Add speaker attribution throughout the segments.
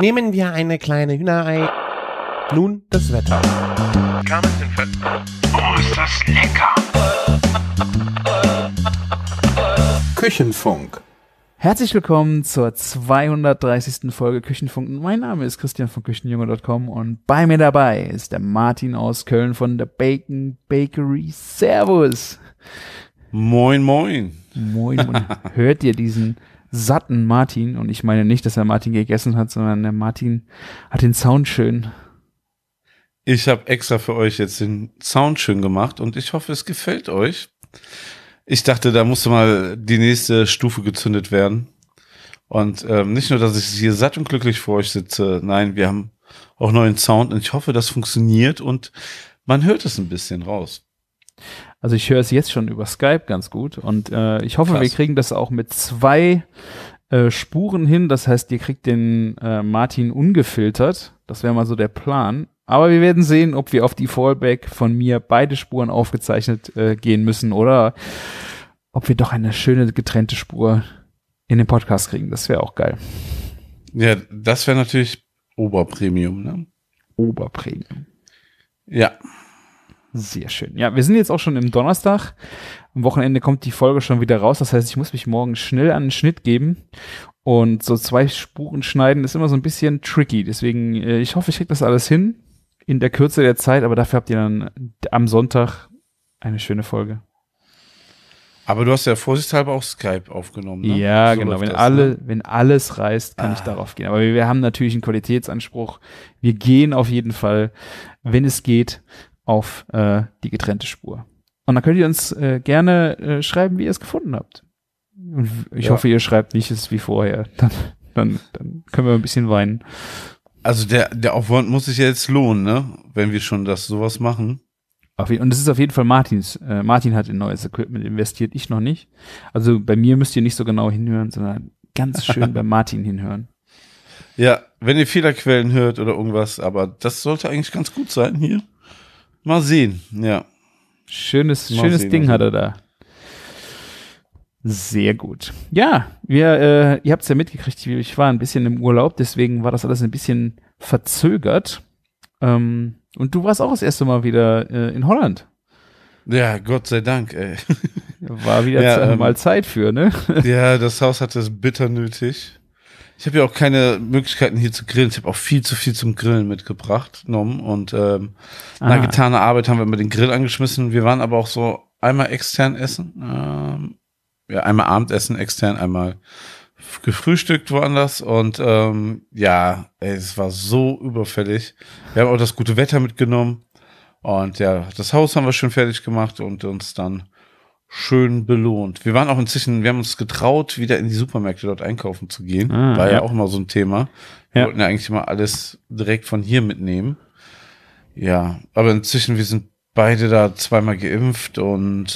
Speaker 1: Nehmen wir eine kleine Hühnerei. Nun das Wetter.
Speaker 2: Oh, ist das lecker!
Speaker 3: Küchenfunk.
Speaker 4: Herzlich willkommen zur 230. Folge Küchenfunk. Mein Name ist Christian von Küchenjunge.com und bei mir dabei ist der Martin aus Köln von der Bacon Bakery. Servus!
Speaker 3: Moin, moin.
Speaker 4: Moin, moin. Hört ihr diesen satten Martin? Und ich meine nicht, dass der Martin gegessen hat, sondern der Martin hat den Sound schön.
Speaker 3: Ich habe extra für euch jetzt den Sound schön gemacht und ich hoffe, es gefällt euch. Ich dachte, da musste mal die nächste Stufe gezündet werden. Und nicht nur, dass ich hier satt und glücklich vor euch sitze, nein, wir haben auch neuen Sound und ich hoffe, das funktioniert und man hört es ein bisschen raus.
Speaker 4: Also ich höre es jetzt schon über Skype ganz gut und ich hoffe, wir kriegen das auch mit 2 Spuren hin. Das heißt, ihr kriegt den Martin ungefiltert. Das wäre mal so der Plan. Aber wir werden sehen, ob wir auf die Fallback von mir beide Spuren aufgezeichnet gehen müssen oder ob wir doch eine schöne getrennte Spur in den Podcast kriegen. Das wäre auch geil.
Speaker 3: Ja, das wäre natürlich Oberpremium, ne?
Speaker 4: Oberpremium.
Speaker 3: Ja.
Speaker 4: Sehr schön. Ja, wir sind jetzt auch schon im Donnerstag. Am Wochenende kommt die Folge schon wieder raus. Das heißt, ich muss mich morgen schnell an den Schnitt geben. Und so 2 Spuren schneiden ist immer so ein bisschen tricky. Deswegen, ich hoffe, ich kriege das alles hin in der Kürze der Zeit. Aber dafür habt ihr dann am Sonntag eine schöne Folge.
Speaker 3: Aber du hast ja vorsichtshalber auch Skype aufgenommen, ne?
Speaker 4: Ja,
Speaker 3: So
Speaker 4: genau.
Speaker 3: läuft das,
Speaker 4: Wenn alles reißt, kann ich darauf gehen. Aber wir haben natürlich einen Qualitätsanspruch. Wir gehen auf jeden Fall, wenn es geht, auf die getrennte Spur. Und dann könnt ihr uns gerne schreiben, wie ihr es gefunden habt. Und ich hoffe, ihr schreibt nicht es wie vorher. Dann können wir ein bisschen weinen.
Speaker 3: Also der Aufwand muss sich ja jetzt lohnen, ne? Wenn wir schon sowas machen.
Speaker 4: Und es ist auf jeden Fall Martins. Martin hat in neues Equipment investiert, ich noch nicht. Also bei mir müsst ihr nicht so genau hinhören, sondern ganz schön bei Martin hinhören.
Speaker 3: Ja, wenn ihr Fehlerquellen hört oder irgendwas, aber das sollte eigentlich ganz gut sein hier. Mal sehen, ja.
Speaker 4: Schönes Ding hat er da. Sehr gut. Ja, ihr habt es ja mitgekriegt, ich war ein bisschen im Urlaub, deswegen war das alles ein bisschen verzögert. Und du warst auch das erste Mal wieder in Holland.
Speaker 3: Ja, Gott sei Dank, ey.
Speaker 4: War wieder mal Zeit für, ne?
Speaker 3: Ja, das Haus hatte es bitter nötig. Ich habe ja auch keine Möglichkeiten hier zu grillen. Ich habe auch viel zu viel zum Grillen mitgebracht genommen und nach getaner Arbeit haben wir immer den Grill angeschmissen. Wir waren aber auch so einmal extern essen, einmal Abendessen extern, einmal gefrühstückt woanders und es war so überfällig. Wir haben auch das gute Wetter mitgenommen und ja, das Haus haben wir schön fertig gemacht und uns dann schön belohnt. Wir waren auch wir haben uns getraut, wieder in die Supermärkte dort einkaufen zu gehen. War ja auch immer so ein Thema. Wir wollten ja eigentlich immer alles direkt von hier mitnehmen. Ja, aber inzwischen, wir sind beide da 2-mal geimpft und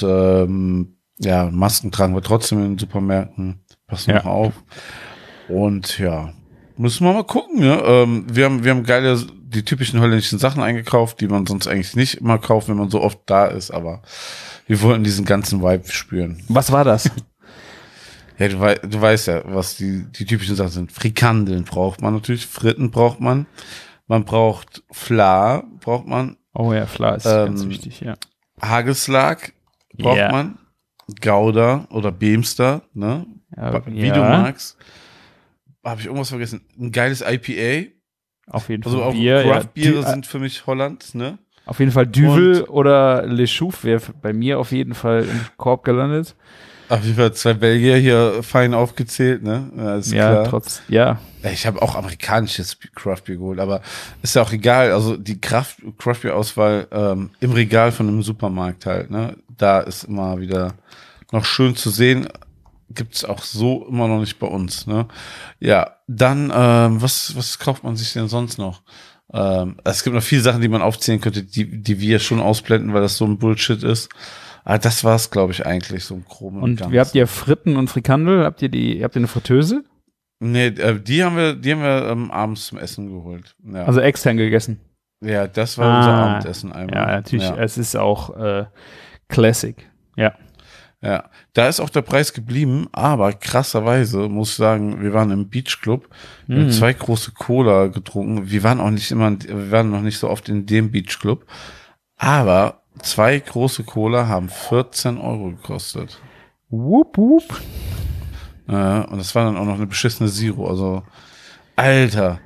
Speaker 3: Masken tragen wir trotzdem in den Supermärkten. Passen noch auf. Und ja, müssen wir mal gucken. Ne? Wir haben geile, die typischen holländischen Sachen eingekauft, die man sonst eigentlich nicht immer kauft, wenn man so oft da ist, aber wir wollten diesen ganzen Vibe spüren.
Speaker 4: Was war das?
Speaker 3: Ja, du weißt ja, was die typischen Sachen sind. Frikandeln braucht man natürlich, Fritten braucht man. Man braucht Fla, braucht man.
Speaker 4: Oh ja, Fla ist ganz wichtig, ja.
Speaker 3: Hagelslag braucht man. Gouda oder Beemster, ne? Wie du magst. Habe ich irgendwas vergessen? Ein geiles IPA.
Speaker 4: Auf jeden Fall.
Speaker 3: Also auch
Speaker 4: Bier,
Speaker 3: Craft-Biere sind für mich Holland, ne?
Speaker 4: Auf jeden Fall Duvel oder Le Chouf wäre bei mir auf jeden Fall im Korb gelandet.
Speaker 3: Auf jeden Fall 2 Belgier hier fein aufgezählt, ne?
Speaker 4: Ja,
Speaker 3: Ich habe auch amerikanisches Craft-Bier geholt, aber ist ja auch egal. Also die Craft-Bier-Auswahl im Regal von einem Supermarkt halt, ne? Da ist immer wieder noch schön zu sehen. Gibt's auch so immer noch nicht bei uns, ne? Ja, dann, was kauft man sich denn sonst noch? Es gibt noch viele Sachen, die man aufzählen könnte, die wir schon ausblenden, weil das so ein Bullshit ist. Aber das war's, glaube ich, eigentlich so im Groben und Ganzen.
Speaker 4: Wie habt ihr Fritten und Frikandel? Habt ihr eine Fritteuse?
Speaker 3: Nee, die haben wir abends zum Essen geholt. Ja.
Speaker 4: Also extern gegessen?
Speaker 3: Ja, das war unser Abendessen einmal.
Speaker 4: Ja, natürlich. Ja. Es ist auch Classic. Ja.
Speaker 3: Ja, da ist auch der Preis geblieben, aber krasserweise muss ich sagen, wir waren im Beachclub, wir haben 2 große Cola getrunken. Wir waren noch nicht so oft in dem Beachclub, aber 2 große Cola haben 14 Euro gekostet.
Speaker 4: Wupp, wupp.
Speaker 3: Und das war dann auch noch eine beschissene Zero, also Alter.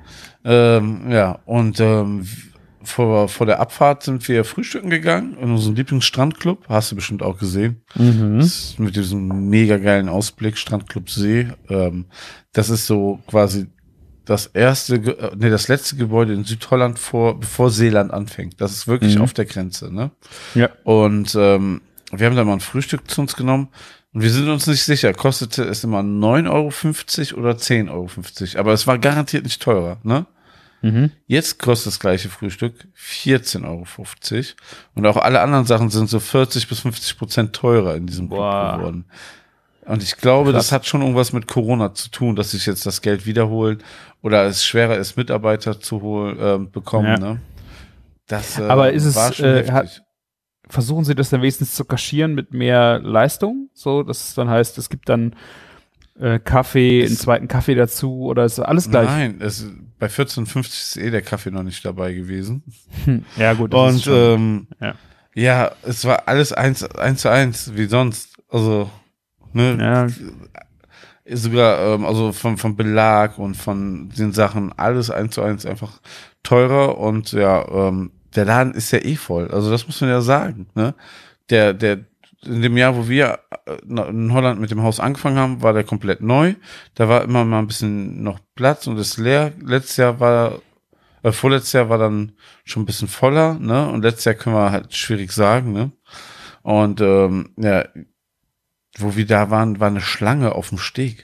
Speaker 3: Vor der Abfahrt sind wir frühstücken gegangen in unseren Lieblingsstrandclub, hast du bestimmt auch gesehen. Mit diesem mega geilen Ausblick, Strandclub See. Das ist so quasi das letzte Gebäude in Südholland bevor Seeland anfängt. Das ist wirklich auf der Grenze, ne?
Speaker 4: Ja.
Speaker 3: Und wir haben da mal ein Frühstück zu uns genommen und wir sind uns nicht sicher, kostete es immer 9,50 Euro oder 10,50 Euro. Aber es war garantiert nicht teurer, ne? Jetzt kostet das gleiche Frühstück 14,50 Euro. Und auch alle anderen Sachen sind so 40-50% teurer in diesem Club geworden. Und ich glaube, das hat schon irgendwas mit Corona zu tun, dass sich jetzt das Geld wiederholen oder es schwerer ist, Mitarbeiter zu bekommen.
Speaker 4: Ja.
Speaker 3: Ne? Das
Speaker 4: Aber ist
Speaker 3: war
Speaker 4: es,
Speaker 3: schon heftig.
Speaker 4: versuchen Sie das dann wenigstens zu kaschieren mit mehr Leistung? So, dass es dann heißt, es gibt dann Kaffee, einen zweiten Kaffee dazu oder ist alles gleich?
Speaker 3: Nein, bei 14,50 ist der Kaffee noch nicht dabei gewesen.
Speaker 4: Ja, gut.
Speaker 3: Und
Speaker 4: ist schon,
Speaker 3: ja, es war alles 1:1, wie sonst. Also, ne?
Speaker 4: Ja.
Speaker 3: Sogar, also vom Belag und von den Sachen, alles 1:1 einfach teurer und ja, der Laden ist ja eh voll. Also das muss man ja sagen, ne? In dem Jahr, wo wir in Holland mit dem Haus angefangen haben, war der komplett neu. Da war immer mal ein bisschen noch Platz und ist leer. Vorletztes Jahr war dann schon ein bisschen voller, ne? Und letztes Jahr können wir halt schwierig sagen, ne? Und ja, wo wir da waren, war eine Schlange auf dem Steg.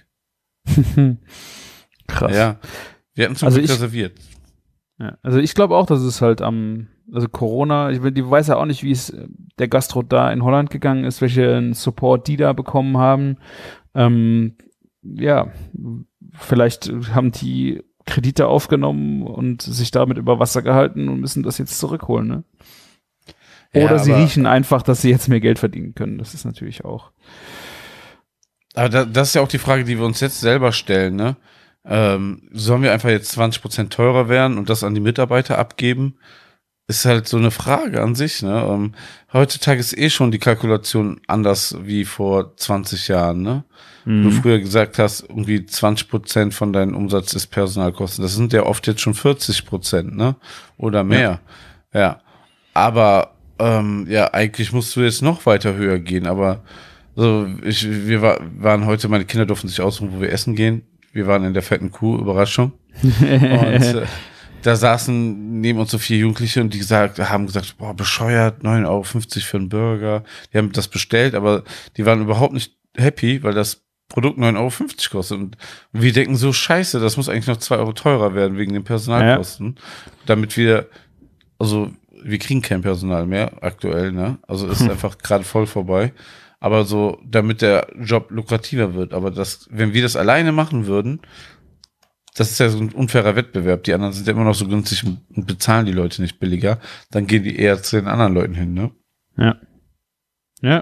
Speaker 4: Krass.
Speaker 3: Ja, wir hatten zum Glück reserviert.
Speaker 4: Ja, also ich glaube auch, dass es halt also Corona, die weiß ja auch nicht, wie es der Gastro da in Holland gegangen ist, welchen Support die da bekommen haben. Ja, vielleicht haben die Kredite aufgenommen und sich damit über Wasser gehalten und müssen das jetzt zurückholen, ne? Oder
Speaker 3: Ja,
Speaker 4: sie riechen einfach, dass sie jetzt mehr Geld verdienen können. Das ist natürlich auch.
Speaker 3: Aber das ist ja auch die Frage, die wir uns jetzt selber stellen, ne? Sollen wir einfach jetzt 20% teurer werden und das an die Mitarbeiter abgeben? Ist halt so eine Frage an sich, ne? Heutzutage ist eh schon die Kalkulation anders wie vor 20 Jahren, ne? Du früher gesagt hast, irgendwie 20% von deinem Umsatz ist Personalkosten. Das sind ja oft jetzt schon 40%, ne? Oder mehr. Ja. Aber ja, eigentlich musst du jetzt noch weiter höher gehen. Aber so, wir waren heute, meine Kinder durften sich aussuchen, wo wir essen gehen. Wir waren in der fetten Kuh, Überraschung. Und da saßen neben uns so 4 Jugendliche und die haben gesagt, boah, bescheuert, 9,50 Euro für einen Burger. Die haben das bestellt, aber die waren überhaupt nicht happy, weil das Produkt 9,50 Euro kostet. Und wir denken so, scheiße, das muss eigentlich noch 2 Euro teurer werden wegen den Personalkosten. Ja. Damit wir kriegen kein Personal mehr aktuell, ne? Also ist einfach gerade voll vorbei. Aber so, damit der Job lukrativer wird. Aber wenn wir das alleine machen würden, das ist ja so ein unfairer Wettbewerb. Die anderen sind ja immer noch so günstig und bezahlen die Leute nicht billiger. Dann gehen die eher zu den anderen Leuten hin, ne?
Speaker 4: Ja. Ja.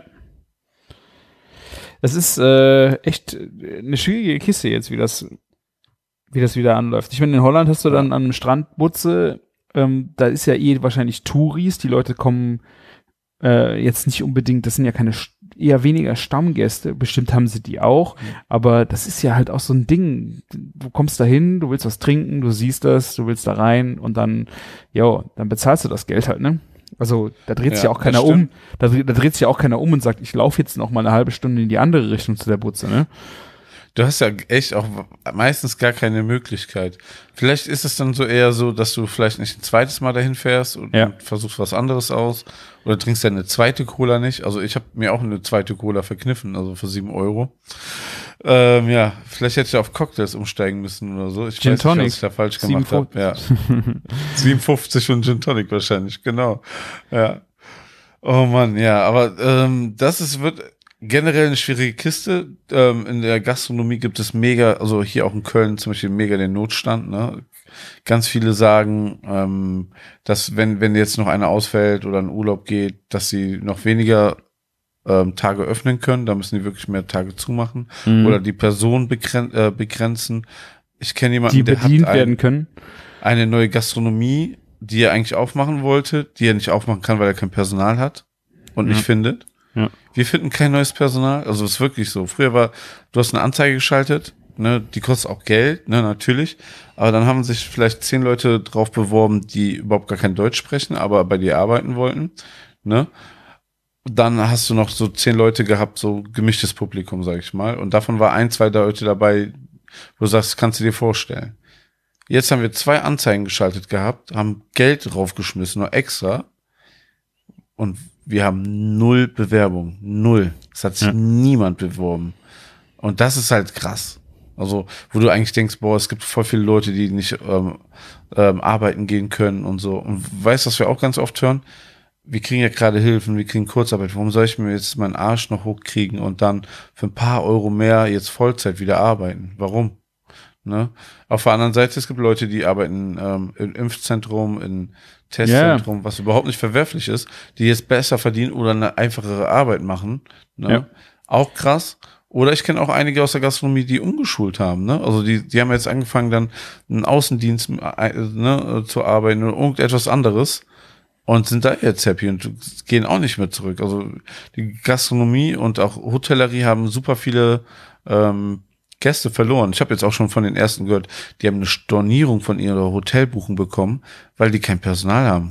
Speaker 4: Es ist echt eine schwierige Kiste jetzt, wie das wieder anläuft. Ich meine, in Holland hast du dann an einem Strandbutze, da ist ja wahrscheinlich Touris, die Leute kommen jetzt nicht unbedingt, das sind ja eher weniger Stammgäste, bestimmt haben sie die auch, aber das ist ja halt auch so ein Ding, du kommst da hin, du willst was trinken, du siehst das, du willst da rein und dann bezahlst du das Geld halt, ne? Also da dreht sich ja auch keiner um, da dreht sich ja auch keiner um und sagt, ich laufe jetzt noch mal eine halbe Stunde in die andere Richtung zu der Butze, ne?
Speaker 3: Du hast ja echt auch meistens gar keine Möglichkeit. Vielleicht ist es dann so eher so, dass du vielleicht nicht ein zweites Mal dahin fährst und versuchst was anderes aus oder trinkst ja eine zweite Cola nicht. Also ich habe mir auch eine zweite Cola verkniffen, also für 7 Euro. Ja, vielleicht hätte ich auf Cocktails umsteigen müssen oder so. Ich
Speaker 4: Gin
Speaker 3: weiß
Speaker 4: Tonic.
Speaker 3: nicht, was ich da falsch gemacht habe. Ja. 57 und Gin Tonic wahrscheinlich, genau. Ja. Oh Mann, ja, aber wird generell eine schwierige Kiste. In der Gastronomie gibt es also hier auch in Köln zum Beispiel mega den Notstand, ne? Ganz viele sagen, dass wenn jetzt noch einer ausfällt oder in Urlaub geht, dass sie noch weniger Tage öffnen können. Da müssen die wirklich mehr Tage zumachen. Oder die Person begrenzen. Ich kenne jemanden,
Speaker 4: die
Speaker 3: der
Speaker 4: bedient
Speaker 3: hat
Speaker 4: werden können.
Speaker 3: eine neue Gastronomie, die er eigentlich aufmachen wollte, die er nicht aufmachen kann, weil er kein Personal hat und nicht findet.
Speaker 4: Ja.
Speaker 3: Wir finden kein neues Personal. Also ist wirklich so. Früher du hast eine Anzeige geschaltet, ne, die kostet auch Geld, ne, natürlich. Aber dann haben sich vielleicht 10 Leute drauf beworben, die überhaupt gar kein Deutsch sprechen, aber bei dir arbeiten wollten, ne. Dann hast du noch so 10 Leute gehabt, so gemischtes Publikum, sag ich mal. Und davon war 1, 2 Leute dabei, wo du sagst, kannst du dir vorstellen. Jetzt haben wir 2 Anzeigen geschaltet gehabt, haben Geld draufgeschmissen, nur extra. Und wir haben 0 Bewerbung. 0. Es hat sich niemand beworben. Und das ist halt krass. Also, wo du eigentlich denkst, boah, es gibt voll viele Leute, die nicht arbeiten gehen können und so. Und weißt du, was wir auch ganz oft hören? Wir kriegen ja gerade Hilfen, wir kriegen Kurzarbeit. Warum soll ich mir jetzt meinen Arsch noch hochkriegen und dann für ein paar Euro mehr jetzt Vollzeit wieder arbeiten? Warum? Ne? Auf der anderen Seite, es gibt Leute, die arbeiten im Impfzentrum, im Testzentrum, was überhaupt nicht verwerflich ist, die jetzt besser verdienen oder eine einfachere Arbeit machen. Ne?
Speaker 4: Ja.
Speaker 3: Auch krass. Oder ich kenne auch einige aus der Gastronomie, die umgeschult haben. Ne? Also die haben jetzt angefangen, dann einen Außendienst zu arbeiten oder irgendetwas anderes. Und sind da jetzt happy und gehen auch nicht mehr zurück. Also die Gastronomie und auch Hotellerie haben super viele Gäste verloren. Ich habe jetzt auch schon von den ersten gehört, die haben eine Stornierung von ihrer Hotelbuchung bekommen, weil die kein Personal haben.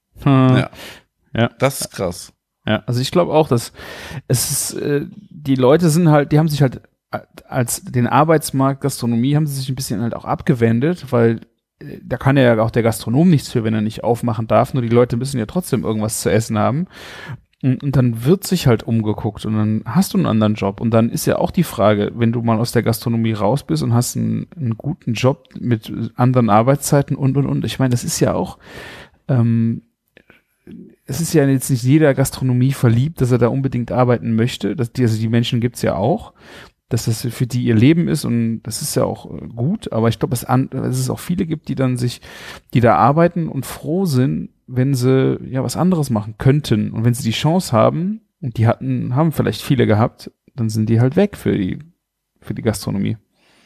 Speaker 3: Ja. Das ist krass.
Speaker 4: Ja, also ich glaube auch, dass es ist, die Leute sind halt, die haben sich halt als den Arbeitsmarkt Gastronomie haben sie sich ein bisschen halt auch abgewendet, weil da kann ja auch der Gastronom nichts für, wenn er nicht aufmachen darf, nur die Leute müssen ja trotzdem irgendwas zu essen haben. Und dann wird sich halt umgeguckt und dann hast du einen anderen Job. Und dann ist ja auch die Frage, wenn du mal aus der Gastronomie raus bist und hast einen guten Job mit anderen Arbeitszeiten und. Ich meine, das ist ja auch, es ist ja jetzt nicht jeder Gastronomie verliebt, dass er da unbedingt arbeiten möchte. Also die Menschen gibt's ja auch, dass das für die ihr Leben ist und das ist ja auch gut. Aber ich glaube, es auch viele gibt, die da arbeiten und froh sind, wenn sie ja was anderes machen könnten. Und wenn sie die Chance haben, und die haben vielleicht viele gehabt, dann sind die halt weg für die Gastronomie.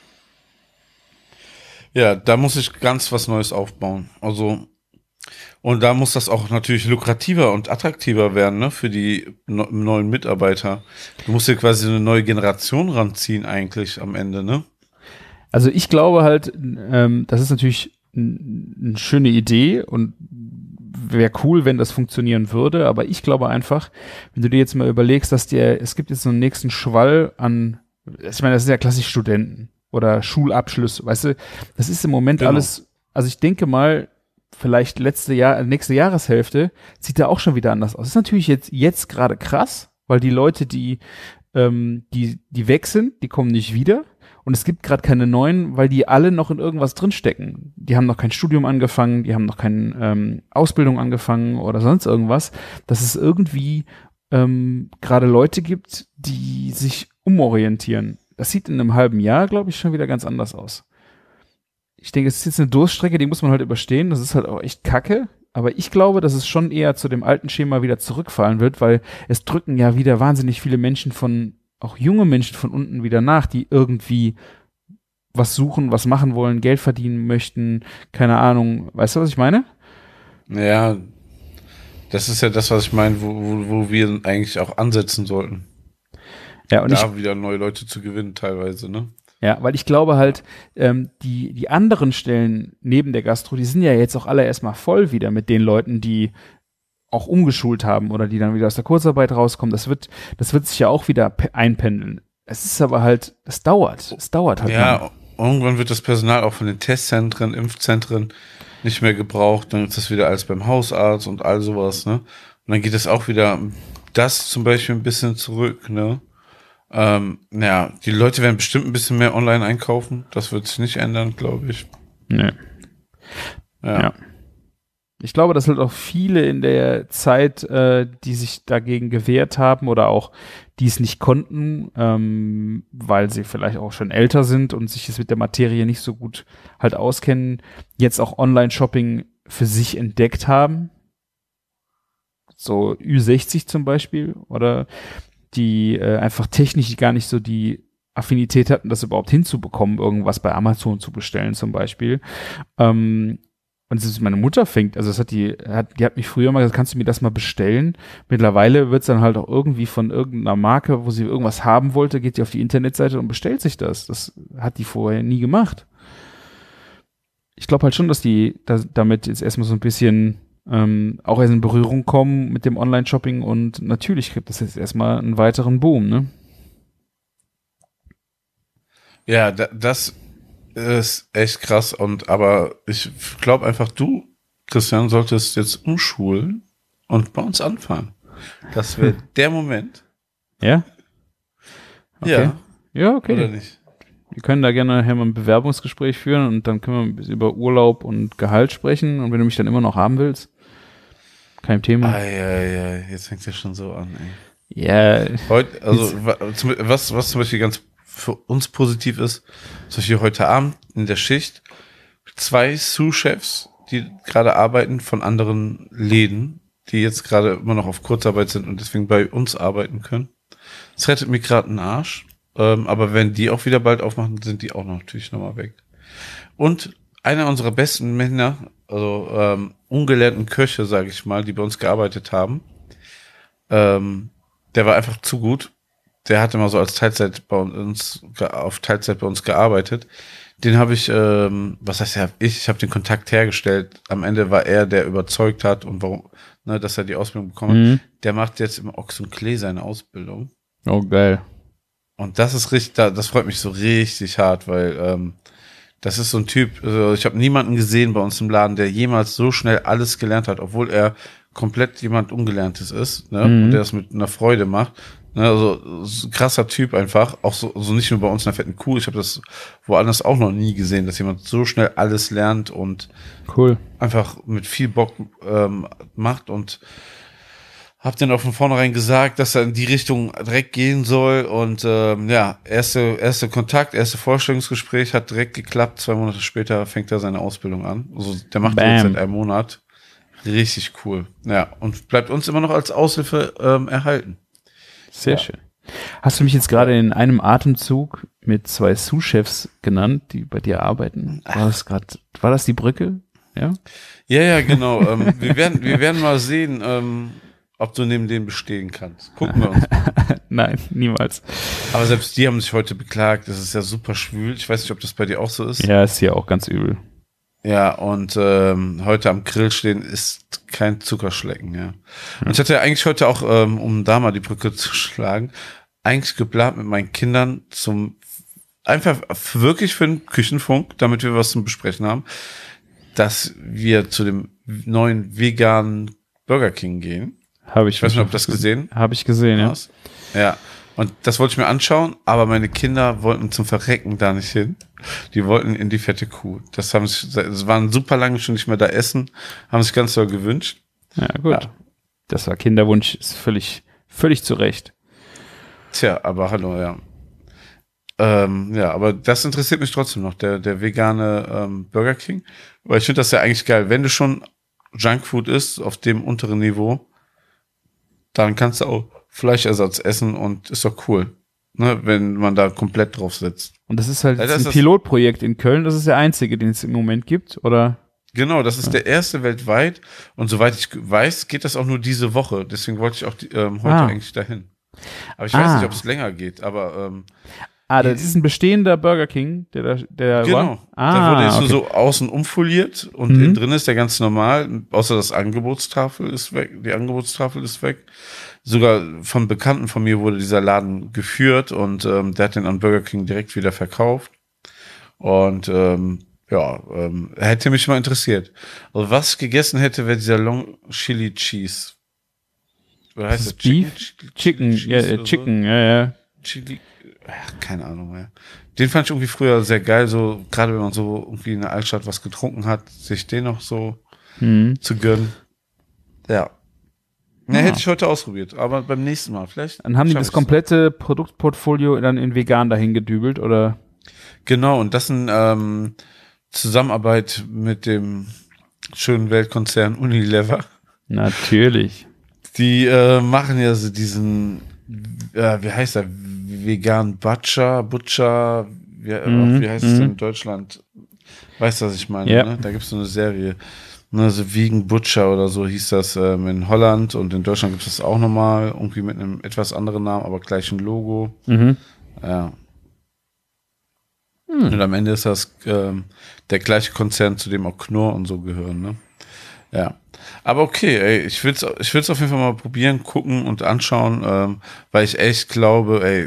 Speaker 3: Ja, da muss ich ganz was Neues aufbauen. Also, und da muss das auch natürlich lukrativer und attraktiver werden, ne, für die neuen Mitarbeiter. Du musst dir quasi eine neue Generation ranziehen eigentlich am Ende, ne?
Speaker 4: Also ich glaube halt, das ist natürlich eine schöne Idee und wäre cool, wenn das funktionieren würde, aber ich glaube einfach, wenn du dir jetzt mal überlegst, es gibt jetzt so einen nächsten Schwall an, ich meine, das sind ja klassisch Studenten oder Schulabschlüsse, weißt du, das ist im Moment alles, also ich denke mal, vielleicht nächste Jahreshälfte sieht da auch schon wieder anders aus. Das ist natürlich jetzt gerade krass, weil die Leute, die weg sind, die kommen nicht wieder. Und es gibt gerade keine neuen, weil die alle noch in irgendwas drinstecken. Die haben noch kein Studium angefangen, die haben noch keine Ausbildung angefangen oder sonst irgendwas. Dass es irgendwie gerade Leute gibt, die sich umorientieren. Das sieht in einem halben Jahr, glaube ich, schon wieder ganz anders aus. Ich denke, es ist jetzt eine Durststrecke, die muss man halt überstehen. Das ist halt auch echt kacke. Aber ich glaube, dass es schon eher zu dem alten Schema wieder zurückfallen wird, weil es drücken ja wieder wahnsinnig viele Menschen auch junge Menschen von unten wieder nach, die irgendwie was suchen, was machen wollen, Geld verdienen möchten, keine Ahnung. Weißt du, was ich meine?
Speaker 3: Ja, das ist ja das, was ich meine, wo wir eigentlich auch ansetzen sollten.
Speaker 4: Ja, und
Speaker 3: da wieder neue Leute zu gewinnen teilweise, ne?
Speaker 4: Ja, weil ich glaube halt, die anderen Stellen neben der Gastro, die sind ja jetzt auch alle erstmal voll wieder mit den Leuten, die auch umgeschult haben oder die dann wieder aus der Kurzarbeit rauskommen. Das wird sich ja auch wieder einpendeln. Es ist aber halt, es dauert halt.
Speaker 3: Ja, irgendwann wird das Personal auch von den Testzentren, Impfzentren nicht mehr gebraucht. Dann ist das wieder alles beim Hausarzt und all sowas, ne? Und dann geht es auch wieder das zum Beispiel ein bisschen zurück, ne? Ja, die Leute werden bestimmt ein bisschen mehr online einkaufen. Das wird sich nicht ändern, glaube ich.
Speaker 4: Nee. Ja. Ich glaube, dass halt auch viele in der Zeit, die sich dagegen gewehrt haben oder auch die es nicht konnten, weil sie vielleicht auch schon älter sind und sich jetzt mit der Materie nicht so gut halt auskennen, jetzt auch Online-Shopping für sich entdeckt haben. So Ü60 zum Beispiel oder die einfach technisch gar nicht so die Affinität hatten, das überhaupt hinzubekommen, irgendwas bei Amazon zu bestellen zum Beispiel. Und meine Mutter die hat mich früher mal gesagt, kannst du mir das mal bestellen? Mittlerweile wird es dann halt auch irgendwie von irgendeiner Marke, wo sie irgendwas haben wollte, geht die auf die Internetseite und bestellt sich das. Das hat die vorher nie gemacht. Ich glaube halt schon, dass die damit jetzt erstmal so ein bisschen auch erst in Berührung kommen mit dem Online-Shopping und natürlich gibt das jetzt erstmal einen weiteren Boom, ne?
Speaker 3: Ja, das ist echt krass aber ich glaube einfach, du, Christian, solltest jetzt umschulen und bei uns anfangen. Das wäre der Moment.
Speaker 4: Ja? Okay. Ja, okay.
Speaker 3: Oder nicht?
Speaker 4: Wir können da gerne nachher mal ein Bewerbungsgespräch führen und dann können wir ein bisschen über Urlaub und Gehalt sprechen und wenn du mich dann immer noch haben willst, kein Thema.
Speaker 3: Ja, jetzt fängt es schon so an, ey.
Speaker 4: Ja.
Speaker 3: Heute, also was zum Beispiel ganz für uns positiv ist, zum Beispiel heute Abend in der Schicht 2 Sous-Chefs, die gerade arbeiten von anderen Läden, die jetzt gerade immer noch auf Kurzarbeit sind und deswegen bei uns arbeiten können. Das rettet mir gerade einen Arsch. Aber wenn die auch wieder bald aufmachen, sind die auch natürlich nochmal weg. Und einer unserer besten Männer, also ungelernten Köche, sage ich mal, die bei uns gearbeitet haben, der war einfach zu gut. Der hatte mal so als Teilzeit bei uns gearbeitet. Den habe ich, ich habe den Kontakt hergestellt. Am Ende war er, der überzeugt hat und warum, dass er die Ausbildung bekommen hat. Der macht jetzt im Ochs und Klee seine Ausbildung.
Speaker 4: Oh, geil.
Speaker 3: Und das ist richtig, das freut mich so richtig hart, weil das ist so ein Typ, also ich habe niemanden gesehen bei uns im Laden, der jemals so schnell alles gelernt hat, obwohl er komplett jemand Ungelerntes ist, ne? Und der das mit einer Freude macht. Ne? Also so ein krasser Typ einfach, auch so nicht nur bei uns in der fetten Kuh, ich habe das woanders auch noch nie gesehen, dass jemand so schnell alles lernt und
Speaker 4: cool
Speaker 3: einfach mit viel Bock macht und hab dann auch von vornherein gesagt, dass er in die Richtung direkt gehen soll und erste Kontakt, erste Vorstellungsgespräch hat direkt geklappt. 2 Monate später fängt er seine Ausbildung an. Also der macht jetzt seit einem Monat. Richtig cool. Ja, und bleibt uns immer noch als Aushilfe erhalten.
Speaker 4: Sehr schön. Hast du mich jetzt gerade in einem Atemzug mit 2 Sous-Chefs genannt, die bei dir arbeiten? War das die Brücke? Ja?
Speaker 3: Ja, genau. Wir werden mal sehen, ob du neben denen bestehen kannst. Gucken wir uns.
Speaker 4: Nein, niemals.
Speaker 3: Aber selbst die haben sich heute beklagt. Das ist ja super schwül. Ich weiß nicht, ob das bei dir auch so ist.
Speaker 4: Ja, ist hier auch ganz übel.
Speaker 3: Ja, und heute am Grill stehen ist kein Zuckerschlecken, ja. Und ich hatte ja eigentlich heute auch, um da mal die Brücke zu schlagen, eigentlich geplant mit meinen Kindern einfach wirklich für den Küchenfunk, damit wir was zum Besprechen haben, dass wir zu dem neuen veganen Burger King gehen. Ich weiß nicht, ob du das gesehen hast.
Speaker 4: Habe ich gesehen, ja.
Speaker 3: Ja, und das wollte ich mir anschauen, aber meine Kinder wollten zum Verrecken da nicht hin. Die wollten in die fette Kuh. Das waren super lange schon nicht mehr da essen, haben sich ganz doll gewünscht.
Speaker 4: Ja, gut. Ja. Das war Kinderwunsch, ist völlig zu Recht.
Speaker 3: Tja, aber hallo, ja. Aber das interessiert mich trotzdem noch, der vegane Burger King. Weil ich finde das ja eigentlich geil. Wenn du schon Junkfood isst auf dem unteren Niveau, dann kannst du auch Fleischersatz essen und ist doch cool, ne, wenn man da komplett drauf sitzt.
Speaker 4: Und das ist halt ein Pilotprojekt in Köln, das ist der einzige, den es im Moment gibt, oder?
Speaker 3: Genau, das ist der erste weltweit und soweit ich weiß, geht das auch nur diese Woche, deswegen wollte ich auch heute eigentlich dahin. Aber ich weiß nicht, ob es länger geht, aber
Speaker 4: das ist ein bestehender Burger King, der
Speaker 3: genau.
Speaker 4: War?
Speaker 3: Der wurde jetzt nur so außen umfoliert und innen drin ist der ganz normal, außer die Angebotstafel ist weg. Sogar von Bekannten von mir wurde dieser Laden geführt und der hat den an Burger King direkt wieder verkauft. Und hätte mich mal interessiert. Also was ich gegessen hätte, wäre dieser Long Chili Cheese.
Speaker 4: Oder heißt das Beef? Chicken, ja.
Speaker 3: Chili, keine Ahnung mehr. Den fand ich irgendwie früher sehr geil, so gerade wenn man so irgendwie in der Altstadt was getrunken hat, sich den noch so zu gönnen. Ja. Hätte ich heute ausprobiert, aber beim nächsten Mal vielleicht.
Speaker 4: Dann haben die das komplette Produktportfolio dann in vegan dahin gedübelt, oder?
Speaker 3: Genau, und das in Zusammenarbeit mit dem schönen Weltkonzern Unilever.
Speaker 4: Natürlich.
Speaker 3: Die machen ja so diesen wie heißt er? Vegan Butcher, wie heißt es denn in Deutschland? Weißt du, was ich meine?
Speaker 4: Ja.
Speaker 3: Ne? Da gibt es so eine Serie, ne, so Vegan Butcher oder so hieß das in Holland, und in Deutschland gibt es das auch nochmal, irgendwie mit einem etwas anderen Namen, aber gleich ein Logo. Ja. Und am Ende ist das der gleiche Konzern, zu dem auch Knorr und so gehören, ne? Ja. Aber okay, ey, ich will's auf jeden Fall mal probieren, gucken und anschauen, weil ich echt glaube, ey,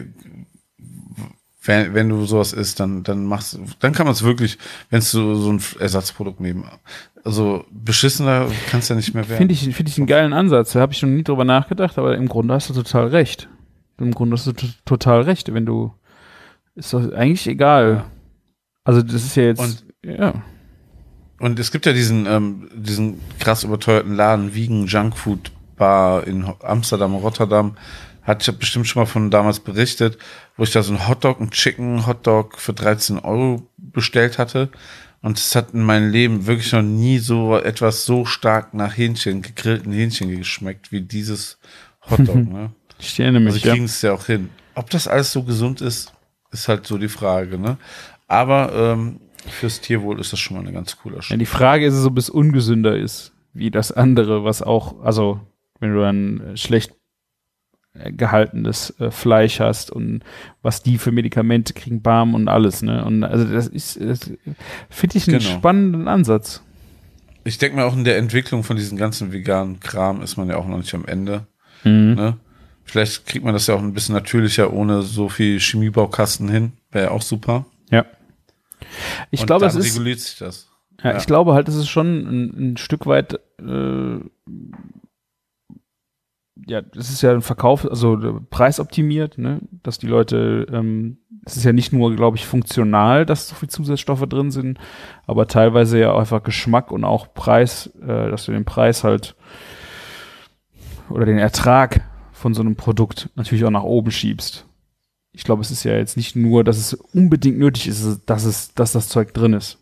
Speaker 3: wenn du sowas isst, dann kann man es wirklich, wenn es so ein Ersatzprodukt nehmen. Also beschissener kann es ja nicht mehr werden.
Speaker 4: Finde ich einen geilen Ansatz. Da habe ich noch nie drüber nachgedacht, aber im Grunde hast du total recht. Total recht. Ist doch eigentlich egal. Ja. Also das ist ja jetzt,
Speaker 3: Und es gibt ja diesen krass überteuerten Laden, Vegan Junkfood Bar in Amsterdam, Rotterdam. Hatte ich bestimmt schon mal von damals berichtet, wo ich da so ein Chicken Hotdog für 13 € bestellt hatte. Und es hat in meinem Leben wirklich noch nie so etwas so stark nach gegrillten Hähnchen geschmeckt wie dieses Hotdog. Ne?
Speaker 4: Ich erinnere mich,
Speaker 3: also kriegen es ja auch hin. Ob das alles so gesund ist halt so die Frage. Ne? Aber fürs Tierwohl ist das schon mal eine ganz coole Sache.
Speaker 4: Ja, die Frage ist, ob es ungesünder ist, wie das andere, was auch, also wenn du dann schlecht gehaltenes Fleisch hast und was die für Medikamente kriegen, Barm und alles, ne? Und also das finde ich einen spannenden Ansatz.
Speaker 3: Ich denke mal, auch in der Entwicklung von diesem ganzen veganen Kram ist man ja auch noch nicht am Ende. Ne? Vielleicht kriegt man das ja auch ein bisschen natürlicher, ohne so viel Chemiebaukasten hin. Wäre ja auch super.
Speaker 4: Ja.
Speaker 3: Ich glaube, es reguliert sich das.
Speaker 4: Ja, ich glaube halt, es ist schon ein Stück weit das ist ja ein Verkauf, also preisoptimiert, ne, dass die Leute, es ist ja nicht nur, glaube ich, funktional, dass so viele Zusatzstoffe drin sind, aber teilweise ja auch einfach Geschmack und auch Preis, dass du den Preis halt oder den Ertrag von so einem Produkt natürlich auch nach oben schiebst. Ich glaube, es ist ja jetzt nicht nur, dass es unbedingt nötig ist, dass das Zeug drin ist.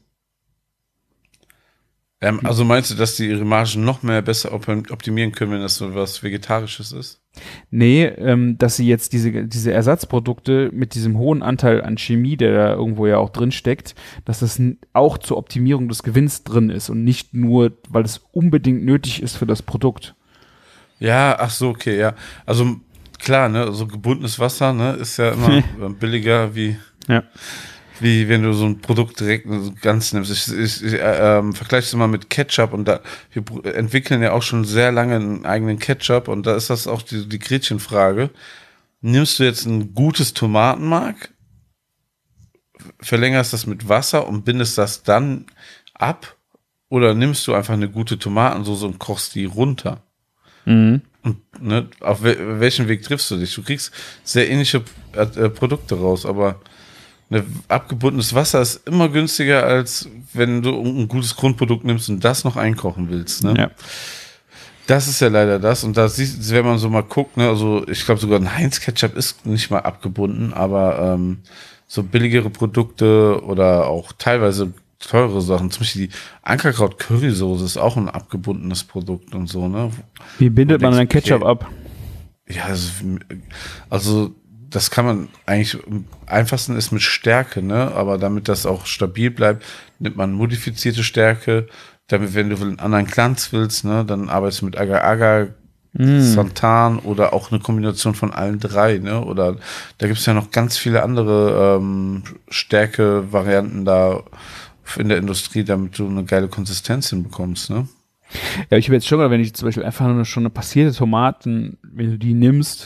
Speaker 3: Also meinst du, dass die ihre Margen noch mehr besser optimieren können, wenn das so was Vegetarisches ist?
Speaker 4: Nee, dass sie jetzt diese Ersatzprodukte mit diesem hohen Anteil an Chemie, der da irgendwo ja auch drin steckt, dass das auch zur Optimierung des Gewinns drin ist und nicht nur, weil es unbedingt nötig ist für das Produkt.
Speaker 3: Ja, ach so, okay, ja. Also klar, ne, so gebundenes Wasser, ne, ist ja immer billiger wie wenn du so ein Produkt direkt ganz nimmst. Ich vergleiche es immer mit Ketchup, und wir entwickeln ja auch schon sehr lange einen eigenen Ketchup, und da ist das auch die Gretchenfrage. Nimmst du jetzt ein gutes Tomatenmark, verlängerst das mit Wasser und bindest das dann ab, oder nimmst du einfach eine gute Tomatensauce und kochst die runter? Und ne, auf welchen Weg triffst du dich? Du kriegst sehr ähnliche Produkte raus, aber abgebundenes Wasser ist immer günstiger, als wenn du ein gutes Grundprodukt nimmst und das noch einkochen willst. Ne?
Speaker 4: Ja.
Speaker 3: Das ist ja leider das. Und da siehst du, wenn man so mal guckt, ne, also ich glaube sogar ein Heinz-Ketchup ist nicht mal abgebunden, aber so billigere Produkte oder auch teilweise teure Sachen, zum Beispiel die Ankerkraut-Currysoße ist auch ein abgebundenes Produkt und so. Ne?
Speaker 4: Wie bindet man einen Ketchup ab?
Speaker 3: Ja, also das kann man eigentlich, am einfachsten ist mit Stärke, ne? Aber damit das auch stabil bleibt, nimmt man modifizierte Stärke. Damit, wenn du einen anderen Glanz willst, ne, dann arbeitest du mit Agar-Agar, Santan oder auch eine Kombination von allen drei, ne? Oder da gibt es ja noch ganz viele andere Stärke-Varianten da in der Industrie, damit du eine geile Konsistenz hinbekommst, ne?
Speaker 4: Ja, ich habe jetzt schon mal, wenn ich zum Beispiel einfach nur schon eine passierte Tomaten, wenn du die nimmst,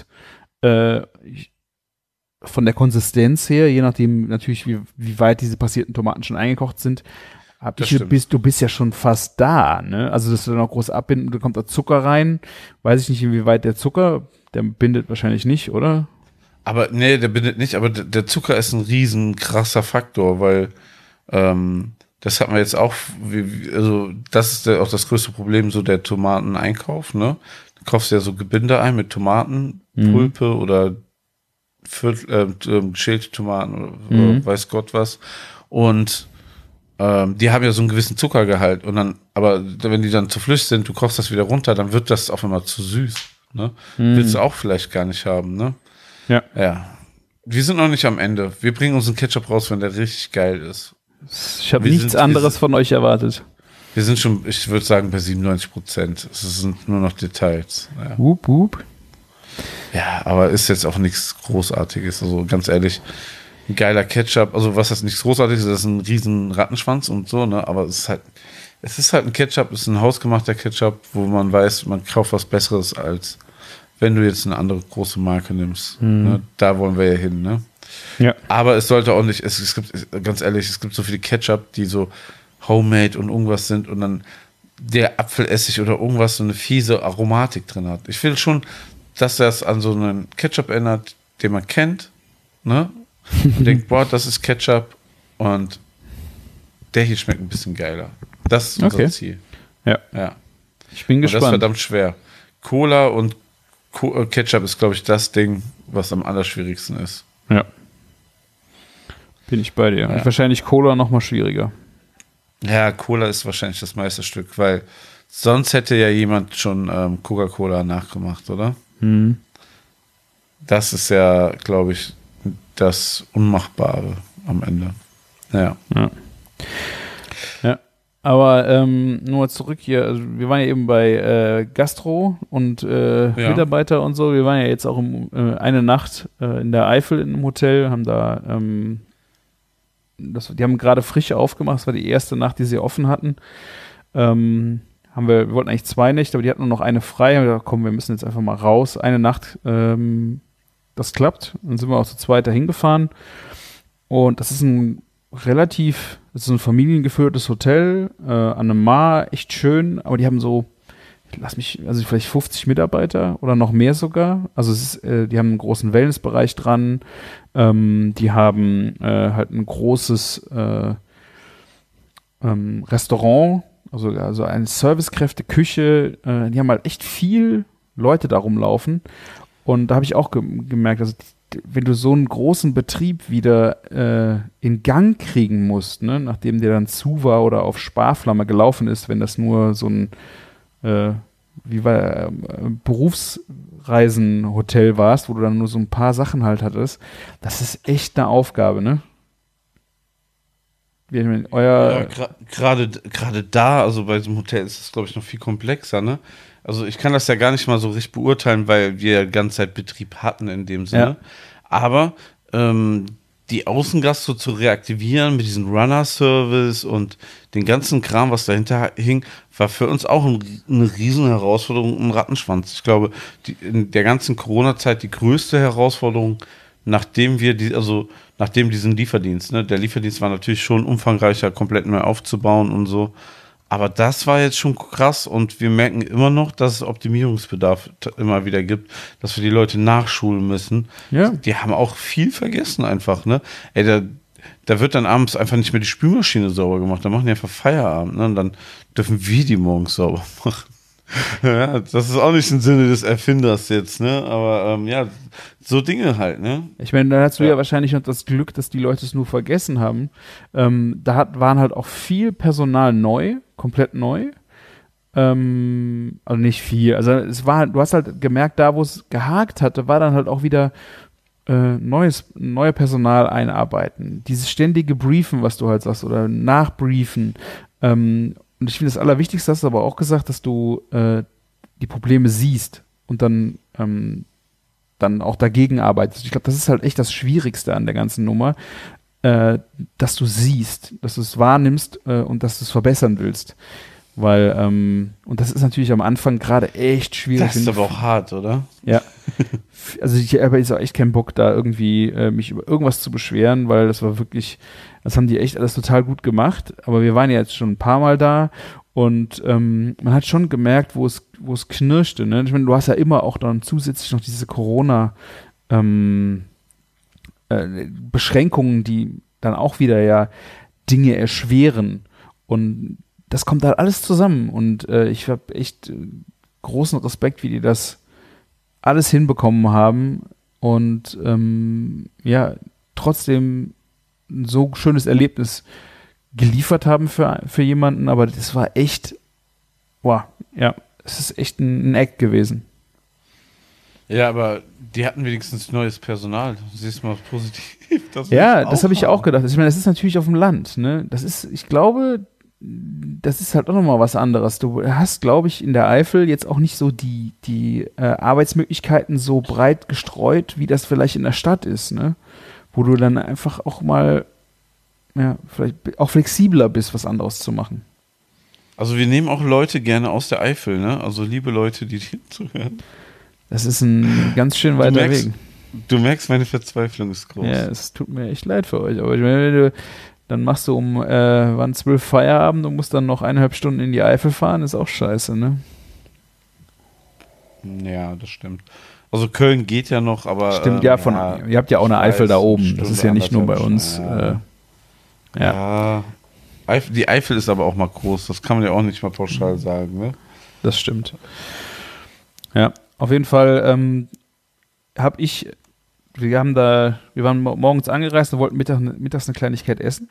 Speaker 4: von der Konsistenz her, je nachdem natürlich, wie weit diese passierten Tomaten schon eingekocht sind, du bist ja schon fast da, ne? Also, dass du dann auch groß abbinden, da kommt da Zucker rein. Weiß ich nicht, inwieweit der bindet wahrscheinlich nicht, oder?
Speaker 3: Aber, nee, der bindet nicht, aber der Zucker ist ein riesen krasser Faktor, weil, das hat man jetzt auch, also, das ist auch das größte Problem, so der Tomateneinkauf, ne? Du kaufst ja so Gebinde ein mit Tomatenpulpe oder geschälte Tomaten oder weiß Gott was. Und die haben ja so einen gewissen Zuckergehalt. Und dann, aber wenn die dann zu flüssig sind, du kochst das wieder runter, dann wird das auf einmal zu süß. Ne? Willst du auch vielleicht gar nicht haben, ne?
Speaker 4: Ja.
Speaker 3: Ja. Wir sind noch nicht am Ende. Wir bringen unseren Ketchup raus, wenn der richtig geil ist.
Speaker 4: Ich habe nichts anderes von euch erwartet.
Speaker 3: Wir sind schon, ich würde sagen, bei 97%. Es sind nur noch Details. Ja.
Speaker 4: Wup, wup.
Speaker 3: Ja, aber ist jetzt auch nichts Großartiges. Also ganz ehrlich, ein geiler Ketchup. Also was heißt nichts Großartiges? Das ist ein riesen Rattenschwanz und so, ne? Aber es ist halt ein Ketchup, es ist ein hausgemachter Ketchup, wo man weiß, man kauft was Besseres, als wenn du jetzt eine andere große Marke nimmst. Ne? Da wollen wir ja hin, ne?
Speaker 4: Ja.
Speaker 3: Aber es sollte auch nicht, es gibt, ganz ehrlich, es gibt so viele Ketchup, die so Homemade und irgendwas sind und dann der Apfelessig oder irgendwas so eine fiese Aromatik drin hat. Ich will schon, dass das an so einen Ketchup erinnert, den man kennt, ne? Und denkt, boah, das ist Ketchup und der hier schmeckt ein bisschen geiler. Das ist unser Ziel.
Speaker 4: Ja. Ich bin gespannt.
Speaker 3: Das ist verdammt schwer. Cola und Ketchup ist, glaube ich, das Ding, was am allerschwierigsten ist.
Speaker 4: Ja. Bin ich bei dir.
Speaker 3: Ja.
Speaker 4: Und wahrscheinlich Cola noch mal schwieriger.
Speaker 3: Ja, Cola ist wahrscheinlich das Meisterstück, weil sonst hätte ja jemand schon Coca-Cola nachgemacht, oder?
Speaker 4: Mhm.
Speaker 3: Das ist ja, glaube ich, das Unmachbare am Ende. Ja.
Speaker 4: Aber nur zurück hier, also wir waren ja eben bei Gastro und Mitarbeiter und so. Wir waren ja jetzt auch eine Nacht in der Eifel in einem Hotel, haben da, die haben gerade frisch aufgemacht, das war die erste Nacht, die sie offen hatten. Wir wollten eigentlich 2 Nächte, aber die hatten nur noch eine frei. Haben wir gesagt, komm, wir müssen jetzt einfach mal raus. Eine Nacht, das klappt. Dann sind wir auch zu zweit dahin gefahren. Und das ist ein familiengeführtes Hotel an einem Maar, echt schön, aber die haben so, vielleicht 50 Mitarbeiter oder noch mehr sogar. Also die haben einen großen Wellnessbereich dran, die haben halt ein großes Restaurant, also eine Servicekräfte, Küche, die haben halt echt viel Leute da rumlaufen. Und da habe ich auch gemerkt, also wenn du so einen großen Betrieb wieder in Gang kriegen musst, ne, nachdem der dann zu war oder auf Sparflamme gelaufen ist, wenn das nur so ein Berufsreisenhotel warst, wo du dann nur so ein paar Sachen halt hattest, das ist echt eine Aufgabe, ne?
Speaker 3: Gerade da, also bei diesem Hotel ist es, glaube ich, noch viel komplexer, ne? Also ich kann das ja gar nicht mal so richtig beurteilen, weil wir ja die ganze Zeit Betrieb hatten in dem Sinne. Ja. Aber die Außengastro zu reaktivieren mit diesem Runner-Service und den ganzen Kram, was dahinter hing, war für uns auch eine riesen Herausforderung, ein Rattenschwanz. Ich glaube, in der ganzen Corona-Zeit die größte Herausforderung, nachdem diesen Lieferdienst, ne? Der Lieferdienst war natürlich schon umfangreicher, komplett neu aufzubauen und so. Aber das war jetzt schon krass und wir merken immer noch, dass es Optimierungsbedarf immer wieder gibt, dass wir die Leute nachschulen müssen.
Speaker 4: Ja.
Speaker 3: Die haben auch viel vergessen einfach, ne? Ey, da wird dann abends einfach nicht mehr die Spülmaschine sauber gemacht, da machen die einfach Feierabend, ne? Und dann dürfen wir die morgens sauber machen. Ja, das ist auch nicht im Sinne des Erfinders jetzt, ne? Aber so Dinge halt, ne?
Speaker 4: Ich meine, da hast du ja wahrscheinlich noch das Glück, dass die Leute es nur vergessen haben. Waren halt auch viel Personal neu, komplett neu. Also nicht viel. Also du hast halt gemerkt, da wo es gehakt hatte, war dann halt auch wieder neue Personal einarbeiten. Dieses ständige Briefen, was du halt sagst, oder Nachbriefen. Und ich finde, das Allerwichtigste hast du aber auch gesagt, dass du die Probleme siehst und dann auch dagegen arbeitest. Ich glaube, das ist halt echt das Schwierigste an der ganzen Nummer, dass du siehst, dass du es wahrnimmst und dass du es verbessern willst. Weil, und das ist natürlich am Anfang gerade echt schwierig.
Speaker 3: Das ist aber auch hart, oder?
Speaker 4: Ja. Also ich habe jetzt auch echt keinen Bock, da irgendwie mich über irgendwas zu beschweren, weil das haben die echt alles total gut gemacht. Aber wir waren ja jetzt schon ein paar Mal da und man hat schon gemerkt, wo es knirschte. Ne? Ich meine, du hast ja immer auch dann zusätzlich noch diese Corona-Beschränkungen, die dann auch wieder ja Dinge erschweren. Und das kommt halt alles zusammen. Und ich habe echt großen Respekt, wie die das alles hinbekommen haben und trotzdem ein so schönes Erlebnis geliefert haben für jemanden, aber das war echt, es ist echt ein Act gewesen.
Speaker 3: Ja, aber die hatten wenigstens neues Personal. Du siehst mal positiv.
Speaker 4: Das habe ich auch gedacht. Ich meine, das ist natürlich auf dem Land, ne? Ich glaube, das ist halt auch nochmal was anderes. Du hast, glaube ich, in der Eifel jetzt auch nicht so die Arbeitsmöglichkeiten so breit gestreut, wie das vielleicht in der Stadt ist, ne? Wo du dann einfach auch mal, ja, vielleicht auch flexibler bist, was anderes zu machen.
Speaker 3: Also wir nehmen auch Leute gerne aus der Eifel, ne? Also liebe Leute, die hier zuhören.
Speaker 4: Das ist ein ganz schön weiter Weg.
Speaker 3: Du merkst, meine Verzweiflung ist groß.
Speaker 4: Ja, es tut mir echt leid für euch. Aber ich meine, dann machst du um 12 Feierabend und musst dann noch 1,5 Stunden in die Eifel fahren, ist auch scheiße, ne?
Speaker 3: Ja, das stimmt. Also Köln geht ja noch, aber...
Speaker 4: Stimmt, ihr habt ja auch eine Eifel da oben. Das ist ja nicht nur bei uns.
Speaker 3: Ja. Die Eifel ist aber auch mal groß. Das kann man ja auch nicht mal pauschal sagen, ne?
Speaker 4: Das stimmt. Ja, auf jeden Fall wir waren morgens angereist und wollten mittags eine Kleinigkeit essen.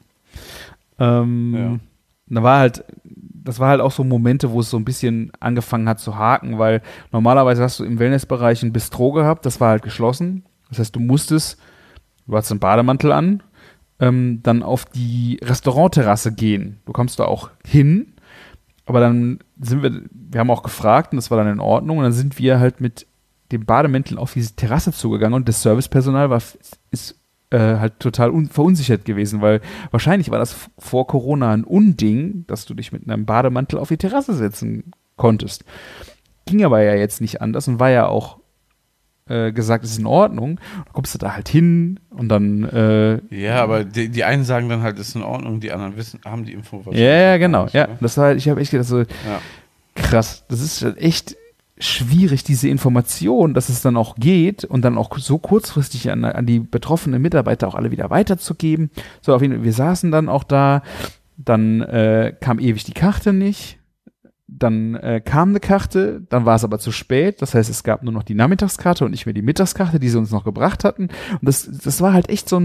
Speaker 4: Das war halt auch so Momente, wo es so ein bisschen angefangen hat zu haken, weil normalerweise hast du im Wellnessbereich ein Bistro gehabt, das war halt geschlossen. Das heißt, du hattest einen Bademantel an, dann auf die Restaurantterrasse gehen. Du kommst da auch hin, aber dann wir haben auch gefragt und das war dann in Ordnung und dann sind wir halt mit dem Bademantel auf diese Terrasse zugegangen und das Servicepersonal ist halt total verunsichert gewesen, weil wahrscheinlich war das vor Corona ein Unding, dass du dich mit einem Bademantel auf die Terrasse setzen konntest. Ging aber ja jetzt nicht anders und war ja auch gesagt, es ist in Ordnung. Dann kommst du da halt hin und dann
Speaker 3: ja, aber die einen sagen dann halt, es ist in Ordnung, die anderen haben die Info wahrscheinlich.
Speaker 4: Ja, genau. Ja,
Speaker 3: ne?
Speaker 4: das war halt, ich habe echt gedacht so, krass, das ist halt echt schwierig, diese Information, dass es dann auch geht und dann auch so kurzfristig an die betroffenen Mitarbeiter auch alle wieder weiterzugeben. So, auf jeden Fall, wir saßen dann auch da, dann kam ewig die Karte nicht, dann kam eine Karte, dann war es aber zu spät, das heißt, es gab nur noch die Nachmittagskarte und nicht mehr die Mittagskarte, die sie uns noch gebracht hatten und das war halt echt so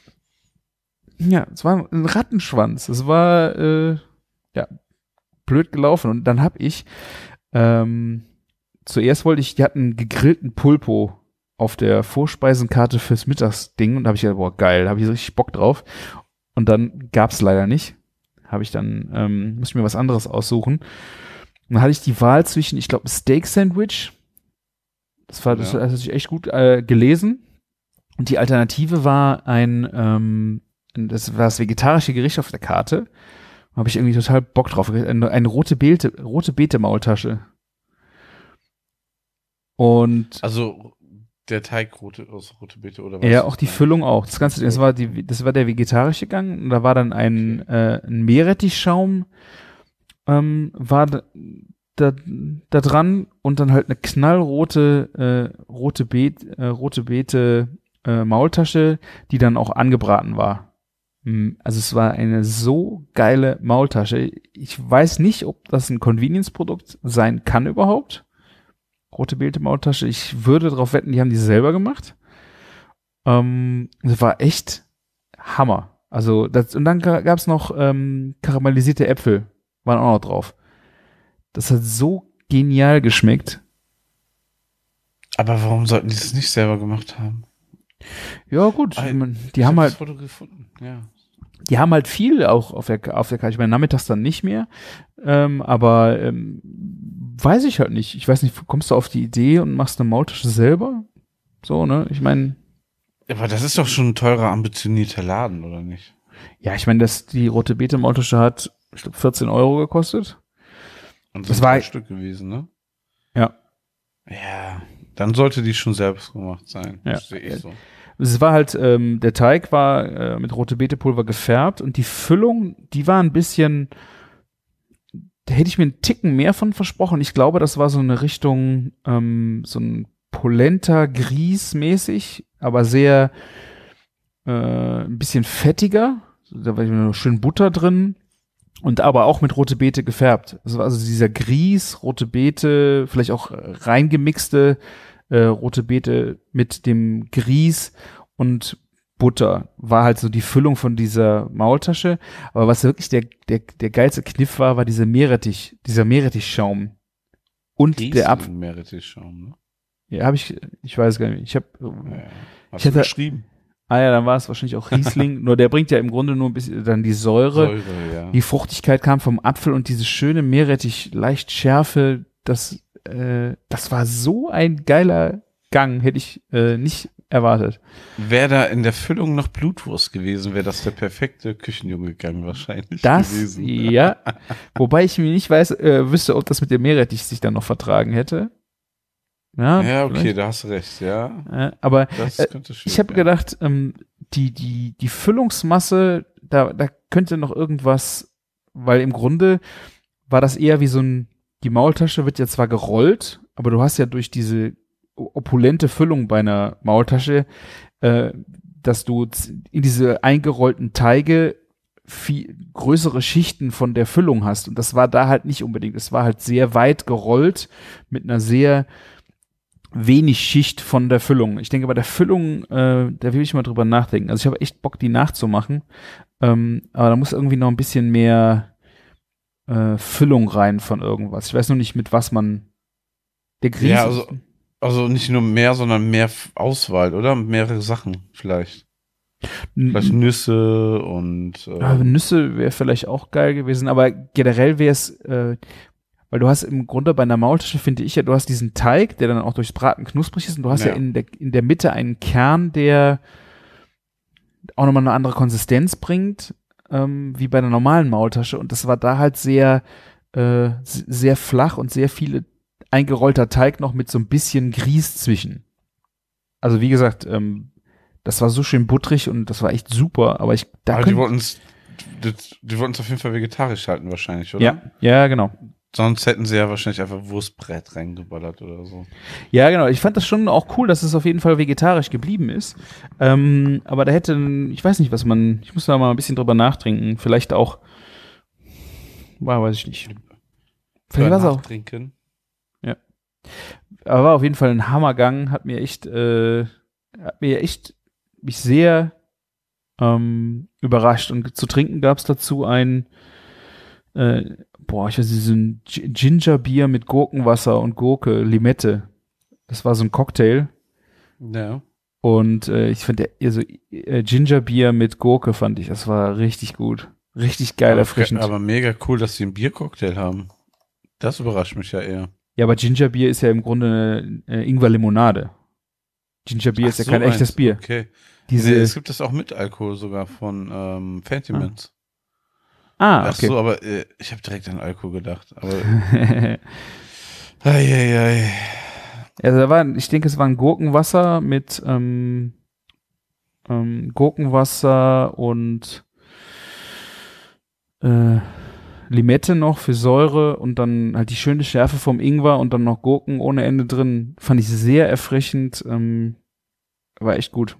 Speaker 4: es war ein Rattenschwanz, es war blöd gelaufen und dann habe ich zuerst die hatten gegrillten Pulpo auf der Vorspeisenkarte fürs Mittagsding und da habe ich gedacht, boah, geil, da habe ich richtig Bock drauf. Und dann gab's leider nicht. Musste ich mir was anderes aussuchen. Und dann hatte ich die Wahl zwischen, ich glaube, Steak-Sandwich. Das hat sich echt gut gelesen. Und die Alternative war das war das vegetarische Gericht auf der Karte. Da habe ich irgendwie total Bock drauf. Eine rote Beete-Maultasche. Und
Speaker 3: also der Teig aus rote Beete oder was?
Speaker 4: Ja, auch die Füllung auch. Das Ganze, das war der vegetarische Gang und da war dann ein Meerrettichschaum war da dran und dann halt eine knallrote rote Beete Maultasche, die dann auch angebraten war. Also es war eine so geile Maultasche. Ich weiß nicht, ob das ein Convenience-Produkt sein kann überhaupt. Rote Beete Maultasche. Ich würde darauf wetten, die haben die selber gemacht. Das war echt Hammer. Also und dann gab es noch karamellisierte Äpfel, waren auch noch drauf. Das hat so genial geschmeckt.
Speaker 3: Aber warum sollten die das nicht selber gemacht haben?
Speaker 4: Ja gut, die haben halt
Speaker 3: Foto gefunden. Ja.
Speaker 4: Die haben halt viel auch auf der Karte. Ich meine, nachmittags dann nicht mehr. Aber weiß ich halt nicht. Ich weiß nicht, kommst du auf die Idee und machst eine Maultasche selber? So, ne? Ich meine.
Speaker 3: Aber das ist doch schon ein teurer, ambitionierter Laden, oder nicht?
Speaker 4: Ja, ich meine, die rote Beete Maultasche hat, ich glaube, 14 € gekostet.
Speaker 3: Und das war 3 Stück gewesen, ne?
Speaker 4: Ja.
Speaker 3: Ja, dann sollte die schon selbst gemacht sein.
Speaker 4: Ja.
Speaker 3: Das sehe ich so.
Speaker 4: Es war halt, der Teig war mit rote Beete Pulver gefärbt und die Füllung, die war ein bisschen, da hätte ich mir einen Ticken mehr von versprochen. Ich glaube, das war so eine Richtung, so ein Polenta-Grieß-mäßig, aber sehr, ein bisschen fettiger. Da war noch schön Butter drin und aber auch mit rote Beete gefärbt. Das war also dieser Grieß, rote Beete, vielleicht auch reingemixte rote Beete mit dem Grieß und Butter war halt so die Füllung von dieser Maultasche. Aber was wirklich der geilste Kniff war dieser Meerrettichschaum. Und
Speaker 3: Grieß
Speaker 4: der Apfel.
Speaker 3: Meerrettichschaum, ne?
Speaker 4: Ja, ich weiß gar nicht.
Speaker 3: Hast du geschrieben?
Speaker 4: Ja, dann war es wahrscheinlich auch Riesling. Nur der bringt ja im Grunde nur ein bisschen dann die Säure.
Speaker 3: Ja.
Speaker 4: Die Fruchtigkeit kam vom Apfel und diese schöne Meerrettich, leicht Schärfe, das war so ein geiler Gang, hätte ich nicht erwartet.
Speaker 3: Wäre da in der Füllung noch Blutwurst gewesen, wäre das der perfekte Küchenjunge-Gang wahrscheinlich gewesen.
Speaker 4: Ja. Wobei ich mir nicht wüsste, ob das mit dem Meerrettich sich dann noch vertragen hätte.
Speaker 3: Ja, okay, vielleicht. Da hast du recht, ja.
Speaker 4: Aber
Speaker 3: das könnte
Speaker 4: ich habe gedacht, die Füllungsmasse, da könnte noch irgendwas, weil im Grunde war das eher wie die Maultasche wird ja zwar gerollt, aber du hast ja durch diese opulente Füllung bei einer Maultasche, dass du in diese eingerollten Teige viel größere Schichten von der Füllung hast. Und das war da halt nicht unbedingt. Es war halt sehr weit gerollt mit einer sehr wenig Schicht von der Füllung. Ich denke, bei der Füllung, da will ich mal drüber nachdenken. Also ich habe echt Bock, die nachzumachen. Aber da muss irgendwie noch ein bisschen mehr Füllung rein von irgendwas. Ich weiß nur nicht, mit was man der Grieß.
Speaker 3: Ja, also nicht nur mehr, sondern mehr Auswahl, oder? Mehrere Sachen vielleicht. Vielleicht Nüsse und
Speaker 4: Nüsse wäre vielleicht auch geil gewesen, aber generell wäre es weil du hast im Grunde bei einer Maultasche, finde ich ja, du hast diesen Teig, der dann auch durchs Braten knusprig ist und du hast ja in der Mitte einen Kern, der auch nochmal eine andere Konsistenz bringt, wie bei einer normalen Maultasche. Und das war da halt sehr, sehr flach und sehr viele eingerollter Teig noch mit so ein bisschen Grieß zwischen. Also wie gesagt, das war so schön butterig und das war echt super, aber
Speaker 3: die wollten es auf jeden Fall vegetarisch halten wahrscheinlich, oder?
Speaker 4: Ja, genau.
Speaker 3: Sonst hätten sie ja wahrscheinlich einfach Wurstbrett reingeballert oder so.
Speaker 4: Ja, genau. Ich fand das schon auch cool, dass es auf jeden Fall vegetarisch geblieben ist. Aber da ich weiß nicht, ich muss da mal ein bisschen drüber nachdenken. Vielleicht auch, weiß ich nicht. Vielleicht war es auch.
Speaker 3: Trinken.
Speaker 4: Ja. Aber war auf jeden Fall ein Hammergang, hat mir echt mich sehr überrascht. Und zu trinken gab es dazu ein ich weiß nicht, so ein Gingerbier mit Gurkenwasser und Gurke, Limette. Das war so ein Cocktail.
Speaker 3: Ja.
Speaker 4: Und ich finde, Gingerbier mit Gurke fand ich, das war richtig gut. Richtig geil, erfrischend.
Speaker 3: Aber mega cool, dass sie einen Biercocktail haben. Das überrascht mich ja eher.
Speaker 4: Ja, aber Gingerbier ist ja im Grunde eine Ingwer-Limonade. Gingerbier ist ja kein echtes Bier.
Speaker 3: Okay. Es gibt das auch mit Alkohol sogar von Fantimans.
Speaker 4: Okay.
Speaker 3: Ach so, aber ich habe direkt an Alkohol gedacht. Aber
Speaker 4: Also ich denke, es war ein Gurkenwasser mit Gurkenwasser und Limette noch für Säure und dann halt die schöne Schärfe vom Ingwer und dann noch Gurken ohne Ende drin. Fand ich sehr erfrischend. War echt gut.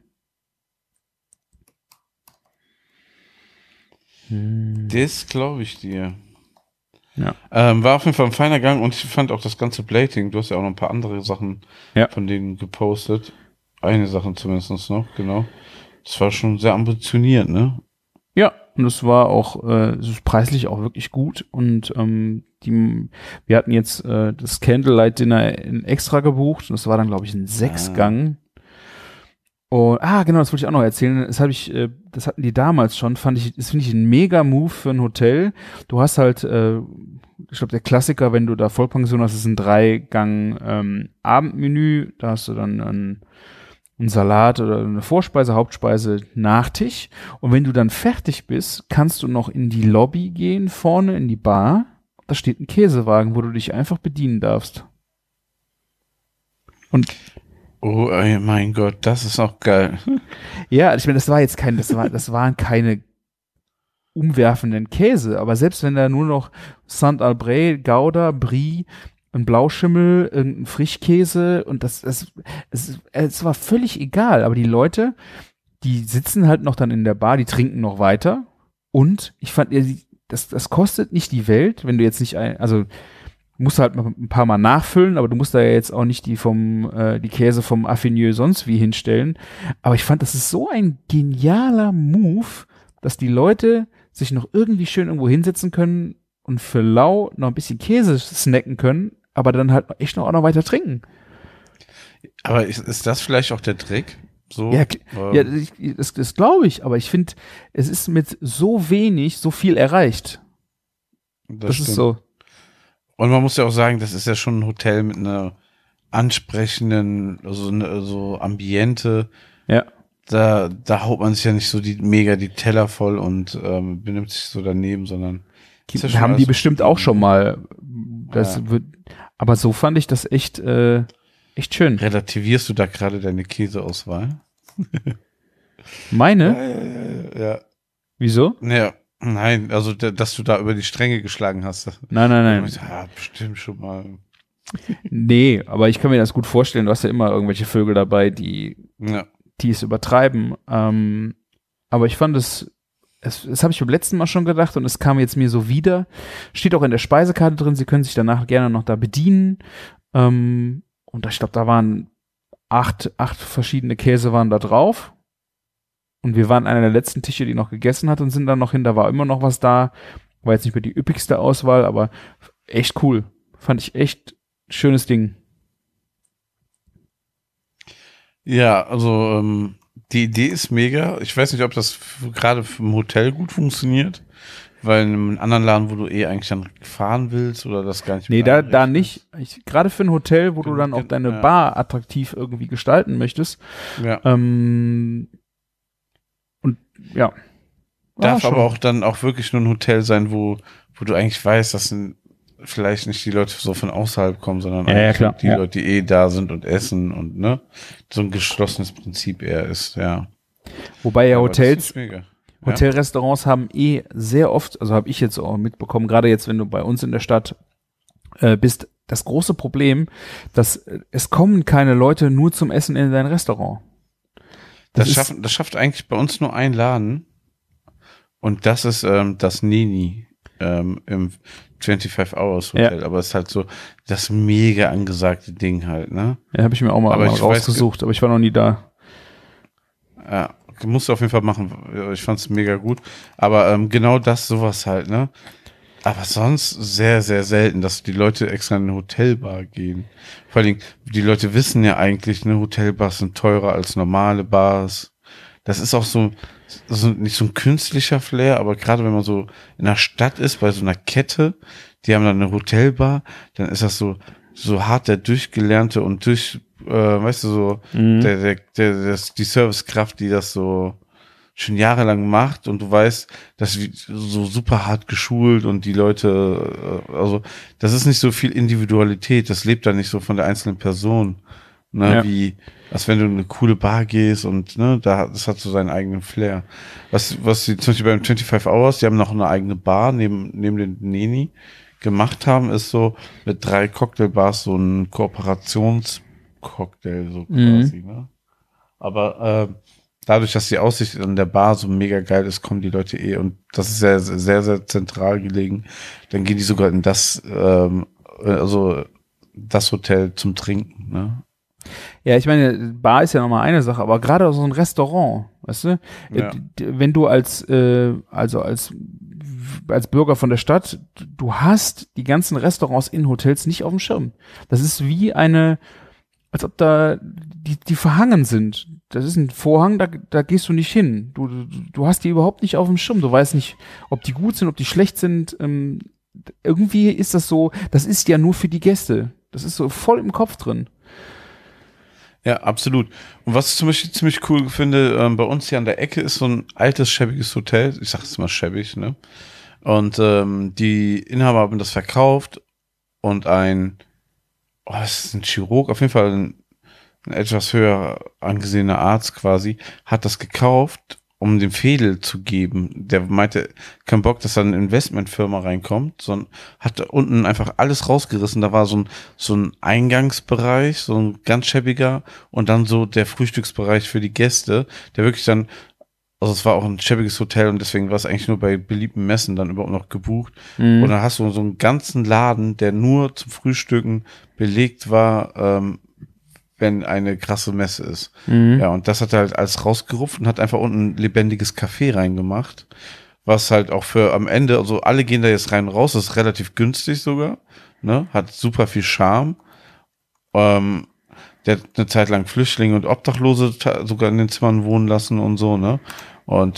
Speaker 3: Das glaube ich dir.
Speaker 4: Ja.
Speaker 3: War auf jeden Fall ein feiner Gang und ich fand auch das ganze Plating, du hast ja auch noch ein paar andere Sachen von denen gepostet. Eine Sache zumindest noch, genau. Das war schon sehr ambitioniert, ne?
Speaker 4: Ja, und es war auch es ist preislich auch wirklich gut und wir hatten jetzt das Candlelight Dinner extra gebucht und das war dann, glaube ich, ein 6-Gang. Und, genau, das wollte ich auch noch erzählen. Das hatten die damals schon, das finde ich ein mega Move für ein Hotel. Du hast halt, ich glaube, der Klassiker, wenn du da Vollpension hast, ist ein 3-Gang Abendmenü. Da hast du dann einen Salat oder eine Vorspeise, Hauptspeise, Nachtisch. Und wenn du dann fertig bist, kannst du noch in die Lobby gehen, vorne in die Bar. Da steht ein Käsewagen, wo du dich einfach bedienen darfst. Und
Speaker 3: oh mein Gott, das ist auch geil.
Speaker 4: Ja, ich meine, das waren keine umwerfenden Käse, aber selbst wenn da nur noch Saint-Albret, Gouda, Brie, ein Blauschimmel, irgendein Frischkäse und es war völlig egal, aber die Leute, die sitzen halt noch dann in der Bar, die trinken noch weiter und ich fand, das kostet nicht die Welt, wenn du jetzt nicht musst halt ein paar Mal nachfüllen, aber du musst da ja jetzt auch nicht die Käse vom Affineux sonst wie hinstellen. Aber ich fand, das ist so ein genialer Move, dass die Leute sich noch irgendwie schön irgendwo hinsetzen können und für lau noch ein bisschen Käse snacken können, aber dann halt echt noch auch noch weiter trinken.
Speaker 3: Aber ist das vielleicht auch der Trick? So,
Speaker 4: das glaube ich, aber ich finde, es ist mit so wenig so viel erreicht. Das ist so.
Speaker 3: Und man muss ja auch sagen, das ist ja schon ein Hotel mit einer ansprechenden, so Ambiente.
Speaker 4: Ja.
Speaker 3: Da haut man sich ja nicht so die Teller voll und benimmt sich so daneben, sondern
Speaker 4: haben die bestimmt auch schon mal. Aber so fand ich das echt schön.
Speaker 3: Relativierst du da gerade deine Käseauswahl?
Speaker 4: Meine?
Speaker 3: Ja.
Speaker 4: Wieso?
Speaker 3: Ja, nein, also dass du da über die Stränge geschlagen hast.
Speaker 4: Nein.
Speaker 3: Ja, bestimmt schon mal.
Speaker 4: Nee, aber ich kann mir das gut vorstellen. Du hast ja immer irgendwelche Vögel dabei, die es übertreiben. Aber ich fand das habe ich beim letzten Mal schon gedacht und es kam jetzt mir so wieder. Steht auch in der Speisekarte drin, Sie können sich danach gerne noch da bedienen. Und ich glaube, da waren 8 verschiedene Käse waren da drauf. Und wir waren einer der letzten Tische, die noch gegessen hat und sind dann noch hin. Da war immer noch was da. War jetzt nicht mehr die üppigste Auswahl, aber echt cool. Fand ich echt schönes Ding.
Speaker 3: Ja, also die Idee ist mega. Ich weiß nicht, ob das gerade im Hotel gut funktioniert, weil in einem anderen Laden, wo du eigentlich dann fahren willst oder das gar nicht mehr.
Speaker 4: Nee, da nicht. Gerade für ein Hotel, wo du dann auch deine Bar attraktiv irgendwie gestalten möchtest.
Speaker 3: Ja.
Speaker 4: Und ja.
Speaker 3: Darf aber auch dann auch wirklich nur ein Hotel sein, wo du eigentlich weißt, dass vielleicht nicht die Leute so von außerhalb kommen, sondern die Leute, die da sind und essen und so ein geschlossenes Prinzip eher ist, ja.
Speaker 4: Wobei ja Hotelrestaurants haben sehr oft, also habe ich jetzt auch mitbekommen, gerade jetzt, wenn du bei uns in der Stadt bist, das große Problem, dass es kommen keine Leute nur zum Essen in dein Restaurant.
Speaker 3: Das schafft eigentlich bei uns nur ein Laden und das ist das Nini im 25 Hours Hotel, aber es ist halt so das mega angesagte Ding halt, ne?
Speaker 4: Ja, habe ich mir auch mal rausgesucht, aber ich war noch nie da.
Speaker 3: Ja, musst du auf jeden Fall machen. Ich fand's mega gut. Aber genau sowas halt, ne? Aber sonst sehr, sehr selten, dass die Leute extra in eine Hotelbar gehen. Vor allen Dingen, die Leute wissen ja eigentlich, ne, Hotelbars sind teurer als normale Bars. Das ist auch so nicht so ein künstlicher Flair, aber gerade wenn man so in der Stadt ist, bei so einer Kette, die haben dann eine Hotelbar, dann ist das so hart der Durchgelernte und weißt du, so die Servicekraft, die das so schon jahrelang macht und du weißt, dass so super hart geschult und die Leute, also das ist nicht so viel Individualität, das lebt da nicht so von der einzelnen Person, ne, wie als wenn du in eine coole Bar gehst und das hat so seinen eigenen Flair. Was sie zum Beispiel beim 25 Hours, die haben noch eine eigene Bar neben den Neni gemacht haben, ist so mit 3 Cocktailbars so ein Kooperationscocktail so quasi, ne? Aber dadurch, dass die Aussicht an der Bar so mega geil ist, kommen die Leute und das ist sehr, sehr, sehr zentral gelegen. Dann gehen die sogar in das Hotel zum Trinken, ne?
Speaker 4: Ja, ich meine, Bar ist ja nochmal eine Sache, aber gerade so ein Restaurant, weißt du, wenn du als Bürger von der Stadt, du hast die ganzen Restaurants in Hotels nicht auf dem Schirm. Das ist wie als ob da die verhangen sind. Das ist ein Vorhang, da gehst du nicht hin. Du hast die überhaupt nicht auf dem Schirm. Du weißt nicht, ob die gut sind, ob die schlecht sind. Irgendwie ist das so, das ist ja nur für die Gäste. Das ist so voll im Kopf drin.
Speaker 3: Ja, absolut. Und was ich zum Beispiel ziemlich cool finde, bei uns hier an der Ecke ist so ein altes, schäbiges Hotel. Ich sag es mal schäbig, ne? Und die Inhaber haben das verkauft und das ist ein Chirurg, auf jeden Fall ein etwas höher angesehener Arzt quasi, hat das gekauft, um dem Fädel zu geben. Der meinte, kein Bock, dass da eine Investmentfirma reinkommt, sondern hat unten einfach alles rausgerissen. Da war so ein Eingangsbereich, so ein ganz schäbiger und dann so der Frühstücksbereich für die Gäste, der wirklich dann, also es war auch ein schäbiges Hotel und deswegen war es eigentlich nur bei beliebten Messen dann überhaupt noch gebucht. Und dann hast du so einen ganzen Laden, der nur zum Frühstücken belegt war, wenn eine krasse Messe ist. Ja, und das hat er halt alles rausgerupft und hat einfach unten ein lebendiges Café reingemacht, was halt auch für am Ende, also alle gehen da jetzt rein und raus, das ist relativ günstig sogar, ne, hat super viel Charme, der hat eine Zeit lang Flüchtlinge und Obdachlose sogar in den Zimmern wohnen lassen und so, ne? Und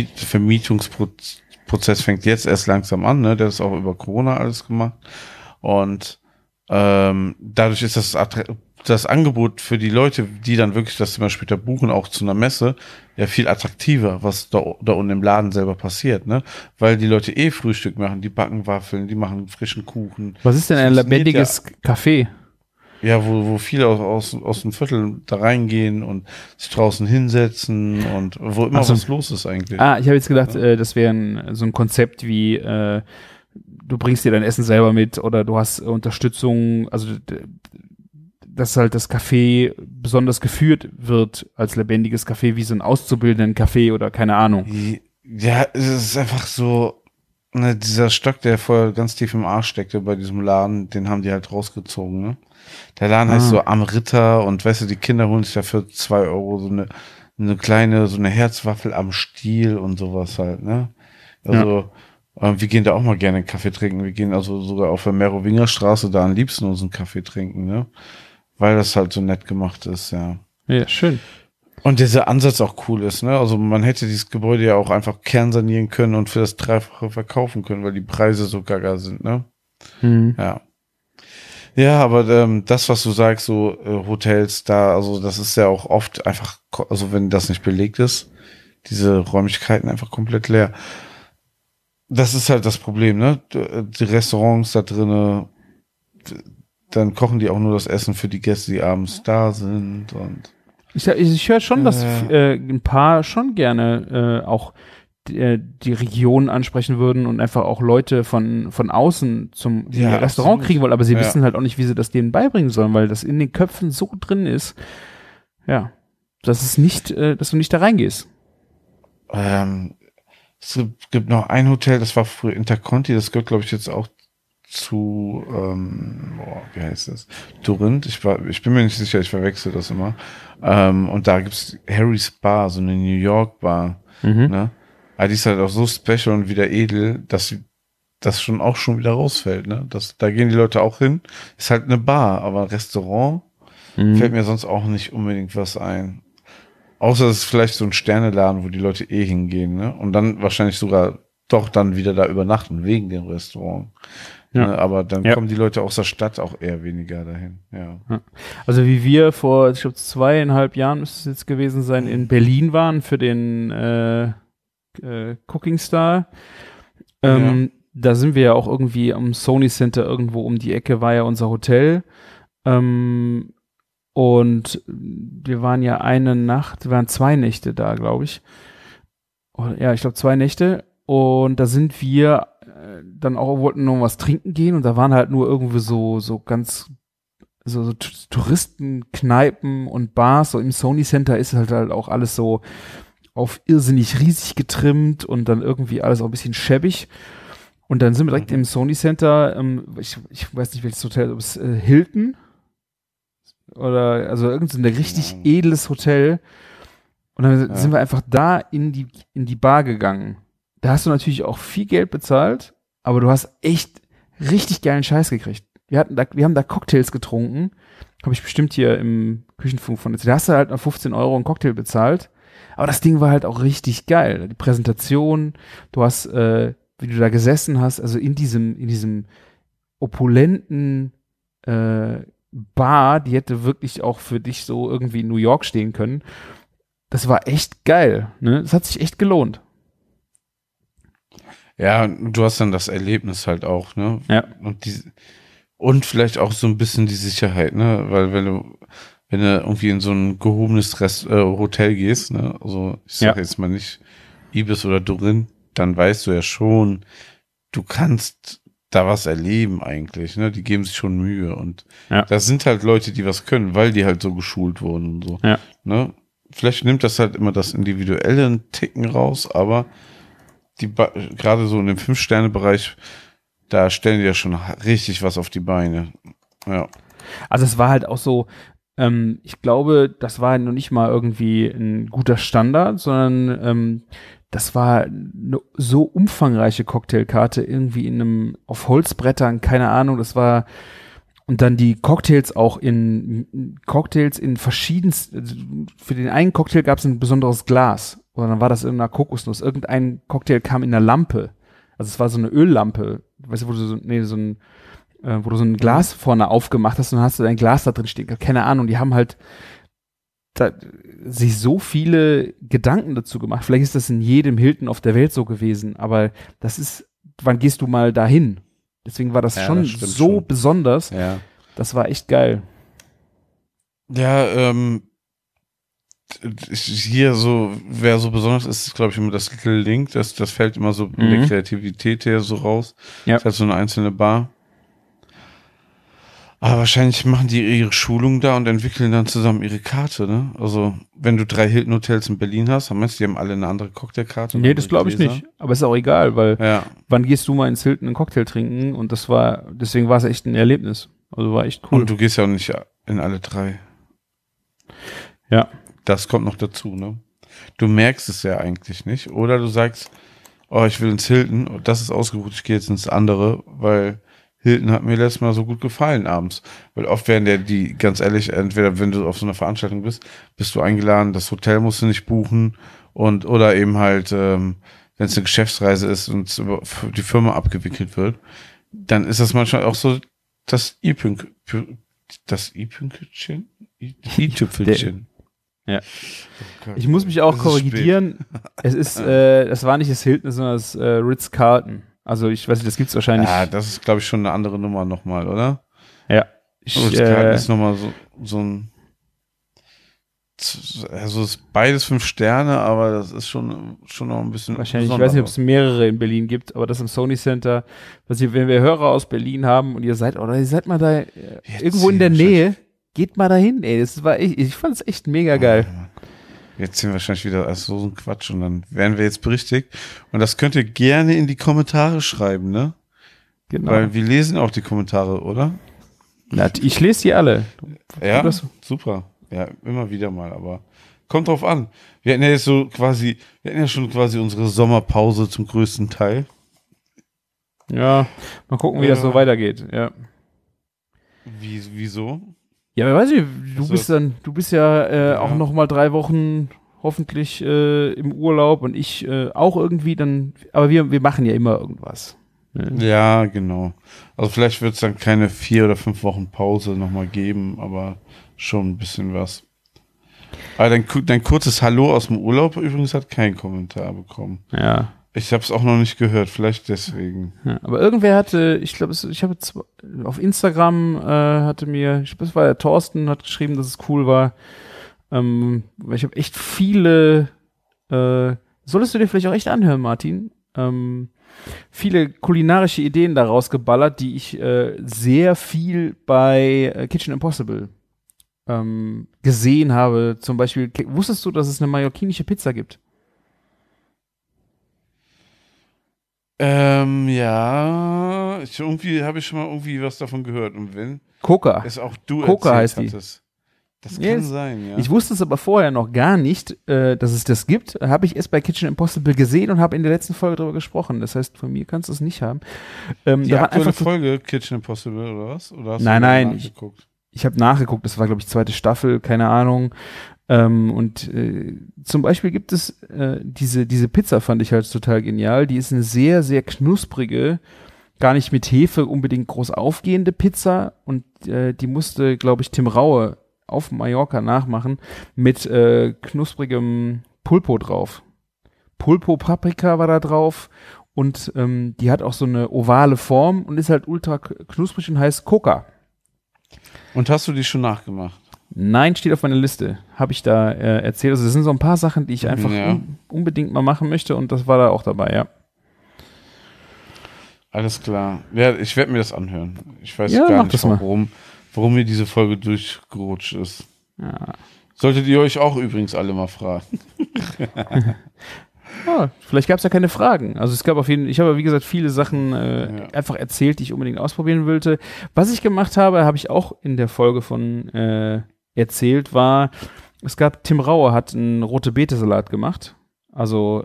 Speaker 3: Vermietungsprozess fängt jetzt erst langsam an, ne? Der ist auch über Corona alles gemacht. Und dadurch ist das Angebot für die Leute, die dann wirklich das Zimmer später buchen, auch zu einer Messe, ja viel attraktiver, was da unten im Laden selber passiert, ne? Weil die Leute Frühstück machen, die backen Waffeln, die machen frischen Kuchen.
Speaker 4: Was ist denn ein lebendiges Café?
Speaker 3: Ja, wo viele aus dem Viertel da reingehen und sich draußen hinsetzen und wo immer was los ist eigentlich.
Speaker 4: Ich habe jetzt gedacht, das wäre so ein Konzept wie du bringst dir dein Essen selber mit oder du hast Unterstützung, also dass halt das Café besonders geführt wird als lebendiges Café, wie so ein auszubildenden Café oder keine Ahnung.
Speaker 3: Ja, es ist einfach so, ne, dieser Stock, der vorher ganz tief im Arsch steckte bei diesem Laden, den haben die halt rausgezogen, ne? Der Laden heißt so Am Ritter und weißt du, die Kinder holen sich da für 2 Euro so eine kleine, so eine Herzwaffel am Stiel und sowas halt, ne? Also, wir gehen da auch mal gerne einen Kaffee trinken. Wir gehen also sogar auf der Merowingerstraße da am liebsten unseren Kaffee trinken, ne? Weil das halt so nett gemacht ist, ja.
Speaker 4: Ja, schön.
Speaker 3: Und dieser Ansatz auch cool ist, ne? Also man hätte dieses Gebäude ja auch einfach kernsanieren können und für das Dreifache verkaufen können, weil die Preise so gaga sind, ne? Ja. Ja, aber das, was du sagst, so Hotels da, also das ist ja auch oft einfach, also wenn das nicht belegt ist, diese Räumlichkeiten einfach komplett leer. Das ist halt das Problem, ne? Die Restaurants da drinnen, dann kochen die auch nur das Essen für die Gäste, die abends da sind und
Speaker 4: ich höre schon, dass ein paar schon gerne auch die Region ansprechen würden und einfach auch Leute von außen zum Restaurant absolut kriegen wollen, aber sie wissen halt auch nicht, wie sie das denen beibringen sollen, weil das in den Köpfen so drin ist, ja, dass du nicht da reingehst.
Speaker 3: Es gibt noch ein Hotel, das war früher Interconti, das gehört, glaube ich, jetzt auch zu, wie heißt das? Dorint. Ich bin mir nicht sicher, ich verwechsel das immer. Und da gibt's Harry's Bar, so eine New York Bar, ne? Aber die ist halt auch so special und wieder edel, dass das schon wieder rausfällt, ne? Da gehen die Leute auch hin. Ist halt eine Bar, aber ein Restaurant fällt mir sonst auch nicht unbedingt was ein. Außer es ist vielleicht so ein Sterneladen, wo die Leute hingehen, ne? Und dann wahrscheinlich sogar doch dann wieder da übernachten, wegen dem Restaurant. Ja. Ne? Aber dann kommen die Leute aus der Stadt auch eher weniger dahin, ja.
Speaker 4: Also wie wir vor, ich glaube, 2,5 Jahren müsste es jetzt gewesen sein, in Berlin waren für den Cooking Star. Da sind wir ja auch irgendwie am Sony Center irgendwo um die Ecke, war ja unser Hotel. Und wir waren ja wir waren 2 Nächte da, glaube ich. Ja, ich glaube 2 Nächte. Und da sind wir dann auch, wollten noch was trinken gehen und da waren halt nur irgendwie so ganz so Touristenkneipen und Bars. So im Sony Center ist halt auch alles so auf irrsinnig riesig getrimmt und dann irgendwie alles auch ein bisschen schäbig. Und dann sind wir direkt im Sony Center, ich weiß nicht welches Hotel, ob es Hilton oder also irgendein richtig edles Hotel. Und dann sind wir einfach da in die Bar gegangen. Da hast du natürlich auch viel Geld bezahlt, aber du hast echt richtig geilen Scheiß gekriegt. Wir haben da Cocktails getrunken, habe ich bestimmt hier im Küchenfunk von erzählt. Da hast du halt noch 15 Euro einen Cocktail bezahlt, aber das Ding war halt auch richtig geil. Die Präsentation, du hast, wie du da gesessen hast, also in diesem opulenten Bar, die hätte wirklich auch für dich so irgendwie in New York stehen können. Das war echt geil, ne? Das hat sich echt gelohnt.
Speaker 3: Ja, du hast dann das Erlebnis halt auch, ne?
Speaker 4: Ja.
Speaker 3: Und vielleicht auch so ein bisschen die Sicherheit, ne? Weil wenn du irgendwie in so ein gehobenes Hotel gehst, ne? Also ich sag jetzt mal nicht Ibis oder Dorint, dann weißt du ja schon, du kannst da was erleben eigentlich, ne? Die geben sich schon Mühe und das sind halt Leute, die was können, weil die halt so geschult wurden und so, ne? Vielleicht nimmt das halt immer das individuelle einen Ticken raus, aber gerade so in dem 5-Sterne-Bereich, da stellen die ja schon richtig was auf die Beine. Ja.
Speaker 4: Also es war halt auch so, ich glaube, das war noch nicht mal irgendwie ein guter Standard, sondern das war eine so umfangreiche Cocktailkarte irgendwie auf Holzbrettern, keine Ahnung, das war, Und dann die Cocktails auch in verschiedensten, für den einen Cocktail gab es ein besonderes Glas. Oder dann war das in einer Kokosnuss. Irgendein Cocktail kam in einer Lampe. Also es war so eine Öllampe. Weißt du, wo du so ein Glas vorne aufgemacht hast und dann hast du dein Glas da drin stehen. Keine Ahnung, die haben halt sich so viele Gedanken dazu gemacht. Vielleicht ist das in jedem Hilton auf der Welt so gewesen, aber das ist, wann gehst du mal dahin? Deswegen war das schon so besonders.
Speaker 3: Ja.
Speaker 4: Das war echt geil.
Speaker 3: Ja, hier so, wer so besonders ist glaube ich, immer das Little Link. Das fällt immer so in der Kreativität her so raus.
Speaker 4: Ja.
Speaker 3: Das ist halt so eine einzelne Bar. Aber wahrscheinlich machen die ihre Schulung da und entwickeln dann zusammen ihre Karte, ne? Also, wenn du 3 Hilton-Hotels in Berlin hast, dann meinst du, die haben alle eine andere Cocktailkarte?
Speaker 4: Nee, das glaube ich nicht. Aber ist auch egal, weil wann gehst du mal ins Hilton einen Cocktail trinken? Und deswegen war es echt ein Erlebnis. Also war echt cool.
Speaker 3: Und du gehst ja auch nicht in alle 3.
Speaker 4: Ja.
Speaker 3: Das kommt noch dazu, ne? Du merkst es ja eigentlich nicht. Oder du sagst, oh, ich will ins Hilton, und das ist ausgebucht, ich gehe jetzt ins andere, weil Hilton hat mir letztes Mal so gut gefallen abends. Weil oft werden die, ganz ehrlich, entweder wenn du auf so einer Veranstaltung bist du eingeladen, das Hotel musst du nicht buchen oder eben halt, wenn es eine Geschäftsreise ist und für die Firma abgewickelt wird, dann ist das manchmal auch so das i-Tüpfelchen.
Speaker 4: Ja. Oh, ich muss mich auch korrigieren. Es ist, das war nicht das Hilton, sondern das Ritz-Carlton. Also ich weiß nicht, das gibt's wahrscheinlich.
Speaker 3: Ja, das ist, glaube ich, schon eine andere Nummer nochmal, oder?
Speaker 4: Ja.
Speaker 3: Ritz-Carlton ist nochmal so ein, also es ist beides 5 Sterne, aber das ist schon noch ein bisschen
Speaker 4: wahrscheinlich, ich weiß nicht, ob es mehrere in Berlin gibt, aber das im Sony Center, wenn wir Hörer aus Berlin haben und ihr seid mal da irgendwo in der Nähe, geht mal dahin, ey, ich fand es echt mega geil.
Speaker 3: Jetzt sind wir wahrscheinlich wieder so ein Quatsch und dann werden wir jetzt berichtigt. Und das könnt ihr gerne in die Kommentare schreiben, ne?
Speaker 4: Genau.
Speaker 3: Weil wir lesen auch die Kommentare, oder?
Speaker 4: Na, ich lese die alle.
Speaker 3: Ja, super. Ja, immer wieder mal, aber kommt drauf an. Wir hatten ja schon quasi unsere Sommerpause zum größten Teil.
Speaker 4: Ja, mal gucken, wie das so weitergeht, ja.
Speaker 3: Wieso?
Speaker 4: Ja, wer weiß nicht, du bist ja auch noch mal 3 Wochen hoffentlich im Urlaub und ich auch irgendwie dann, aber wir machen ja immer irgendwas. Ne?
Speaker 3: Ja, genau. Also vielleicht wird es dann keine 4 oder 5 Wochen Pause nochmal geben, aber schon ein bisschen was. Aber dein kurzes Hallo aus dem Urlaub übrigens hat keinen Kommentar bekommen.
Speaker 4: Ja.
Speaker 3: Ich habe es auch noch nicht gehört, vielleicht deswegen.
Speaker 4: Ja, aber irgendwer hatte, ich glaube, ich habe auf Instagram es war der Thorsten, hat geschrieben, dass es cool war. Ich habe echt viele, solltest du dir vielleicht auch echt anhören, Martin, viele kulinarische Ideen daraus geballert, die ich sehr viel bei Kitchen Impossible gesehen habe. Zum Beispiel, wusstest du, dass es eine mallorquinische Pizza gibt?
Speaker 3: Ja, habe ich schon mal irgendwie was davon gehört. Und wenn
Speaker 4: Coca.
Speaker 3: Ist auch du
Speaker 4: Coca heißt die.
Speaker 3: Das kann sein, ja.
Speaker 4: Ich wusste es aber vorher noch gar nicht, dass es das gibt. Habe ich erst bei Kitchen Impossible gesehen und habe in der letzten Folge darüber gesprochen. Das heißt, von mir kannst du es nicht haben.
Speaker 3: Die aktuelle Folge Kitchen Impossible oder was? Oder hast
Speaker 4: nein,
Speaker 3: du nachgeguckt?
Speaker 4: Ich habe nachgeguckt. Das war, glaube ich, 2. Staffel, keine Ahnung. Zum Beispiel gibt es diese Pizza, fand ich halt total genial. Die ist eine sehr, sehr knusprige, gar nicht mit Hefe unbedingt groß aufgehende Pizza und die musste, glaube ich, Tim Raue auf Mallorca nachmachen mit knusprigem Pulpo drauf. Pulpo Paprika war da drauf und die hat auch so eine ovale Form und ist halt ultra knusprig und heißt Coca.
Speaker 3: Und hast du die schon nachgemacht?
Speaker 4: Nein, steht auf meiner Liste. Habe ich da erzählt. Also das sind so ein paar Sachen, die ich einfach unbedingt mal machen möchte und das war da auch dabei, ja.
Speaker 3: Alles klar. Ja, ich werde mir das anhören. Ich weiß gar nicht, warum mir diese Folge durchgerutscht ist.
Speaker 4: Ja.
Speaker 3: Solltet ihr euch auch übrigens alle mal fragen.
Speaker 4: Vielleicht gab es ja keine Fragen. Also es gab ich habe wie gesagt viele Sachen einfach erzählt, die ich unbedingt ausprobieren wollte. Was ich gemacht habe, habe ich auch in der Folge von erzählt, war, Tim Raue hat einen Rote-Beete-Salat gemacht. Also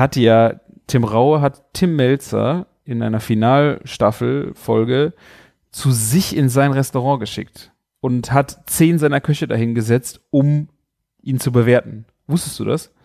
Speaker 4: Tim Raue hat Tim Melzer in einer Finalstaffel-Folge zu sich in sein Restaurant geschickt und hat 10 seiner Köche dahin gesetzt, um ihn zu bewerten. Wusstest du das?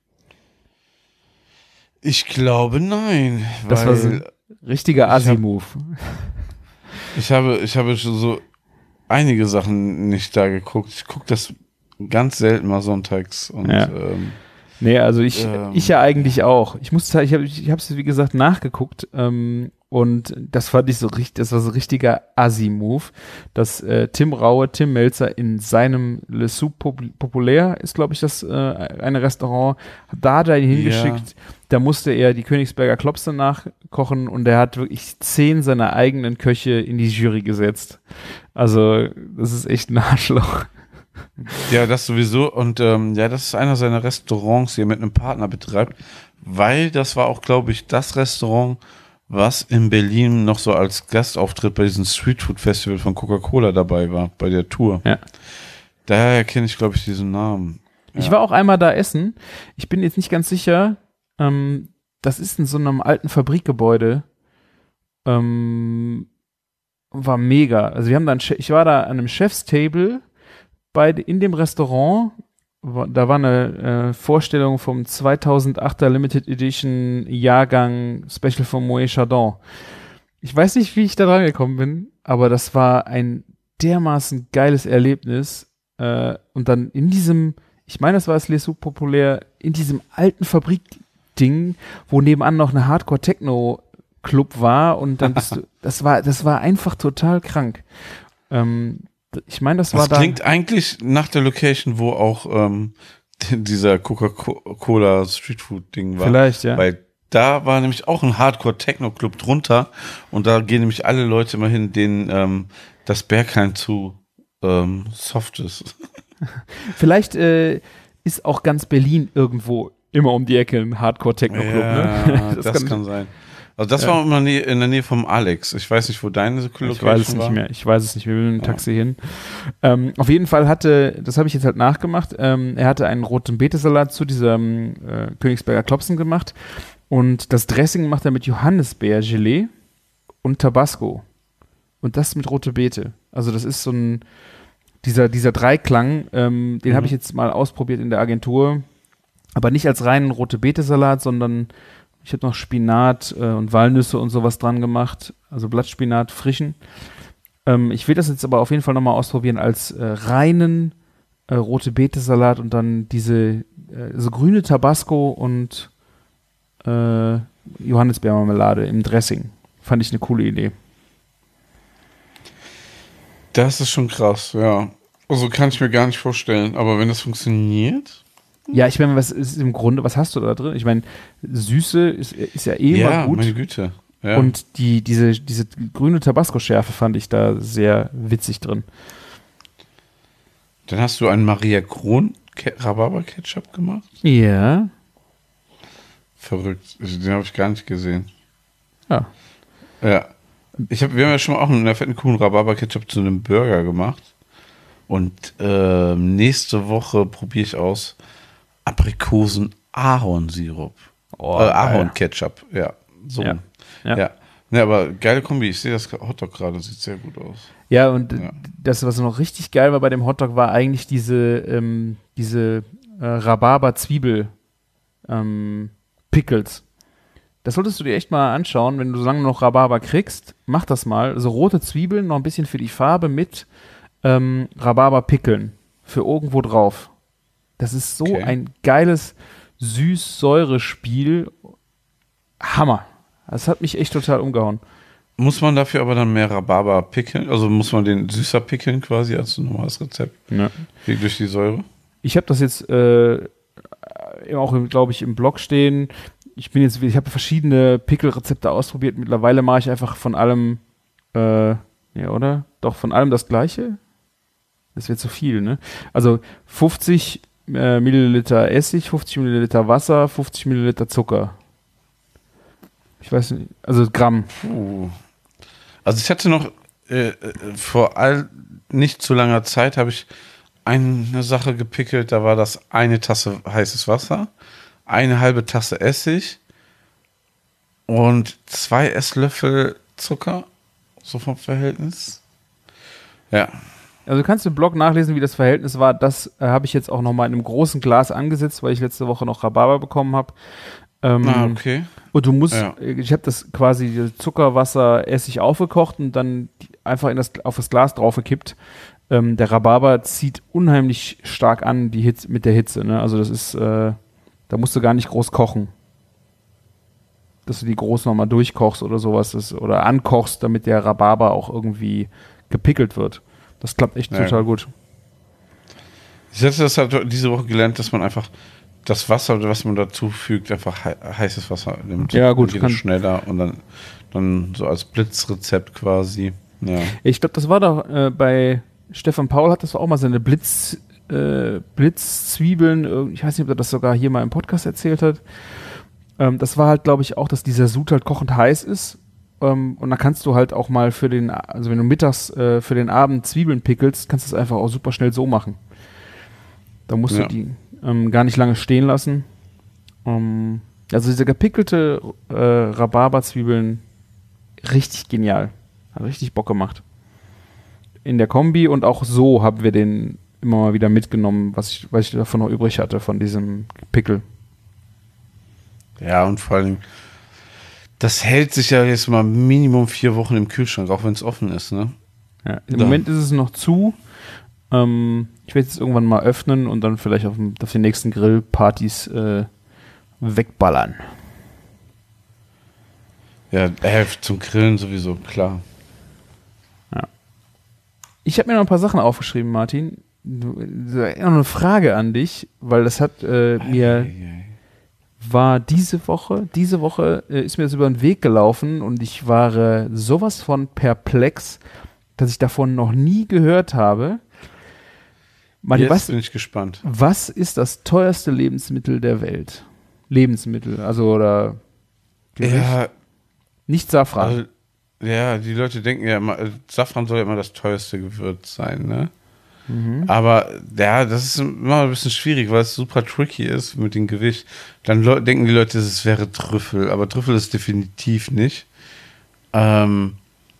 Speaker 3: Ich glaube, nein.
Speaker 4: Das war so ein richtiger Assi-Move.
Speaker 3: Ich habe schon so einige Sachen nicht da geguckt. Ich gucke das ganz selten mal sonntags. Und,
Speaker 4: nee, also ich ja eigentlich auch. Ich habe es, wie gesagt, nachgeguckt und das fand ich so richtig, das war so ein richtiger Assi-Move, dass Tim Melzer in seinem Le Soupe Populaire ist, glaube ich, das eine Restaurant, da hingeschickt. Da musste er die Königsberger Klopse nachkochen und er hat wirklich 10 seiner eigenen Köche in die Jury gesetzt. Also, das ist echt ein Arschloch.
Speaker 3: Ja, das sowieso. Und das ist einer seiner Restaurants, die er mit einem Partner betreibt, weil das war auch, glaube ich, das Restaurant, was in Berlin noch so als Gastauftritt bei diesem Streetfood-Festival von Coca-Cola dabei war, bei der Tour.
Speaker 4: Ja.
Speaker 3: Daher kenne ich, glaube ich, diesen Namen. Ja.
Speaker 4: Ich war auch einmal da essen. Ich bin jetzt nicht ganz sicher. Das ist in so einem alten Fabrikgebäude. War mega. Also ich war da an einem Chefstable in dem Restaurant. Da war eine Vorstellung vom 2008er Limited Edition Jahrgang Special von Moët Chardon. Ich weiß nicht, wie ich da dran gekommen bin, aber das war ein dermaßen geiles Erlebnis. Und dann in diesem, ich meine, das war das Les Soupe Populaire, in diesem alten Fabrikding, wo nebenan noch eine Hardcore-Techno-Club war und dann bist du, das war einfach total krank. Ich meine, das
Speaker 3: klingt eigentlich nach der Location, wo auch dieser Coca-Cola Streetfood-Ding war.
Speaker 4: Vielleicht, ja.
Speaker 3: Weil da war nämlich auch ein Hardcore-Techno-Club drunter und da gehen nämlich alle Leute immer hin, denen das Berghain zu soft ist.
Speaker 4: Vielleicht ist auch ganz Berlin irgendwo immer um die Ecke ein Hardcore-Techno-Club.
Speaker 3: Ja,
Speaker 4: ne?
Speaker 3: das kann sein. Also das war immer in der Nähe vom Alex. Ich weiß nicht, wo deine Location war.
Speaker 4: Ich weiß es nicht mehr. Ich weiß es nicht. Wir will mit dem Taxi hin. Auf jeden Fall das habe ich jetzt halt nachgemacht, er hatte einen roten Betesalat zu diesem Königsberger Klopsen gemacht und das Dressing macht er mit Johannisbeergelee und Tabasco und das mit rote Beete. Also das ist so dieser Dreiklang, den habe ich jetzt mal ausprobiert in der Agentur, aber nicht als reinen rote Beete-Salat, sondern ich habe noch Spinat und Walnüsse und sowas dran gemacht, also Blattspinat, frischen. Ich will das jetzt aber auf jeden Fall nochmal ausprobieren als reinen rote Beete-Salat und dann diese so grüne Tabasco und Johannisbeermarmelade im Dressing. Fand ich eine coole Idee.
Speaker 3: Das ist schon krass, ja. Also kann ich mir gar nicht vorstellen, aber wenn das funktioniert...
Speaker 4: Ja, ich meine, was ist im Grunde, was hast du da drin? Ich meine, Süße ist ja immer gut.
Speaker 3: Ja, meine Güte. Ja.
Speaker 4: Und diese grüne Tabasco-Schärfe fand ich da sehr witzig drin.
Speaker 3: Dann hast du einen Maria Kron Rhabarber-Ketchup gemacht?
Speaker 4: Ja.
Speaker 3: Verrückt. Den habe ich gar nicht gesehen.
Speaker 4: Ja.
Speaker 3: Ja. Wir haben ja schon mal auch in der fetten Kuchen Rhabarber-Ketchup zu einem Burger gemacht. Und nächste Woche probiere ich aus Aprikosen-Ahornsirup. Ahorn-Ketchup, ja. So. Ja. Ja, aber geile Kombi. Ich sehe das Hotdog gerade, sieht sehr gut aus.
Speaker 4: Ja, und das, was noch richtig geil war bei dem Hotdog, war eigentlich diese Rhabarber-Zwiebel-Pickles. Das solltest du dir echt mal anschauen, wenn du so lange noch Rhabarber kriegst. Mach das mal. So rote Zwiebeln, noch ein bisschen für die Farbe mit Rhabarber-Pickeln für irgendwo drauf. Das ist so ein geiles Süß-Säure-Spiel. Hammer. Das hat mich echt total umgehauen.
Speaker 3: Muss man dafür aber dann mehr Rhabarber pickeln? Also muss man den süßer pickeln quasi als ein normales Rezept?
Speaker 4: Ja.
Speaker 3: Wegen durch die Säure?
Speaker 4: Ich habe das jetzt auch, glaube ich, im Blog stehen. Ich habe verschiedene Pickelrezepte ausprobiert. Mittlerweile mache ich einfach von allem, oder? Doch, von allem das Gleiche. Das wird zu viel, ne? Also 50 Milliliter Essig, 50 Milliliter Wasser, 50 Milliliter Zucker. Ich weiß nicht, also Gramm.
Speaker 3: Also ich hatte noch vor nicht zu langer Zeit habe ich eine Sache gepickelt, da war das eine Tasse heißes Wasser, eine halbe Tasse Essig und 2 Esslöffel Zucker, so vom Verhältnis. Ja.
Speaker 4: Also du kannst im Blog nachlesen, wie das Verhältnis war. Das habe ich jetzt auch nochmal in einem großen Glas angesetzt, weil ich letzte Woche noch Rhabarber bekommen habe.
Speaker 3: Okay.
Speaker 4: Und du musst, ich habe das quasi Zuckerwasser, Essig aufgekocht und dann einfach auf das Glas draufgekippt. Der Rhabarber zieht unheimlich stark an die Hitze, mit der Hitze. Ne? Also das ist, da musst du gar nicht groß kochen. Dass du die groß nochmal durchkochst oder sowas oder ankochst, damit der Rhabarber auch irgendwie gepickelt wird. Das klappt echt total gut.
Speaker 3: Ich hatte das halt diese Woche gelernt, dass man einfach das Wasser, was man dazu fügt, einfach heißes Wasser nimmt.
Speaker 4: Ja, gut.
Speaker 3: Dann geht es schneller und dann so als Blitzrezept quasi. Ja.
Speaker 4: Ich glaube, das war doch bei Stefan Paul hat das auch mal seine Blitzzwiebeln, ich weiß nicht, ob er das sogar hier mal im Podcast erzählt hat. Das war halt, glaube ich, auch, dass dieser Sud halt kochend heiß ist. Und dann kannst du halt auch mal also wenn du mittags für den Abend Zwiebeln pickelst, kannst du es einfach auch super schnell so machen. Da musst du die gar nicht lange stehen lassen. Also diese gepickelte Rhabarberzwiebeln, richtig genial. Hat richtig Bock gemacht. In der Kombi und auch so haben wir den immer mal wieder mitgenommen, was ich davon noch übrig hatte, von diesem Pickel.
Speaker 3: Ja, und vor allem, das hält sich ja jetzt mal Minimum 4 Wochen im Kühlschrank, auch wenn es offen ist, ne?
Speaker 4: Ja, im Moment ist es noch zu. Ich werde es irgendwann mal öffnen und dann vielleicht auf den nächsten Grillpartys wegballern.
Speaker 3: Ja, zum Grillen sowieso, klar.
Speaker 4: Ja. Ich habe mir noch ein paar Sachen aufgeschrieben, Martin. Noch eine Frage an dich, weil das hat war diese Woche ist mir das über den Weg gelaufen und ich war sowas von perplex, dass ich davon noch nie gehört habe. Martin,
Speaker 3: Jetzt bin ich gespannt.
Speaker 4: Was ist das teuerste Lebensmittel der Welt? Lebensmittel, also oder Gericht?
Speaker 3: Ja,
Speaker 4: nicht Safran.
Speaker 3: Also, ja, die Leute denken ja immer, Safran soll ja immer das teuerste Gewürz sein, ne?
Speaker 4: Mhm.
Speaker 3: Aber ja, das ist immer ein bisschen schwierig, weil es super tricky ist mit dem Gewicht. Dann denken die Leute, es wäre Trüffel, aber Trüffel ist definitiv nicht. Was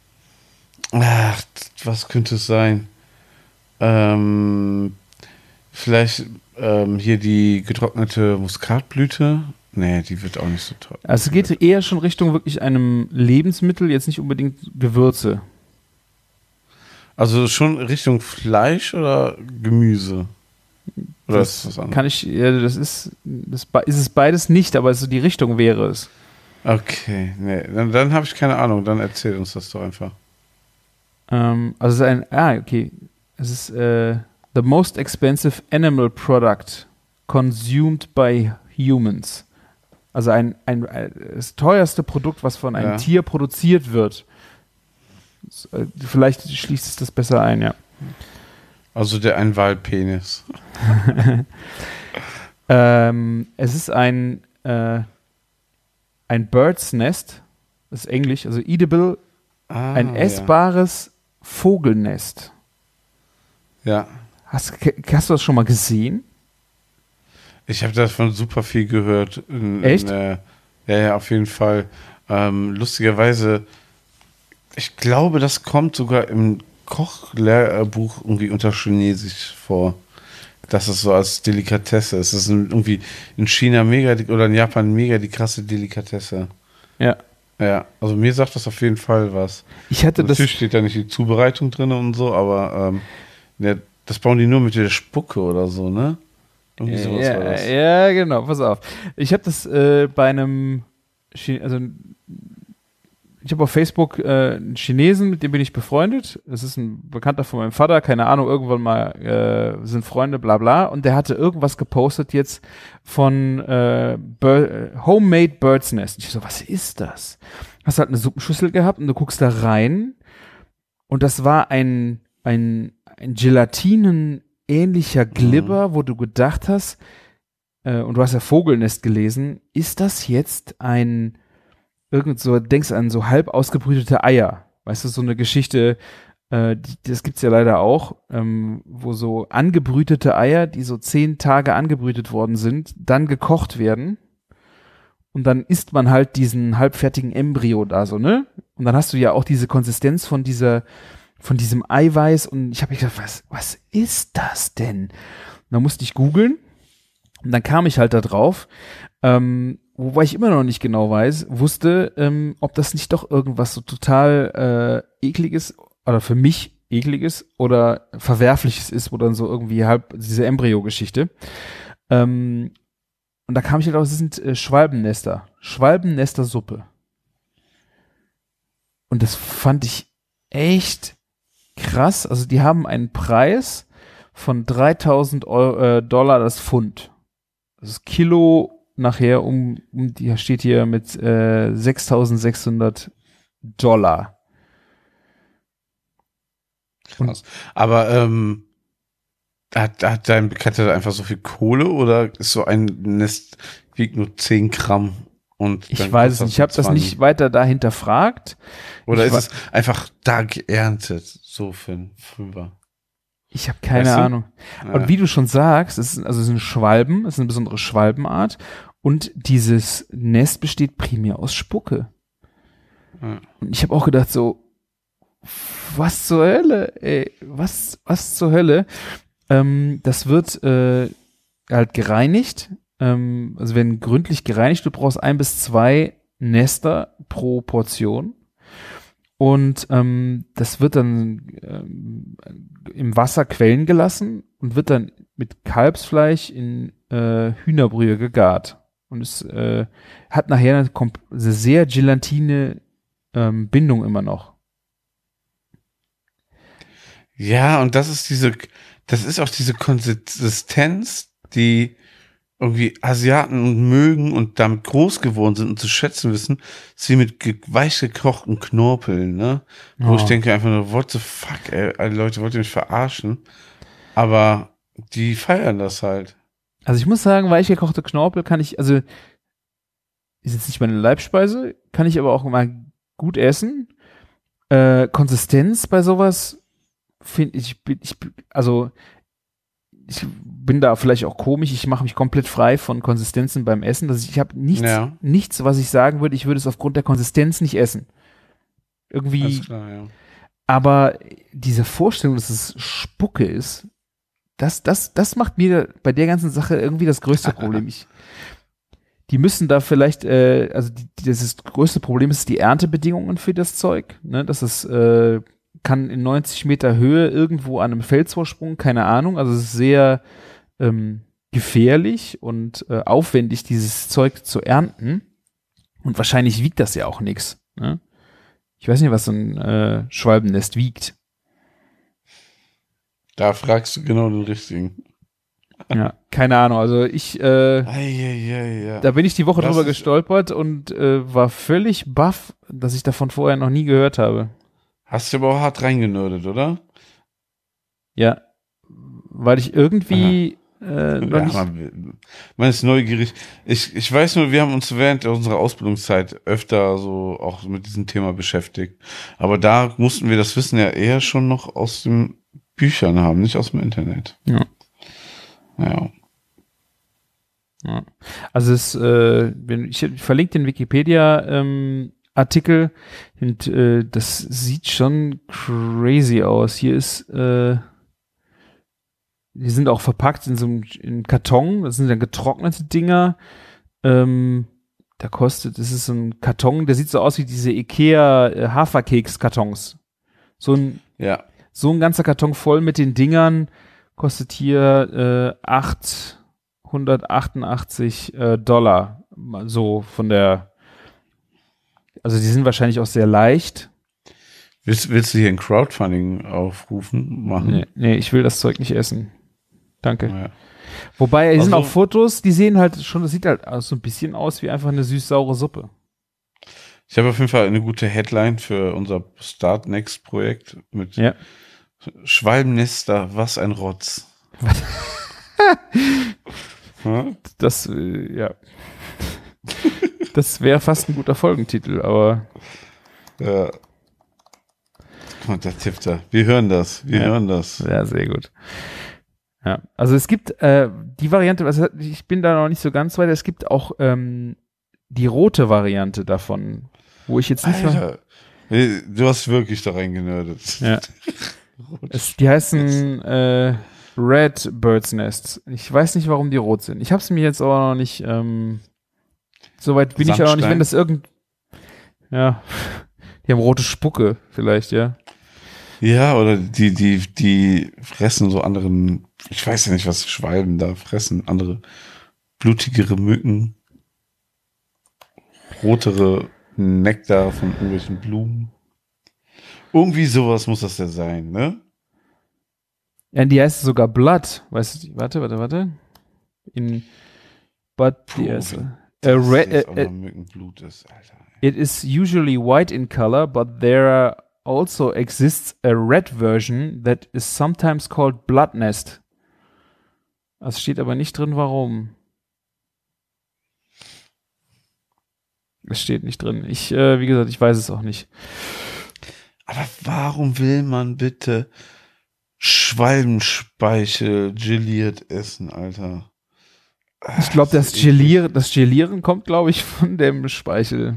Speaker 3: könnte es sein? Vielleicht hier die getrocknete Muskatblüte. Nee, die wird auch nicht so teuer.
Speaker 4: Also es geht eher schon Richtung wirklich einem Lebensmittel, jetzt nicht unbedingt Gewürze.
Speaker 3: Also schon Richtung Fleisch oder Gemüse? Oder
Speaker 4: Das
Speaker 3: ist das was anderes?
Speaker 4: ist es beides nicht, aber so die Richtung wäre es.
Speaker 3: Okay, nee, dann habe ich keine Ahnung, dann erzähl uns das doch einfach.
Speaker 4: Also okay. Es ist the most expensive animal product consumed by humans. Also das teuerste Produkt, was von einem Tier produziert wird. Vielleicht schließt es das besser ein, ja.
Speaker 3: Also ein Walpenis.
Speaker 4: Es ist ein Bird's Nest, das ist Englisch, also edible, ein essbares Vogelnest.
Speaker 3: Ja.
Speaker 4: Hast du das schon mal gesehen?
Speaker 3: Ich habe davon super viel gehört.
Speaker 4: Echt?
Speaker 3: Ja, auf jeden Fall. Lustigerweise, ich glaube, das kommt sogar im Kochlehrbuch irgendwie unter Chinesisch vor. Das ist so als Delikatesse. Es ist irgendwie in China oder in Japan mega die krasse Delikatesse.
Speaker 4: Ja.
Speaker 3: Ja, also mir sagt das auf jeden Fall was.
Speaker 4: Natürlich
Speaker 3: steht da nicht die Zubereitung drin und so, aber das bauen die nur mit der Spucke oder so, ne? Irgendwie sowas war das.
Speaker 4: Ja, genau, pass auf. Ich habe das bei einem ich habe auf Facebook einen Chinesen, mit dem bin ich befreundet. Das ist ein Bekannter von meinem Vater, keine Ahnung, irgendwann mal sind Freunde, bla bla. Und der hatte irgendwas gepostet jetzt von Homemade Bird's Nest. Ich so, was ist das? Hast halt eine Suppenschüssel gehabt und du guckst da rein und das war ein Gelatinen-ähnlicher Glibber, wo du gedacht hast, und du hast ja Vogelnest gelesen, ist das jetzt denkst an so halb ausgebrütete Eier. Weißt du, so eine Geschichte, das gibt's ja leider auch, wo so angebrütete Eier, die so 10 Tage angebrütet worden sind, dann gekocht werden und dann isst man halt diesen halbfertigen Embryo da so, ne? Und dann hast du ja auch diese Konsistenz von diesem Eiweiß und ich habe mich gedacht, was ist das denn? Und dann musste ich googeln und dann kam ich halt da drauf, wobei ich immer noch nicht genau wusste, ob das nicht doch irgendwas so total ekliges oder für mich ekliges oder verwerfliches ist, wo dann so irgendwie halb diese Embryo-Geschichte. Und da kam ich halt drauf, es sind Schwalbennester-Suppe. Und das fand ich echt krass. Also die haben einen Preis von $3.000 das Pfund. Das Kilo nachher die steht hier mit $6.600.
Speaker 3: Krass. Aber hat dein Bekannter einfach so viel Kohle oder ist so ein Nest wiegt nur 10 Gramm? Und
Speaker 4: ich weiß es nicht. Ich habe das nicht weiter da hinterfragt.
Speaker 3: Oder ist es einfach da geerntet, so für einen Fünfer?
Speaker 4: Ich habe keine Ahnung. Ja. Und wie du schon sagst, es sind Schwalben, es ist eine besondere Schwalbenart und dieses Nest besteht primär aus Spucke. Ja. Und ich habe auch gedacht so, was zur Hölle, ey, was zur Hölle? Das wird halt gereinigt. Also werden gründlich gereinigt. Du brauchst 1 bis 2 Nester pro Portion. Und das wird dann im Wasser quellen gelassen und wird dann mit Kalbsfleisch in Hühnerbrühe gegart. Und es hat nachher eine sehr gelatine Bindung immer noch.
Speaker 3: Ja, und das ist auch diese Konsistenz, die irgendwie Asiaten mögen und damit groß geworden sind und zu schätzen wissen, sie mit weich gekochten Knorpeln, ne? Wo ich denke einfach nur, what the fuck, ey, Leute, wollt ihr mich verarschen? Aber die feiern das halt.
Speaker 4: Also ich muss sagen, weich gekochte Knorpel ist jetzt nicht meine Leibspeise, kann ich aber auch mal gut essen. Konsistenz bei sowas finde ich bin da vielleicht auch komisch, ich mache mich komplett frei von Konsistenzen beim Essen. Ich habe nichts, was ich sagen würde, ich würde es aufgrund der Konsistenz nicht essen. Irgendwie. Alles klar, ja. Aber diese Vorstellung, dass es Spucke ist, das macht mir bei der ganzen Sache irgendwie das größte Problem. Die müssen da vielleicht, das größte Problem ist die Erntebedingungen für das Zeug, ne? Das ist kann in 90 Meter Höhe irgendwo an einem Felsvorsprung, keine Ahnung, also es ist sehr gefährlich und aufwendig, dieses Zeug zu ernten und wahrscheinlich wiegt das ja auch nichts. Ne? Ich weiß nicht, was so ein Schwalbennest wiegt.
Speaker 3: Da fragst du genau den Richtigen.
Speaker 4: Ja, keine Ahnung, also da bin ich die Woche drüber gestolpert und war völlig baff, dass ich davon vorher noch nie gehört habe.
Speaker 3: Hast du aber auch hart reingenördet, oder?
Speaker 4: Ja, weil ich irgendwie noch nicht...
Speaker 3: Man ist neugierig. Ich weiß nur, wir haben uns während unserer Ausbildungszeit öfter so auch mit diesem Thema beschäftigt. Aber da mussten wir das Wissen ja eher schon noch aus den Büchern haben, nicht aus dem Internet.
Speaker 4: Ja.
Speaker 3: Ja.
Speaker 4: Also ich verlinke den Wikipedia Artikel und das sieht schon crazy aus. Hier ist die sind auch verpackt in so einem Karton, das sind dann getrocknete Dinger. Das ist so ein Karton, der sieht so aus wie diese Ikea Haferkeks-Kartons. So ein ganzer Karton voll mit den Dingern kostet hier $888. So von der, also die sind wahrscheinlich auch sehr leicht.
Speaker 3: Willst du hier ein Crowdfunding machen?
Speaker 4: Nee, ich will das Zeug nicht essen. Danke. Ja. Wobei, hier sind auch Fotos, die sehen halt schon, das sieht halt so ein bisschen aus wie einfach eine süß-saure Suppe.
Speaker 3: Ich habe auf jeden Fall eine gute Headline für unser Start Next Projekt mit Schwalbennester, was ein Rotz.
Speaker 4: Das, das wäre fast ein guter Folgentitel, aber
Speaker 3: ja. Und da tippt er. Wir hören das.
Speaker 4: Ja, sehr gut. Ja, also es gibt die Variante, also ich bin da noch nicht so ganz weit, es gibt auch die rote Variante davon, wo ich jetzt nicht
Speaker 3: Du hast wirklich da reingenördet.
Speaker 4: Ja. Die heißen Red Bird's Nest. Ich weiß nicht, warum die rot sind. Ich habe es mir jetzt aber noch nicht, soweit bin ich auch noch nicht, wenn das ja, die haben rote Spucke vielleicht, ja.
Speaker 3: Ja, oder die fressen so anderen, ich weiß ja nicht, was Schwalben da fressen, andere blutigere Mücken, rotere Nektar von irgendwelchen Blumen. Irgendwie sowas muss das ja sein, ne?
Speaker 4: Ja, die heißt sogar Blood, weißt du, warte.
Speaker 3: Mückenblut ist, Alter.
Speaker 4: It is usually white in color, but there also exists a red version that is sometimes called blood nest. Es steht aber nicht drin, warum. Es steht nicht drin. Wie gesagt, ich weiß es auch nicht.
Speaker 3: Aber warum will man bitte Schwalbenspeichel geliert essen, Alter?
Speaker 4: Ich glaube, das Gelieren kommt, glaube ich, von dem Speichel.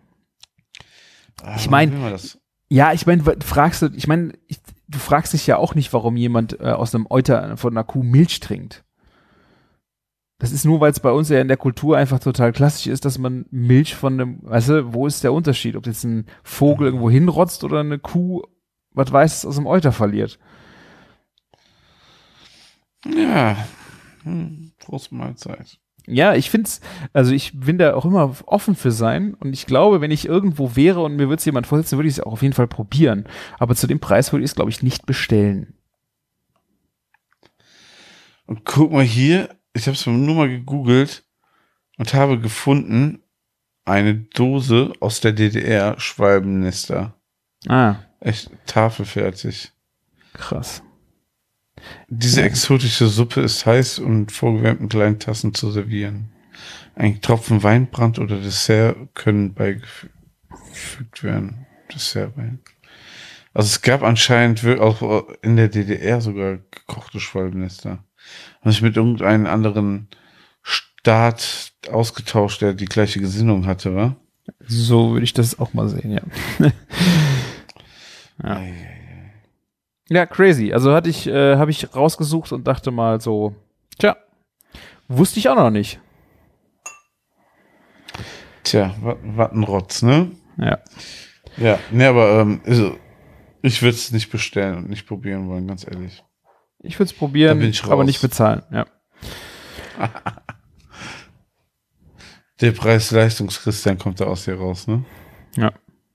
Speaker 4: Ich meine, ja, ich meine, du fragst dich ja auch nicht, warum jemand aus einem Euter von einer Kuh Milch trinkt. Das ist nur, weil es bei uns ja in der Kultur einfach total klassisch ist, dass man Milch von einem, weißt du, wo ist der Unterschied? Ob jetzt ein Vogel irgendwo hinrotzt oder eine Kuh, was weiß es, aus dem Euter verliert.
Speaker 3: Ja, Prost Mahlzeit.
Speaker 4: Ja, ich bin da auch immer offen für sein und ich glaube, wenn ich irgendwo wäre und mir würde es jemand vorsetzen, würde ich es auch auf jeden Fall probieren. Aber zu dem Preis würde ich es, glaube ich, nicht bestellen.
Speaker 3: Und guck mal hier, ich habe es nur mal gegoogelt und habe gefunden, eine Dose aus der DDR Schwalbennester. Echt tafelfertig.
Speaker 4: Krass.
Speaker 3: Diese exotische Suppe ist heiß und vorgewärmten kleinen Tassen zu servieren. Ein Tropfen Weinbrand oder Dessert können beigefügt werden. Dessertwein. Also es gab anscheinend auch in der DDR sogar gekochte Schwalbennester. Haben sich mit irgendeinem anderen Staat ausgetauscht, der die gleiche Gesinnung hatte, wa?
Speaker 4: So würde ich das auch mal sehen, ja. Ja. Ja, crazy. Also habe ich rausgesucht und dachte mal so, tja, wusste ich auch noch nicht.
Speaker 3: Tja, was ein Rotz, ne?
Speaker 4: Ja.
Speaker 3: Ja, ne, aber ich würde es nicht bestellen und nicht probieren wollen, ganz ehrlich.
Speaker 4: Ich würde es probieren, aber nicht bezahlen, ja.
Speaker 3: Der Preis-Leistungs-Christian kommt da aus hier raus, ne?
Speaker 4: Ja.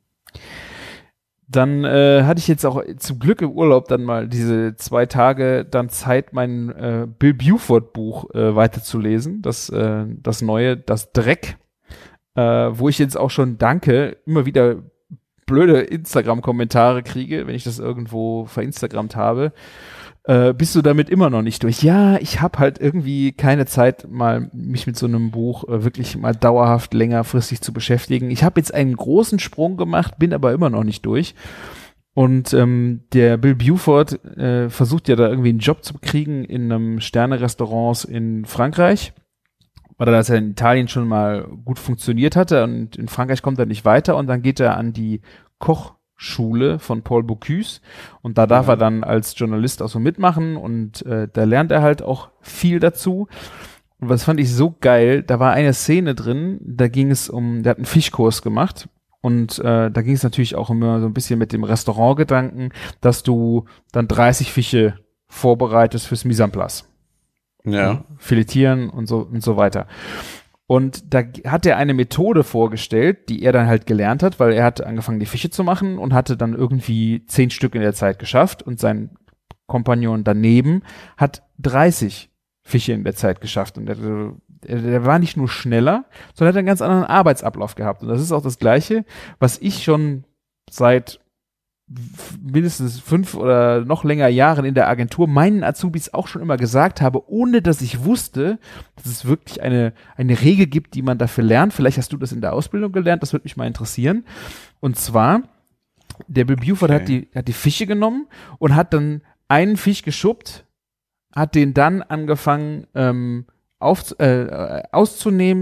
Speaker 4: Dann hatte ich jetzt auch zum Glück im Urlaub dann mal diese 2 Tage dann Zeit, mein Bill Buford Buch weiterzulesen. Das neue, das Dreck, wo ich jetzt auch schon immer wieder blöde Instagram-Kommentare kriege, wenn ich das irgendwo verinstagrammt habe. Bist du damit immer noch nicht durch? Ja, ich habe halt irgendwie keine Zeit, mal mich mit so einem Buch wirklich mal dauerhaft längerfristig zu beschäftigen. Ich habe jetzt einen großen Sprung gemacht, bin aber immer noch nicht durch. Und der Bill Buford versucht ja da irgendwie einen Job zu kriegen in einem Sterne-Restaurant in Frankreich, weil er das ja in Italien schon mal gut funktioniert hatte und in Frankreich kommt er nicht weiter und dann geht er an die Kochschule von Paul Bocuse und da darf er dann als Journalist auch so mitmachen und da lernt er halt auch viel dazu. Und was fand ich so geil, da war eine Szene drin, da ging es der hat einen Fischkurs gemacht und da ging es natürlich auch immer so ein bisschen mit dem Restaurantgedanken, dass du dann 30 Fische vorbereitest fürs Mise en place.
Speaker 3: Ja.
Speaker 4: Filetieren und so weiter. Und da hat er eine Methode vorgestellt, die er dann halt gelernt hat, weil er hat angefangen, die Fische zu machen und hatte dann irgendwie 10 Stück in der Zeit geschafft und sein Kompagnon daneben hat 30 Fische in der Zeit geschafft. Und der war nicht nur schneller, sondern hat einen ganz anderen Arbeitsablauf gehabt. Und das ist auch das Gleiche, was ich schon seit mindestens 5 oder noch länger Jahren in der Agentur meinen Azubis auch schon immer gesagt habe, ohne dass ich wusste, dass es wirklich eine Regel gibt, die man dafür lernt. Vielleicht hast du das in der Ausbildung gelernt, das würde mich mal interessieren. Und zwar, der Bill Buford hat die Fische genommen und hat dann einen Fisch geschubbt, hat den dann angefangen auszunehmen,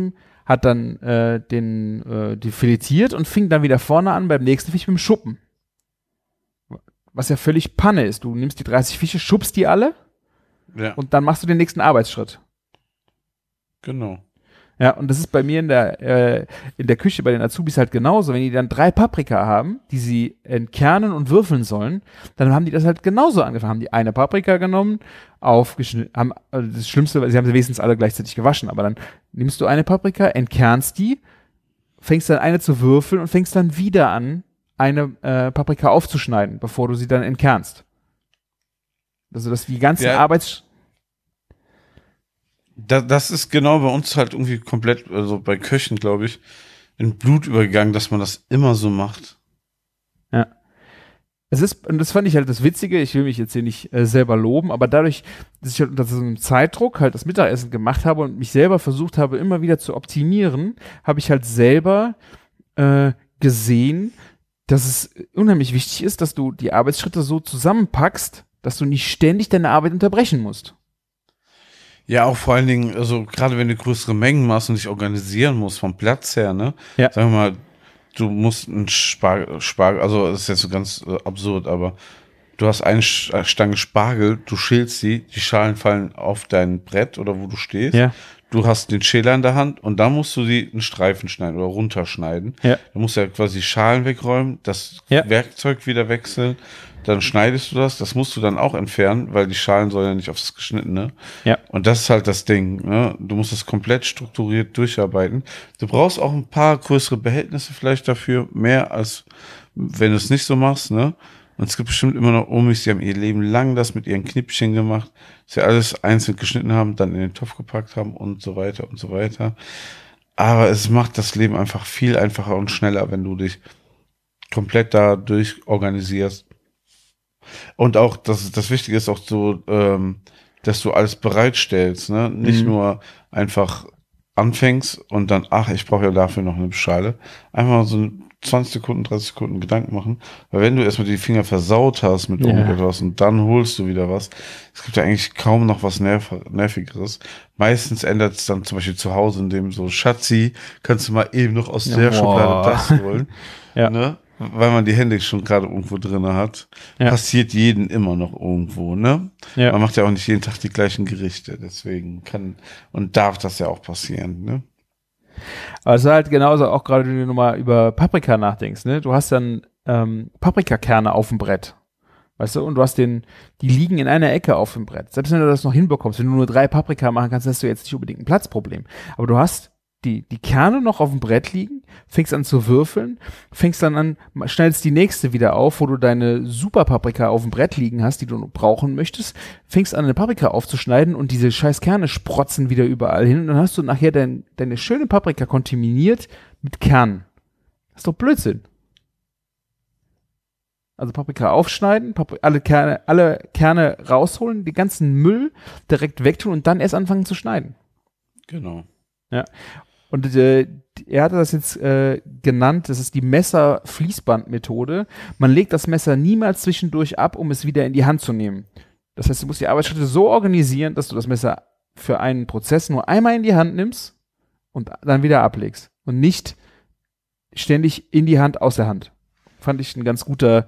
Speaker 4: hat dann die filetiert und fing dann wieder vorne an beim nächsten Fisch mit dem Schuppen. Was ja völlig Panne ist. Du nimmst die 30 Fische, schubst die alle und dann machst du den nächsten Arbeitsschritt.
Speaker 3: Genau.
Speaker 4: Ja, und das ist bei mir in der Küche bei den Azubis halt genauso. Wenn die dann 3 Paprika haben, die sie entkernen und würfeln sollen, dann haben die das halt genauso angefangen. Haben die eine Paprika genommen, aufgeschnitten, das Schlimmste, sie haben sie wenigstens alle gleichzeitig gewaschen, aber dann nimmst du eine Paprika, entkernst die, fängst dann eine zu würfeln und fängst dann wieder an, eine Paprika aufzuschneiden, bevor du sie dann entkernst. Also, dass die ganzen
Speaker 3: Das ist genau bei uns halt irgendwie komplett, also bei Köchen, glaube ich, in Blut übergegangen, dass man das immer so macht.
Speaker 4: Ja. Und das fand ich halt das Witzige, ich will mich jetzt hier nicht selber loben, aber dadurch, dass ich halt unter so einem Zeitdruck halt das Mittagessen gemacht habe und mich selber versucht habe, immer wieder zu optimieren, habe ich halt selber gesehen, dass es unheimlich wichtig ist, dass du die Arbeitsschritte so zusammenpackst, dass du nicht ständig deine Arbeit unterbrechen musst.
Speaker 3: Ja, auch vor allen Dingen, also gerade wenn du größere Mengen machst und dich organisieren musst vom Platz her, ne?
Speaker 4: Ja.
Speaker 3: Sagen wir mal, du musst einen Spargel, also das ist jetzt so ganz absurd, aber du hast eine Stange Spargel, du schälst die Schalen fallen auf dein Brett oder wo du stehst.
Speaker 4: Ja.
Speaker 3: Du hast den Schäler in der Hand und dann musst du die in Streifen schneiden oder runterschneiden.
Speaker 4: Ja.
Speaker 3: Du musst ja quasi die Schalen wegräumen, das Werkzeug wieder wechseln, dann schneidest du das musst du dann auch entfernen, weil die Schalen sollen ja nicht aufs Geschnittene.
Speaker 4: Ja.
Speaker 3: Und das ist halt das Ding, ne? Du musst das komplett strukturiert durcharbeiten. Du brauchst auch ein paar größere Behältnisse vielleicht dafür, mehr als wenn du es nicht so machst, ne? Und es gibt bestimmt immer noch Omis, die haben ihr Leben lang das mit ihren Knippchen gemacht, sie alles einzeln geschnitten haben, dann in den Topf gepackt haben und so weiter und so weiter. Aber es macht das Leben einfach viel einfacher und schneller, wenn du dich komplett dadurch organisierst. Und auch, das Wichtige ist auch so, dass du alles bereitstellst, ne? Nicht nur einfach anfängst und dann, ich brauche ja dafür noch eine Schale. Einfach mal so 20 Sekunden, 30 Sekunden Gedanken machen. Weil wenn du erstmal die Finger versaut hast mit irgendetwas und dann holst du wieder was, es gibt ja eigentlich kaum noch was Nervigeres. Meistens ändert es dann zum Beispiel zu Hause, in dem so, Schatzi, kannst du mal eben noch aus der Schublade das holen. Ne? Weil man die Hände schon gerade irgendwo drin hat. Ja. Passiert jeden immer noch irgendwo, ne? Ja. Man macht ja auch nicht jeden Tag die gleichen Gerichte, deswegen kann und darf das ja auch passieren, ne?
Speaker 4: Also halt genauso, auch gerade wenn du nochmal über Paprika nachdenkst, ne? Du hast dann Paprikakerne auf dem Brett, weißt du, und du hast die liegen in einer Ecke auf dem Brett. Selbst wenn du das noch hinbekommst, wenn du nur 3 Paprika machen kannst, hast du jetzt nicht unbedingt ein Platzproblem. Aber du hast die Kerne noch auf dem Brett liegen, fängst an zu würfeln, fängst dann an, schneidest die nächste wieder auf, wo du deine Super-Paprika auf dem Brett liegen hast, die du brauchen möchtest, fängst an, eine Paprika aufzuschneiden und diese scheiß Kerne sprotzen wieder überall hin und dann hast du nachher deine schöne Paprika kontaminiert mit Kernen. Das ist doch Blödsinn. Also Paprika aufschneiden, alle Kerne rausholen, die ganzen Müll direkt wegtun und dann erst anfangen zu schneiden.
Speaker 3: Genau.
Speaker 4: Ja. Und er hatte das jetzt genannt, das ist die Messer-Fließband-Methode. Man legt das Messer niemals zwischendurch ab, um es wieder in die Hand zu nehmen. Das heißt, du musst die Arbeitsschritte so organisieren, dass du das Messer für einen Prozess nur einmal in die Hand nimmst und dann wieder ablegst. Und nicht ständig in die Hand, aus der Hand. Fand ich ein ganz guter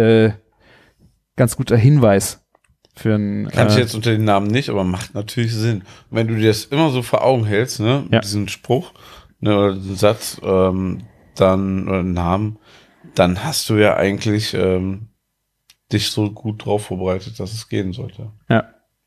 Speaker 4: Hinweis.
Speaker 3: Kann ich jetzt unter den Namen nicht, aber macht natürlich Sinn. Und wenn du dir das immer so vor Augen hältst, ne, diesen Spruch, ne, oder diesen Satz, dann, oder Namen, dann hast du ja eigentlich dich so gut drauf vorbereitet, dass es gehen sollte.
Speaker 4: Ja.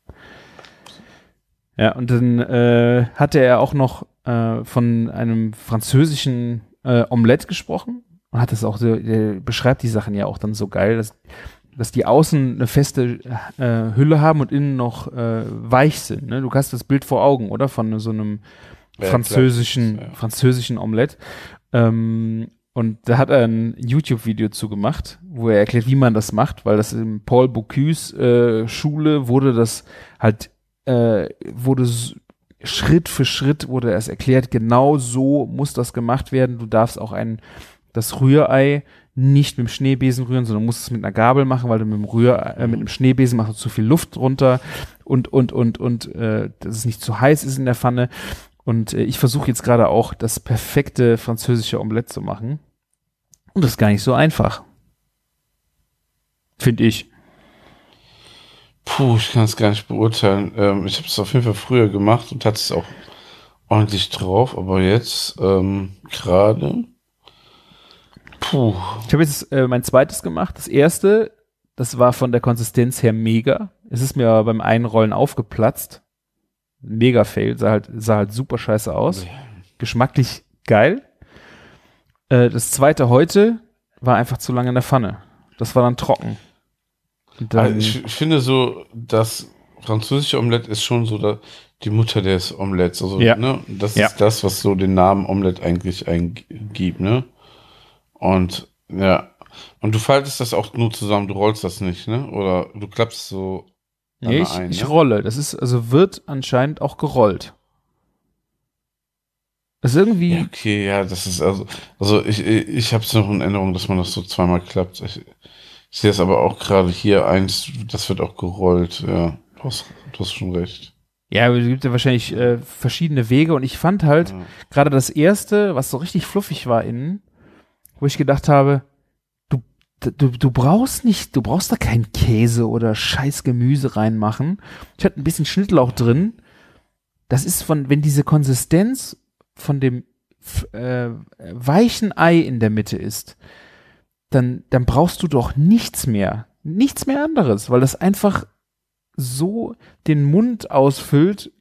Speaker 4: Ja, und dann hatte er auch noch von einem französischen Omelette gesprochen und hat das auch so, der beschreibt die Sachen ja auch dann so geil, dass die außen eine feste Hülle haben und innen noch weich sind. Ne? Du hast das Bild vor Augen, oder? Von so einem französischen Omelette. Und da hat er ein YouTube-Video zu gemacht, wo er erklärt, wie man das macht, weil das in Paul Bocuse Schule wurde das halt, Schritt für Schritt wurde es erklärt, genau so muss das gemacht werden. Du darfst auch das Rührei nicht mit dem Schneebesen rühren, sondern musst es mit einer Gabel machen, weil du mit dem Schneebesen machst du zu viel Luft runter und dass es nicht zu heiß ist in der Pfanne. Und ich versuche jetzt gerade auch das perfekte französische Omelette zu machen. Und das ist gar nicht so einfach. Finde ich.
Speaker 3: Puh, ich kann es gar nicht beurteilen. Ich habe es auf jeden Fall früher gemacht und hatte es auch ordentlich drauf, aber jetzt gerade. Puh.
Speaker 4: Ich habe jetzt mein zweites gemacht. Das erste, das war von der Konsistenz her mega. Es ist mir aber beim Einrollen aufgeplatzt. Mega Fail, sah halt super scheiße aus. Geschmacklich geil. Das zweite heute war einfach zu lange in der Pfanne. Das war dann trocken. Und dann,
Speaker 3: Also ich finde so, das französische Omelette ist schon so die Mutter des Omelettes. Also,
Speaker 4: Ja.
Speaker 3: ne, das
Speaker 4: Ja.
Speaker 3: ist das, was so den Namen Omelette eigentlich eingibt, ne? Und ja. Und du faltest das auch nur zusammen, du rollst das nicht, ne? Oder du klappst so
Speaker 4: nee, ich rolle. Das ist, also wird anscheinend auch gerollt. Das ist irgendwie.
Speaker 3: Ja, okay, ja, das ist also ich habe es noch in Erinnerung, dass man das so zweimal klappt. Ich sehe es aber auch gerade hier eins, das wird auch gerollt, ja. Du hast schon recht.
Speaker 4: Ja, es gibt ja wahrscheinlich verschiedene Wege und ich fand halt gerade das erste, was so richtig fluffig war innen, wo ich gedacht habe, du brauchst da keinen Käse oder scheiß Gemüse reinmachen. Ich hatte ein bisschen Schnittlauch drin. Das ist wenn diese Konsistenz von dem weichen Ei in der Mitte ist, dann brauchst du doch nichts mehr anderes, weil das einfach so den Mund ausfüllt.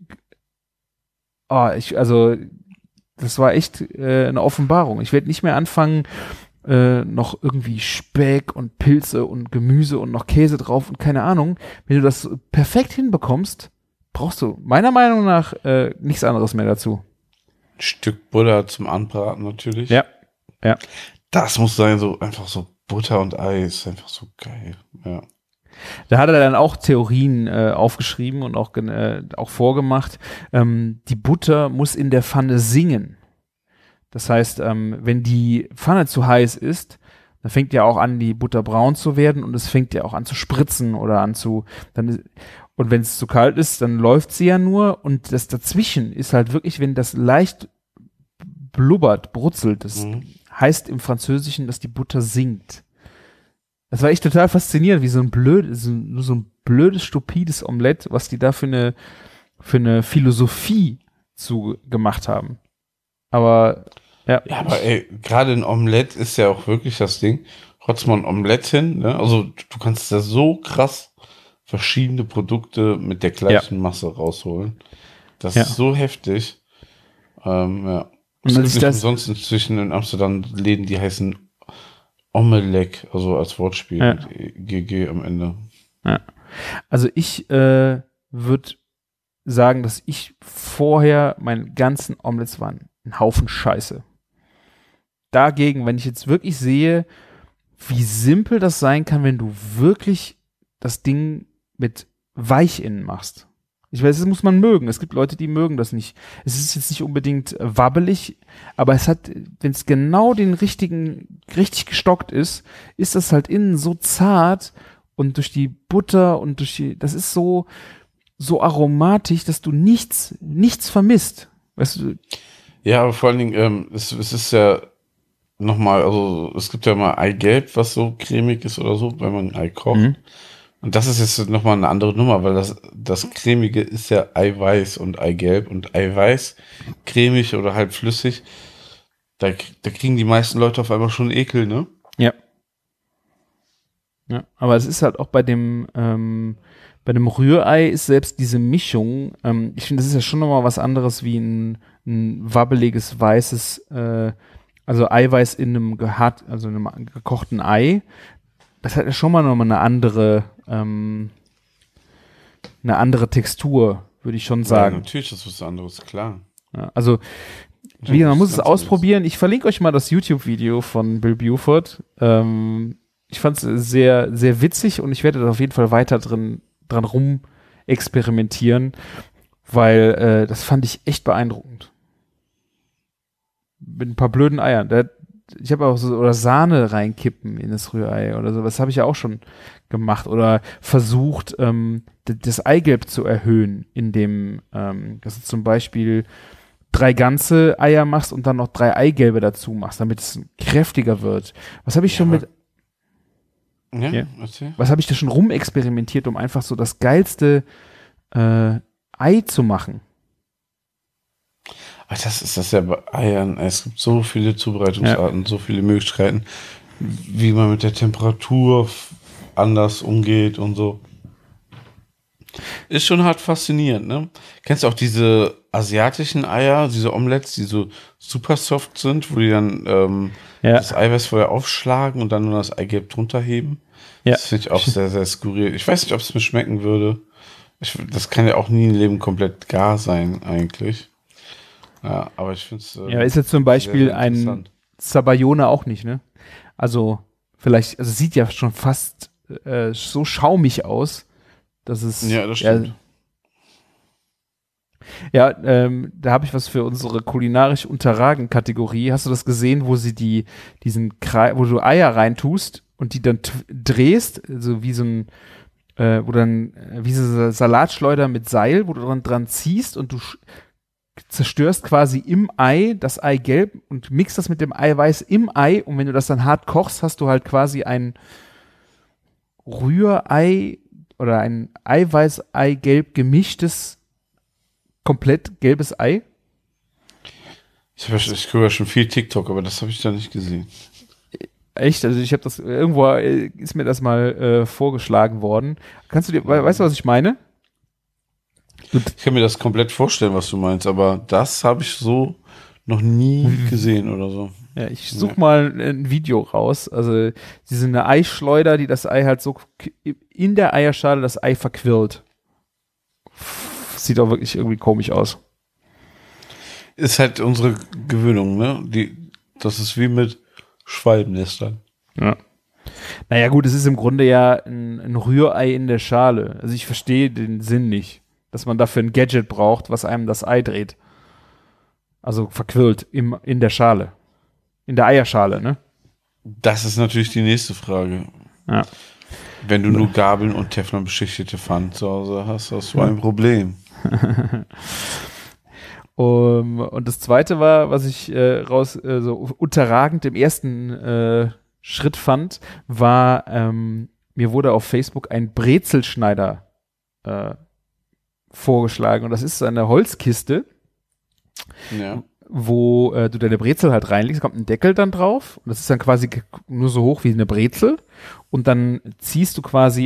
Speaker 4: Das war echt eine Offenbarung. Ich werde nicht mehr anfangen, noch irgendwie Speck und Pilze und Gemüse und noch Käse drauf und keine Ahnung. Wenn du das perfekt hinbekommst, brauchst du meiner Meinung nach nichts anderes mehr dazu.
Speaker 3: Ein Stück Butter zum Anbraten natürlich.
Speaker 4: Ja.
Speaker 3: Das muss sein, so einfach so Butter und Ei ist einfach so geil. Ja.
Speaker 4: Da hat er dann auch Theorien aufgeschrieben und auch vorgemacht. Die Butter muss in der Pfanne singen. Das heißt, wenn die Pfanne zu heiß ist, dann fängt ja auch an, die Butter braun zu werden und es fängt ja auch an zu spritzen oder und wenn es zu kalt ist, dann läuft sie ja nur und das dazwischen ist halt wirklich, wenn das leicht brutzelt, das heißt im Französischen, dass die Butter singt. Das war echt total faszinierend, wie so ein blödes, stupides Omelette, was die da für eine Philosophie zu gemacht haben. Aber ja,
Speaker 3: aber ey, gerade ein Omelette ist ja auch wirklich das Ding. Rotzt mal ein Omelette hin, ne? Also du kannst da so krass verschiedene Produkte mit der gleichen Masse rausholen. Das ist so heftig. Ja.
Speaker 4: Und
Speaker 3: Es gibt nicht umsonst inzwischen in Amsterdam Läden, die heißen Omelette, also als Wortspiel mit GG am Ende.
Speaker 4: Ja. Also ich würde sagen, dass ich vorher meine ganzen Omelettes waren ein Haufen Scheiße. Dagegen, wenn ich jetzt wirklich sehe, wie simpel das sein kann, wenn du wirklich das Ding mit Weichinnen machst. Ich weiß, das muss man mögen. Es gibt Leute, die mögen das nicht. Es ist jetzt nicht unbedingt wabbelig, aber es hat, wenn es genau richtig gestockt ist das halt innen so zart und durch die Butter und das ist so aromatisch, dass du nichts vermisst. Weißt du?
Speaker 3: Ja, aber vor allen Dingen, es ist ja nochmal, also es gibt ja mal Eigelb, was so cremig ist oder so, wenn man ein Ei kocht. Und das ist jetzt nochmal eine andere Nummer, weil das Cremige ist ja Eiweiß und Eigelb und Eiweiß, cremig oder halb flüssig, da kriegen die meisten Leute auf einmal schon Ekel, ne?
Speaker 4: Ja. Ja, aber es ist halt auch bei dem Rührei ist selbst diese Mischung, ich finde, das ist ja schon nochmal was anderes wie ein wabbeliges, weißes, also Eiweiß in einem gekochten Ei. Das hat ja schon mal nochmal eine andere Textur, würde ich schon sagen.
Speaker 3: Ja, natürlich ist was anderes, klar.
Speaker 4: Ja, also, man muss es ausprobieren. Ich verlinke euch mal das YouTube-Video von Bill Buford. Ich fand es sehr, sehr witzig und ich werde da auf jeden Fall weiter dran rum experimentieren, weil das fand ich echt beeindruckend. Mit ein paar blöden Eiern. Ich habe auch oder Sahne reinkippen in das Rührei oder so. Das habe ich ja auch schon gemacht oder versucht, das Eigelb zu erhöhen, indem, dass du zum Beispiel 3 ganze Eier machst und dann noch 3 Eigelbe dazu machst, damit es kräftiger wird. Was habe ich schon mit...
Speaker 3: Ja.
Speaker 4: Was habe ich da schon rumexperimentiert, um einfach so das geilste Ei zu machen?
Speaker 3: Aber das ist das ja bei Eiern. Es gibt so viele Zubereitungsarten, so viele Möglichkeiten, wie man mit der Temperatur anders umgeht und so. Ist schon hart faszinierend, ne? Kennst du auch diese asiatischen Eier, diese Omelettes, die so super soft sind, wo die dann das Eiweiß vorher aufschlagen und dann nur das Eigelb drunter heben? Ja. Das finde ich auch sehr, sehr skurril. Ich weiß nicht, ob es mir schmecken würde. Das kann ja auch nie im Leben komplett gar sein, eigentlich. Ja, aber ich finde es
Speaker 4: ist jetzt zum Beispiel ein Sabayone auch nicht, ne? Also vielleicht, also sieht ja schon fast so schaumig aus, dass es...
Speaker 3: Ja, das stimmt.
Speaker 4: Ja, da habe ich was für unsere kulinarisch Unterragen-Kategorie. Hast du das gesehen, wo sie wo du Eier reintust und die dann drehst, so wie so ein, wo dann, wie so eine Salatschleuder mit Seil, wo du dran ziehst und du zerstörst quasi im Ei das Eigelb und mixt das mit dem Eiweiß im Ei und wenn du das dann hart kochst, hast du halt quasi ein Rührei oder ein Eiweiß-Eigelb gemischtes komplett gelbes Ei?
Speaker 3: Ich gucke ja schon viel TikTok, aber das habe ich da nicht gesehen.
Speaker 4: Echt? Also ich habe das, irgendwo ist mir das mal vorgeschlagen worden. Weißt du, was ich meine?
Speaker 3: Ich kann mir das komplett vorstellen, was du meinst, aber das habe ich so noch nie gesehen oder so.
Speaker 4: Ja, ich suche mal ein Video raus. Also sie sind eine Eischleuder, die das Ei halt so in der Eierschale das Ei verquirlt. Sieht auch wirklich irgendwie komisch aus.
Speaker 3: Ist halt unsere Gewöhnung, ne? Das ist wie mit Schwalbennestern.
Speaker 4: Ja. Naja gut, es ist im Grunde ja ein Rührei in der Schale. Also ich verstehe den Sinn nicht, dass man dafür ein Gadget braucht, was einem das Ei dreht. Also verquirlt in der Schale. In der Eierschale, ne?
Speaker 3: Das ist natürlich die nächste Frage.
Speaker 4: Ja.
Speaker 3: Wenn du nur Gabeln und Teflon beschichtete Pfannen zu Hause hast du ein Problem.
Speaker 4: Und das zweite war, was ich so unterragend im ersten Schritt fand, war, mir wurde auf Facebook ein Brezelschneider vorgeschlagen. Und das ist eine Holzkiste, wo du deine Brezel halt reinlegst, kommt ein Deckel dann drauf. Und das ist dann quasi nur so hoch wie eine Brezel. Und dann ziehst du quasi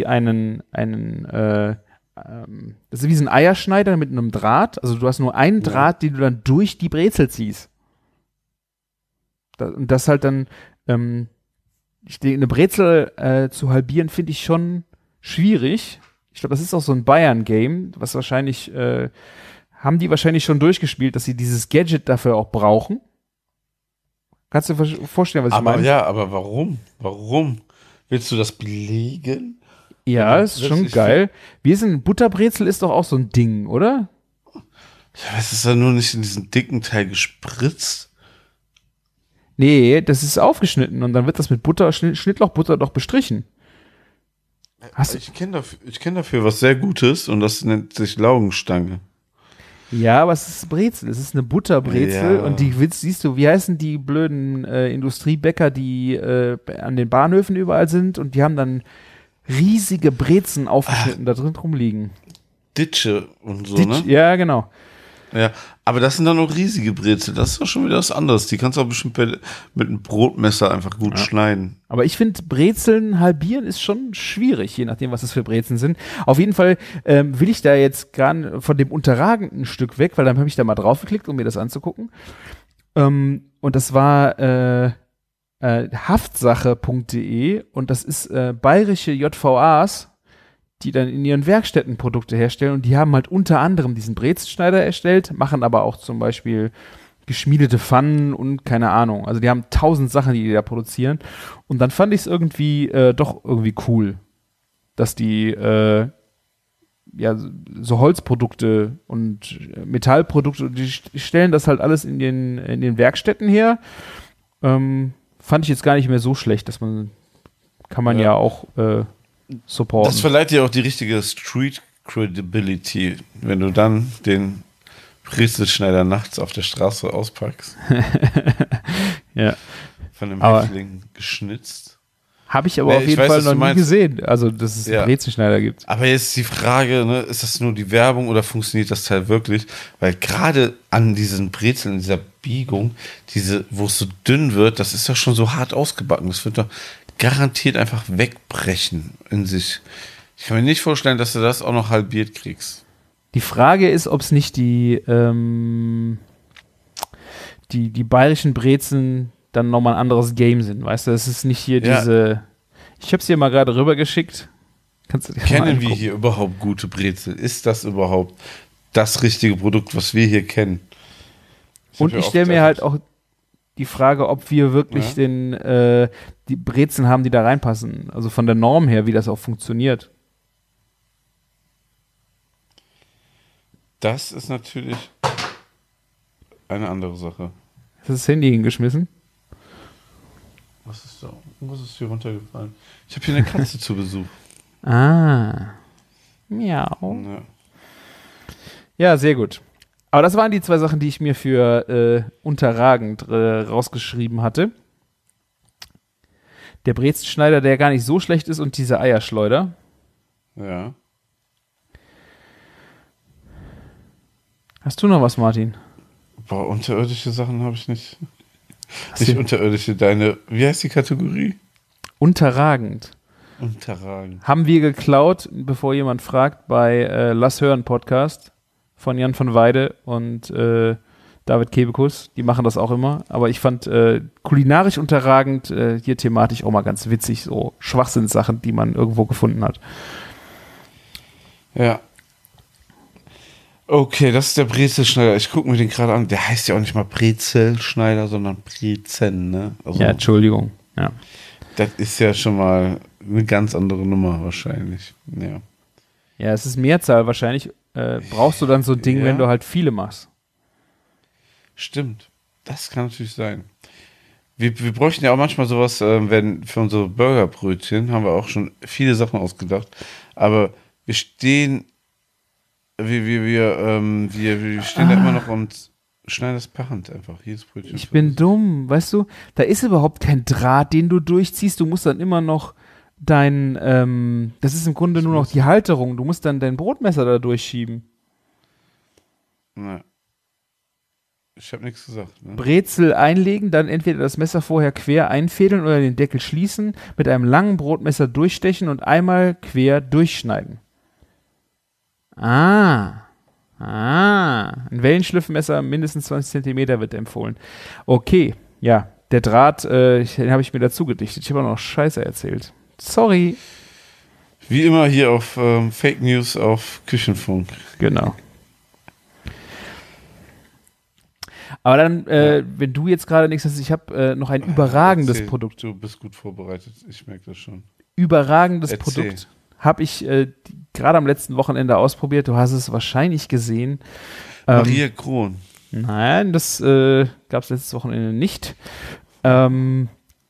Speaker 4: das ist wie so ein Eierschneider mit einem Draht. Also du hast nur einen Draht, den du dann durch die Brezel ziehst. Und das halt dann, eine Brezel zu halbieren, finde ich schon schwierig. Ich glaube, das ist auch so ein Bayern-Game, was wahrscheinlich, haben die wahrscheinlich schon durchgespielt, dass sie dieses Gadget dafür auch brauchen. Kannst du dir vorstellen, was ich meine?
Speaker 3: Ja, aber warum? Warum? Willst du das belegen?
Speaker 4: Ja, ist schon geil. Butterbrezel ist doch auch so ein Ding, oder?
Speaker 3: Ja, es ist ja nur nicht in diesen dicken Teil gespritzt.
Speaker 4: Nee, das ist aufgeschnitten und dann wird das mit Schnittlauchbutter doch bestrichen.
Speaker 3: Ich kenne dafür was sehr Gutes und das nennt sich Laugenstange.
Speaker 4: Ja, aber es ist Brezel. Es ist eine Butterbrezel und siehst du, wie heißen die blöden Industriebäcker, die an den Bahnhöfen überall sind und die haben dann riesige Brezen aufgeschnitten, da drin rumliegen.
Speaker 3: Ditsche und so, ne?
Speaker 4: Ja, genau.
Speaker 3: Ja, aber das sind dann noch riesige Brezel. Das ist doch schon wieder was anderes. Die kannst du auch bestimmt mit einem Brotmesser einfach gut schneiden.
Speaker 4: Aber ich finde, Brezeln halbieren ist schon schwierig, je nachdem, was das für Brezeln sind. Auf jeden Fall will ich da jetzt gerade von dem unterragenden Stück weg, weil dann habe ich da mal drauf geklickt, um mir das anzugucken. Und das war haftsache.de und das ist bayerische JVAs, die dann in ihren Werkstätten Produkte herstellen und die haben halt unter anderem diesen Brezelschneider erstellt, machen aber auch zum Beispiel geschmiedete Pfannen und keine Ahnung. Also die haben 1000 Sachen, die da produzieren und dann fand ich es irgendwie doch irgendwie cool, dass die so Holzprodukte und Metallprodukte, die stellen das halt alles in den Werkstätten her. Fand ich jetzt gar nicht mehr so schlecht, kann man ja auch supporten.
Speaker 3: Das verleiht dir auch die richtige Street Credibility, wenn du dann den Brezelschneider nachts auf der Straße auspackst.
Speaker 4: Ja.
Speaker 3: Von einem Häftling geschnitzt.
Speaker 4: Habe ich aber auf jeden Fall noch nie gesehen. Also, dass es einen Brezelschneider gibt.
Speaker 3: Aber jetzt die Frage, ne, ist das nur die Werbung oder funktioniert das Teil wirklich? Weil gerade an diesen Brezeln, in dieser Biegung, wo es so dünn wird, das ist doch schon so hart ausgebacken. Das wird doch garantiert einfach wegbrechen in sich. Ich kann mir nicht vorstellen, dass du das auch noch halbiert kriegst.
Speaker 4: Die Frage ist, ob es nicht die bayerischen Brezeln dann nochmal ein anderes Game sind. Weißt du, es ist nicht hier diese. Ich habe es dir mal gerade rübergeschickt.
Speaker 3: Kennen wir hier überhaupt gute Brezel? Ist das überhaupt das richtige Produkt, was wir hier kennen?
Speaker 4: Und ich stelle mir halt auch die Frage, ob wir wirklich die Brezeln haben, die da reinpassen. Also von der Norm her, wie das auch funktioniert.
Speaker 3: Das ist natürlich eine andere Sache.
Speaker 4: Hast du das Handy hingeschmissen?
Speaker 3: Was ist hier runtergefallen? Ich habe hier eine Katze zu Besuch.
Speaker 4: Ah. Miau. Ja, sehr gut. Aber das waren die 2 Sachen, die ich mir für unterragend rausgeschrieben hatte. Der Brezelschneider, der gar nicht so schlecht ist, und diese Eierschleuder.
Speaker 3: Ja.
Speaker 4: Hast du noch was, Martin?
Speaker 3: Boah, unterirdische Sachen habe ich nicht. Nicht unterirdische, wie heißt die Kategorie?
Speaker 4: Unterragend. Haben wir geklaut, bevor jemand fragt, bei Lass hören Podcast von Jan von Weide und David Kebekus. Die machen das auch immer. Aber ich fand kulinarisch unterragend hier thematisch auch mal ganz witzig. So Schwachsinnssachen, die man irgendwo gefunden hat.
Speaker 3: Ja. Okay, das ist der Brezelschneider. Ich gucke mir den gerade an. Der heißt ja auch nicht mal Brezelschneider, sondern Brezen, ne? Also,
Speaker 4: ja, Entschuldigung. Ja.
Speaker 3: Das ist ja schon mal eine ganz andere Nummer wahrscheinlich. Ja,
Speaker 4: ja, es ist Mehrzahl wahrscheinlich. Brauchst du dann so ein Ding, wenn du halt viele machst.
Speaker 3: Stimmt. Das kann natürlich sein. Wir bräuchten ja auch manchmal sowas, für unsere Burgerbrötchen haben wir auch schon viele Sachen ausgedacht. Aber wir stehen wir stehen da immer noch und schneiden das per Hand einfach. Jedes Brötchen.
Speaker 4: Ich bin dumm, weißt du? Da ist überhaupt kein Draht, den du durchziehst. Du musst dann immer noch das ist im Grunde nur noch die Halterung. Du musst dann dein Brotmesser da durchschieben.
Speaker 3: Na. Ich habe nichts gesagt. Ne?
Speaker 4: Brezel einlegen, dann entweder das Messer vorher quer einfädeln oder den Deckel schließen, mit einem langen Brotmesser durchstechen und einmal quer durchschneiden. Ein Wellenschliffmesser, mindestens 20 Zentimeter wird empfohlen. Okay, ja, der Draht, den habe ich mir dazu gedichtet. Ich habe auch noch Scheiße erzählt. Sorry.
Speaker 3: Wie immer hier auf Fake News auf Küchenfunk.
Speaker 4: Genau. Aber dann, wenn du jetzt gerade nichts hast, ich habe noch ein überragendes Produkt.
Speaker 3: Du bist gut vorbereitet, ich merke das schon.
Speaker 4: Überragendes Produkt habe ich gerade am letzten Wochenende ausprobiert. Du hast es wahrscheinlich gesehen.
Speaker 3: Maria Kron.
Speaker 4: Nein, das gab es letztes Wochenende nicht. Von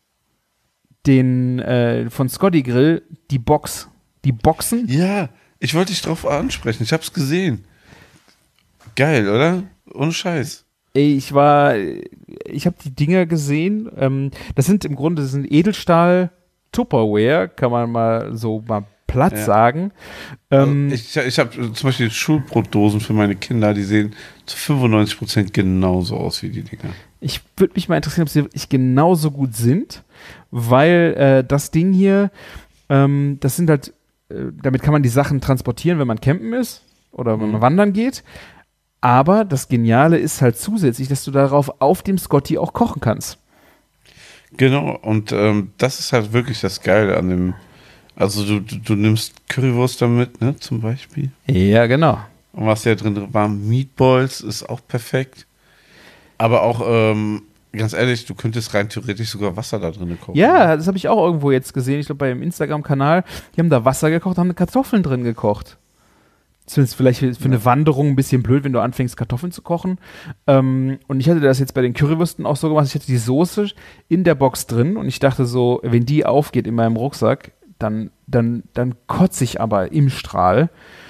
Speaker 4: Scotty Grill, die Boxen.
Speaker 3: Ja, ich wollte dich drauf ansprechen. Ich habe es gesehen. Geil, oder? Ohne Scheiß.
Speaker 4: Ich habe die Dinger gesehen. Das sind im Grunde Edelstahl Tupperware, kann man mal platt sagen.
Speaker 3: Ich habe zum Beispiel Schulbrotdosen für meine Kinder, die sehen zu 95% genauso aus wie die Dinger.
Speaker 4: Ich würde mich mal interessieren, ob sie wirklich genauso gut sind, weil das Ding hier, das sind halt, damit kann man die Sachen transportieren, wenn man campen ist oder wenn man wandern geht. Aber das Geniale ist halt zusätzlich, dass du darauf auf dem Scotty auch kochen kannst.
Speaker 3: Genau, und das ist halt wirklich das Geile an dem. Also du nimmst Currywurst damit, ne, zum Beispiel.
Speaker 4: Ja, genau.
Speaker 3: Und was ja drin war, Meatballs ist auch perfekt. Aber auch, ganz ehrlich, du könntest rein theoretisch sogar Wasser da drin kochen.
Speaker 4: Ja, das habe ich auch irgendwo jetzt gesehen. Ich glaube, beim Instagram-Kanal, die haben da Wasser gekocht, haben Kartoffeln drin gekocht. Zumindest vielleicht für eine Wanderung ein bisschen blöd, wenn du anfängst, Kartoffeln zu kochen. Und ich hatte das jetzt bei den Currywürsten auch so gemacht. Ich hatte die Soße in der Box drin und ich dachte so, wenn die aufgeht in meinem Rucksack, dann kotze ich aber im Strahl.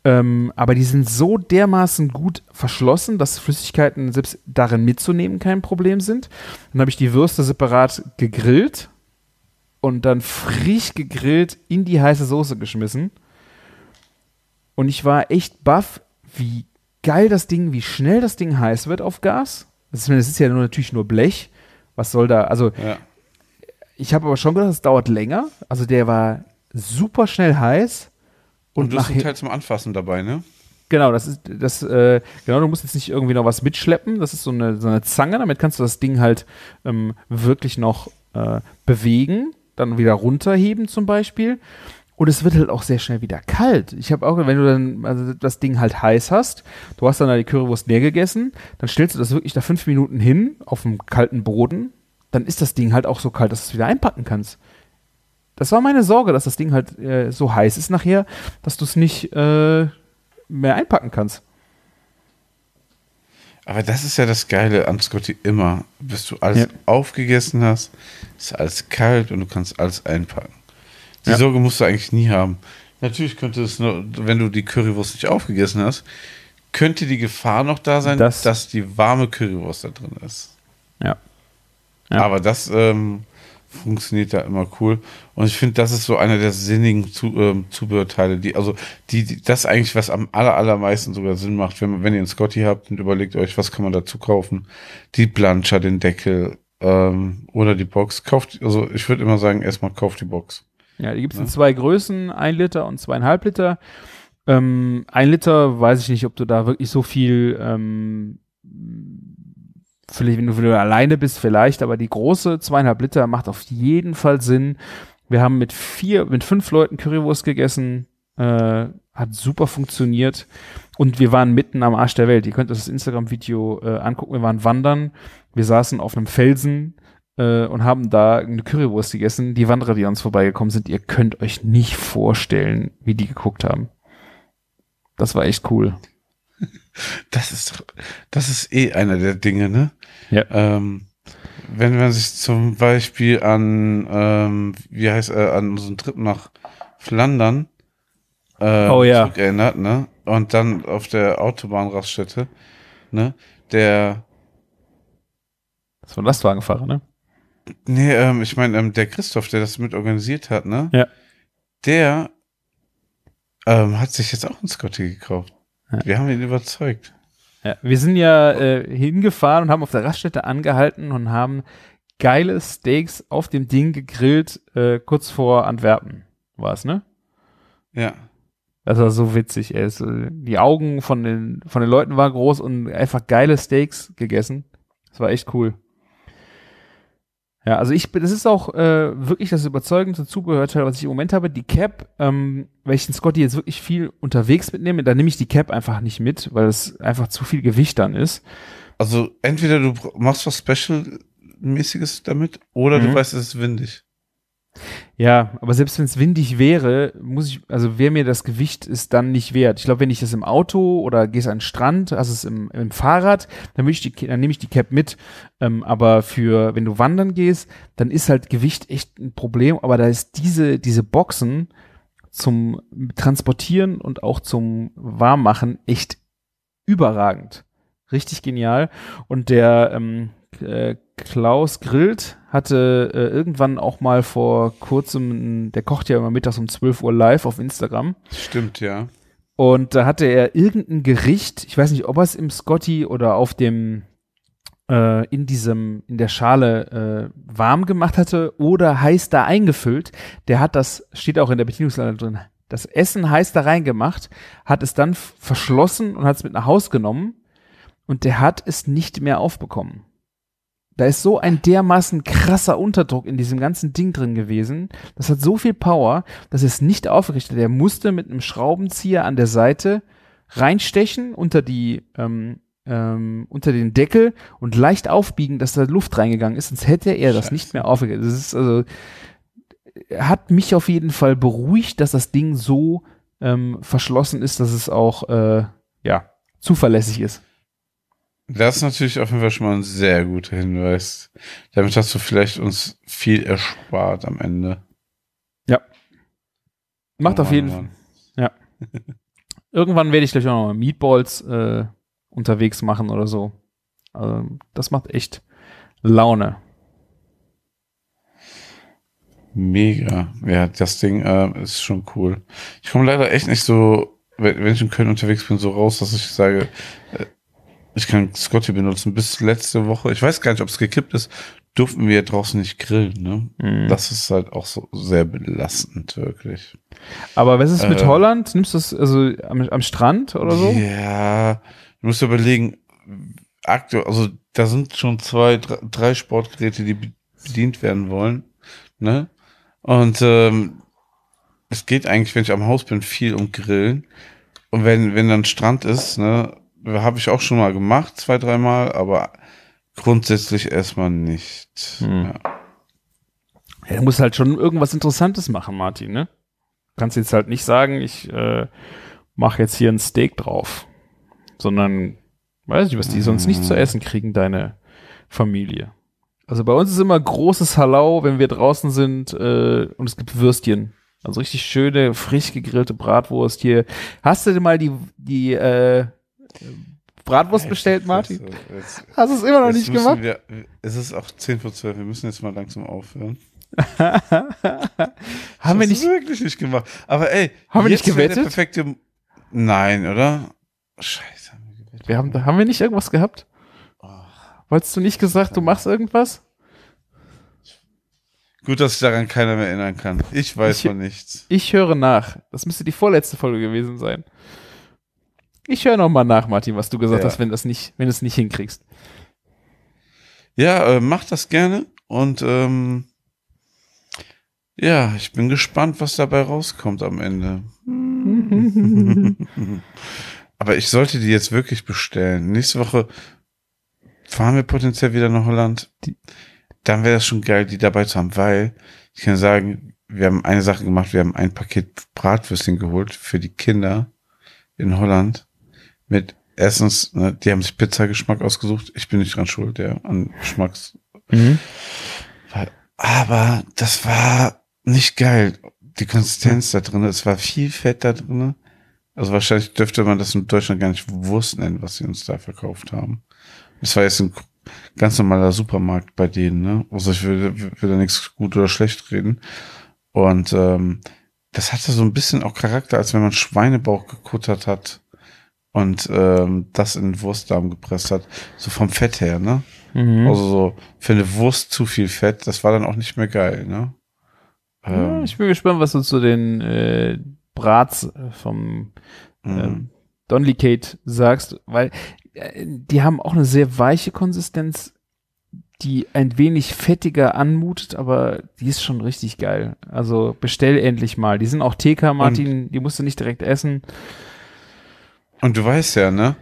Speaker 4: Aber die sind so dermaßen gut verschlossen, dass Flüssigkeiten selbst darin mitzunehmen kein Problem sind. Dann habe ich die Würste separat gegrillt und dann frisch gegrillt in die heiße Soße geschmissen. Und ich war echt baff, wie geil das Ding, wie schnell das Ding heiß wird auf Gas. Das ist ja natürlich nur Blech. Was soll da, also ich habe aber schon gedacht, es dauert länger. Also der war super schnell heiß.
Speaker 3: Und du hast einen Teil zum Anfassen dabei, ne?
Speaker 4: Genau, genau, du musst jetzt nicht irgendwie noch was mitschleppen. Das ist so eine Zange, damit kannst du das Ding halt wirklich noch bewegen, dann wieder runterheben zum Beispiel. Und es wird halt auch sehr schnell wieder kalt. Ich habe auch, wenn du dann das Ding halt heiß hast, du hast dann da die Currywurst leer gegessen, dann stellst du das wirklich da 5 Minuten hin auf dem kalten Boden, dann ist das Ding halt auch so kalt, dass du es wieder einpacken kannst. Das war meine Sorge, dass das Ding halt so heiß ist nachher, dass du es nicht mehr einpacken kannst.
Speaker 3: Aber das ist ja das Geile an Scotty immer. Bis du alles aufgegessen hast, ist alles kalt und du kannst alles einpacken. Die Sorge musst du eigentlich nie haben. Natürlich könnte es nur, wenn du die Currywurst nicht aufgegessen hast, könnte die Gefahr noch da sein, dass die warme Currywurst da drin ist.
Speaker 4: Ja.
Speaker 3: Aber das funktioniert da immer cool. Und ich finde, das ist so einer der sinnigen Zubehörteile, das eigentlich, was am allermeisten sogar Sinn macht, wenn ihr einen Scotty habt und überlegt euch, was kann man dazu kaufen. Die Blancher, den Deckel oder die Box. Ich würde immer sagen, erstmal kauft die Box.
Speaker 4: Ja, die gibt es in 2 Größen, 1 Liter und 2,5 Liter. 1 Liter, weiß ich nicht, ob du da wirklich so viel, vielleicht, wenn du alleine bist, vielleicht, aber die große 2,5 Liter macht auf jeden Fall Sinn. Wir haben mit 5 Leuten Currywurst gegessen, hat super funktioniert und wir waren mitten am Arsch der Welt. Ihr könnt euch das Instagram-Video angucken, wir waren wandern, wir saßen auf einem Felsen, und haben da eine Currywurst gegessen. Die Wanderer, die an uns vorbeigekommen sind, ihr könnt euch nicht vorstellen, wie die geguckt haben. Das war echt cool.
Speaker 3: Das ist einer der Dinge, ne?
Speaker 4: Ja.
Speaker 3: Wenn man sich zum Beispiel an unseren Trip nach Flandern zurückerinnert, ne? Und dann auf der Autobahnraststätte, ne? Das
Speaker 4: war ein Lastwagenfahrer, ne?
Speaker 3: Nee, ich meine, der Christoph, der das mit organisiert hat, ne?
Speaker 4: Ja.
Speaker 3: Der hat sich jetzt auch einen Scotty gekauft. Ja. Wir haben ihn überzeugt.
Speaker 4: Ja, wir sind ja hingefahren und haben auf der Raststätte angehalten und haben geile Steaks auf dem Ding gegrillt, kurz vor Antwerpen war es, ne?
Speaker 3: Ja.
Speaker 4: Das war so witzig, ey. Die Augen von den Leuten waren groß und einfach geile Steaks gegessen. Das war echt cool. Ja, also das ist auch wirklich das überzeugende Zubehörteil, was ich im Moment habe. Die Cap, weil ich den Scotty jetzt wirklich viel unterwegs mitnehme, dann nehme ich die Cap einfach nicht mit, weil es einfach zu viel Gewicht dann ist.
Speaker 3: Also entweder du machst was Special-mäßiges damit oder du weißt, es ist windig.
Speaker 4: Ja, aber selbst wenn es windig wäre, wäre mir das Gewicht ist dann nicht wert. Ich glaube, wenn ich das im Auto oder gehst an den Strand, also es im Fahrrad, dann nehme ich die Cap mit. Aber wenn du wandern gehst, dann ist halt Gewicht echt ein Problem. Aber da ist diese Boxen zum Transportieren und auch zum Warmmachen echt überragend. Richtig genial. Und der Klaus Grillt hatte irgendwann auch mal vor kurzem, der kocht ja immer mittags um 12 Uhr live auf Instagram.
Speaker 3: Stimmt, ja.
Speaker 4: Und da hatte er irgendein Gericht, ich weiß nicht, ob er es im Scotty oder auf dem in der Schale warm gemacht hatte oder heiß da eingefüllt. Der hat steht auch in der Bedienungsanleitung drin, das Essen heiß da reingemacht, hat es dann verschlossen und hat es mit nach Hause genommen und der hat es nicht mehr aufbekommen. Da ist so ein dermaßen krasser Unterdruck in diesem ganzen Ding drin gewesen. Das hat so viel Power, dass es nicht aufgerichtet hat. Der musste mit einem Schraubenzieher an der Seite reinstechen unter den Deckel und leicht aufbiegen, dass da Luft reingegangen ist. Sonst hätte er das nicht mehr aufgerichtet. Das ist hat mich auf jeden Fall beruhigt, dass das Ding so verschlossen ist, dass es auch zuverlässig ist.
Speaker 3: Das ist natürlich auf jeden Fall schon mal ein sehr guter Hinweis. Damit hast du vielleicht uns viel erspart am Ende.
Speaker 4: Ja. Macht auf jeden Fall. Ja. irgendwann werde ich gleich auch noch mal Meatballs unterwegs machen oder so. Also, das macht echt Laune.
Speaker 3: Mega. Ja, das Ding ist schon cool. Ich komme leider echt nicht so, wenn ich in Köln unterwegs bin, so raus, dass ich sage, ich kann Scotty benutzen. Bis letzte Woche, ich weiß gar nicht, ob es gekippt ist, durften wir draußen nicht grillen. Ne? Das ist halt auch so sehr belastend, wirklich.
Speaker 4: Aber was ist mit Holland? Nimmst du das also am Strand oder so?
Speaker 3: Ja, du musst überlegen, also da sind schon 2, 3 Sportgeräte, die bedient werden wollen. Ne? Und es geht eigentlich, wenn ich am Haus bin, viel um Grillen. Und wenn dann Strand ist, ne, habe ich auch schon mal gemacht, 2, 3 Mal, aber grundsätzlich erstmal nicht. Ja.
Speaker 4: Ja, du musst halt schon irgendwas Interessantes machen, Martin, ne? Du kannst jetzt halt nicht sagen, ich mache jetzt hier ein Steak drauf, sondern weiß ich, was die sonst nicht zu essen kriegen, deine Familie. Also bei uns ist immer großes Hallau, wenn wir draußen sind und es gibt Würstchen. Also richtig schöne, frisch gegrillte Bratwurst hier. Hast du denn mal die Bratwurst bestellt, Martin? Hast du es immer noch nicht gemacht?
Speaker 3: Es ist auch 10:12, wir müssen jetzt mal langsam aufhören.
Speaker 4: Haben wir nicht
Speaker 3: wirklich nicht gemacht. Aber ey,
Speaker 4: haben wir nicht gewettet?
Speaker 3: Der perfekte Nein, oder? Scheiße, haben wir gewettet.
Speaker 4: Haben wir nicht irgendwas gehabt? Wolltest du nicht gesagt, du machst irgendwas?
Speaker 3: Gut, dass sich daran keiner mehr erinnern kann. Ich weiß von nichts.
Speaker 4: Ich höre nach. Das müsste die vorletzte Folge gewesen sein. Ich höre nochmal nach, Martin, was du gesagt hast, wenn du es nicht hinkriegst.
Speaker 3: Ja, mach das gerne. Und ja, ich bin gespannt, was dabei rauskommt am Ende. Aber ich sollte die jetzt wirklich bestellen. Nächste Woche fahren wir potenziell wieder nach Holland. Dann wäre das schon geil, die dabei zu haben, weil ich kann sagen, wir haben eine Sache gemacht, wir haben ein Paket Bratwürstchen geholt für die Kinder in Holland mit erstens, ne, die haben sich Pizzageschmack ausgesucht, ich bin nicht dran schuld, ja, an Geschmacks. Aber das war nicht geil, die Konsistenz da drin, es war viel Fett da drin, also wahrscheinlich dürfte man das in Deutschland gar nicht Wurst nennen, was sie uns da verkauft haben. Das war jetzt ein ganz normaler Supermarkt bei denen, ne? Also ich will da nichts gut oder schlecht reden. Und das hatte so ein bisschen auch Charakter, als wenn man Schweinebauch gekuttert hat und das in den Wurstdarm gepresst hat. So vom Fett her, ne? Also so für eine Wurst zu viel Fett, das war dann auch nicht mehr geil, ne?
Speaker 4: Ja, ich bin gespannt, was du zu den Brats vom Donlicate sagst, weil die haben auch eine sehr weiche Konsistenz, die ein wenig fettiger anmutet, aber die ist schon richtig geil. Also bestell endlich mal. Die sind auch TK, Martin, die musst du nicht direkt essen.
Speaker 3: Und du weißt ja, ne?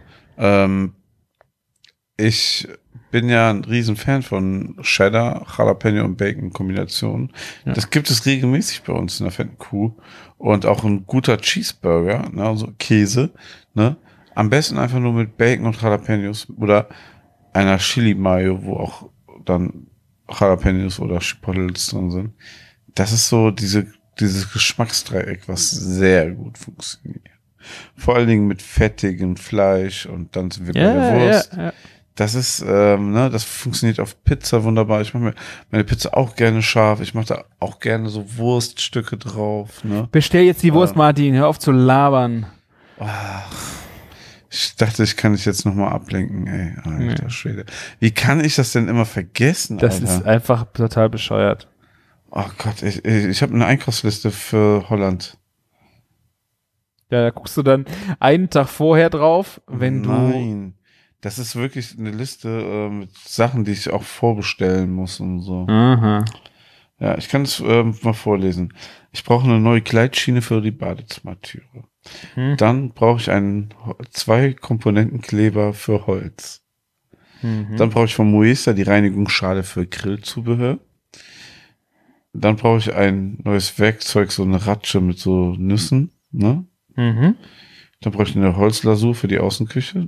Speaker 3: Ich bin ja ein Riesenfan von Cheddar, Jalapeno und Bacon Kombination. Ja. Das gibt es regelmäßig bei uns in der fetten Kuh. Und auch ein guter Cheeseburger, ne? Also Käse, ne? Am besten einfach nur mit Bacon und Jalapenos oder einer Chili Mayo, wo auch dann Jalapenos oder Chipotles drin sind. Das ist so dieses Geschmacksdreieck, was sehr gut funktioniert. Vor allen Dingen mit fettigem Fleisch und dann sind wir bei der Wurst. Ja. Das ist, ne, das funktioniert auf Pizza wunderbar. Ich mache mir meine Pizza auch gerne scharf. Ich mache da auch gerne so Wurststücke drauf. Ne?
Speaker 4: Bestell jetzt die Wurst, Martin. Hör auf zu labern.
Speaker 3: Ich dachte, ich kann dich jetzt nochmal ablenken, ey. Alter Schwede. Wie kann ich das denn immer vergessen,
Speaker 4: Das ist einfach total bescheuert.
Speaker 3: Oh Gott, ich habe eine Einkaufsliste für Holland.
Speaker 4: Ja, da guckst du dann einen Tag vorher drauf, wenn
Speaker 3: Nein, das ist wirklich eine Liste mit Sachen, die ich auch vorbestellen muss und so.
Speaker 4: Aha.
Speaker 3: Ja, ich kann es mal vorlesen. Ich brauche eine neue Gleitschiene für die Badezimmertüre. Dann brauche ich einen 2-Komponenten-Kleber für Holz. Dann brauche ich von Moesta die Reinigungsschale für Grillzubehör. Dann brauche ich ein neues Werkzeug, so eine Ratsche mit so Nüssen. Ne? Dann brauche ich eine Holzlasur für die Außenküche.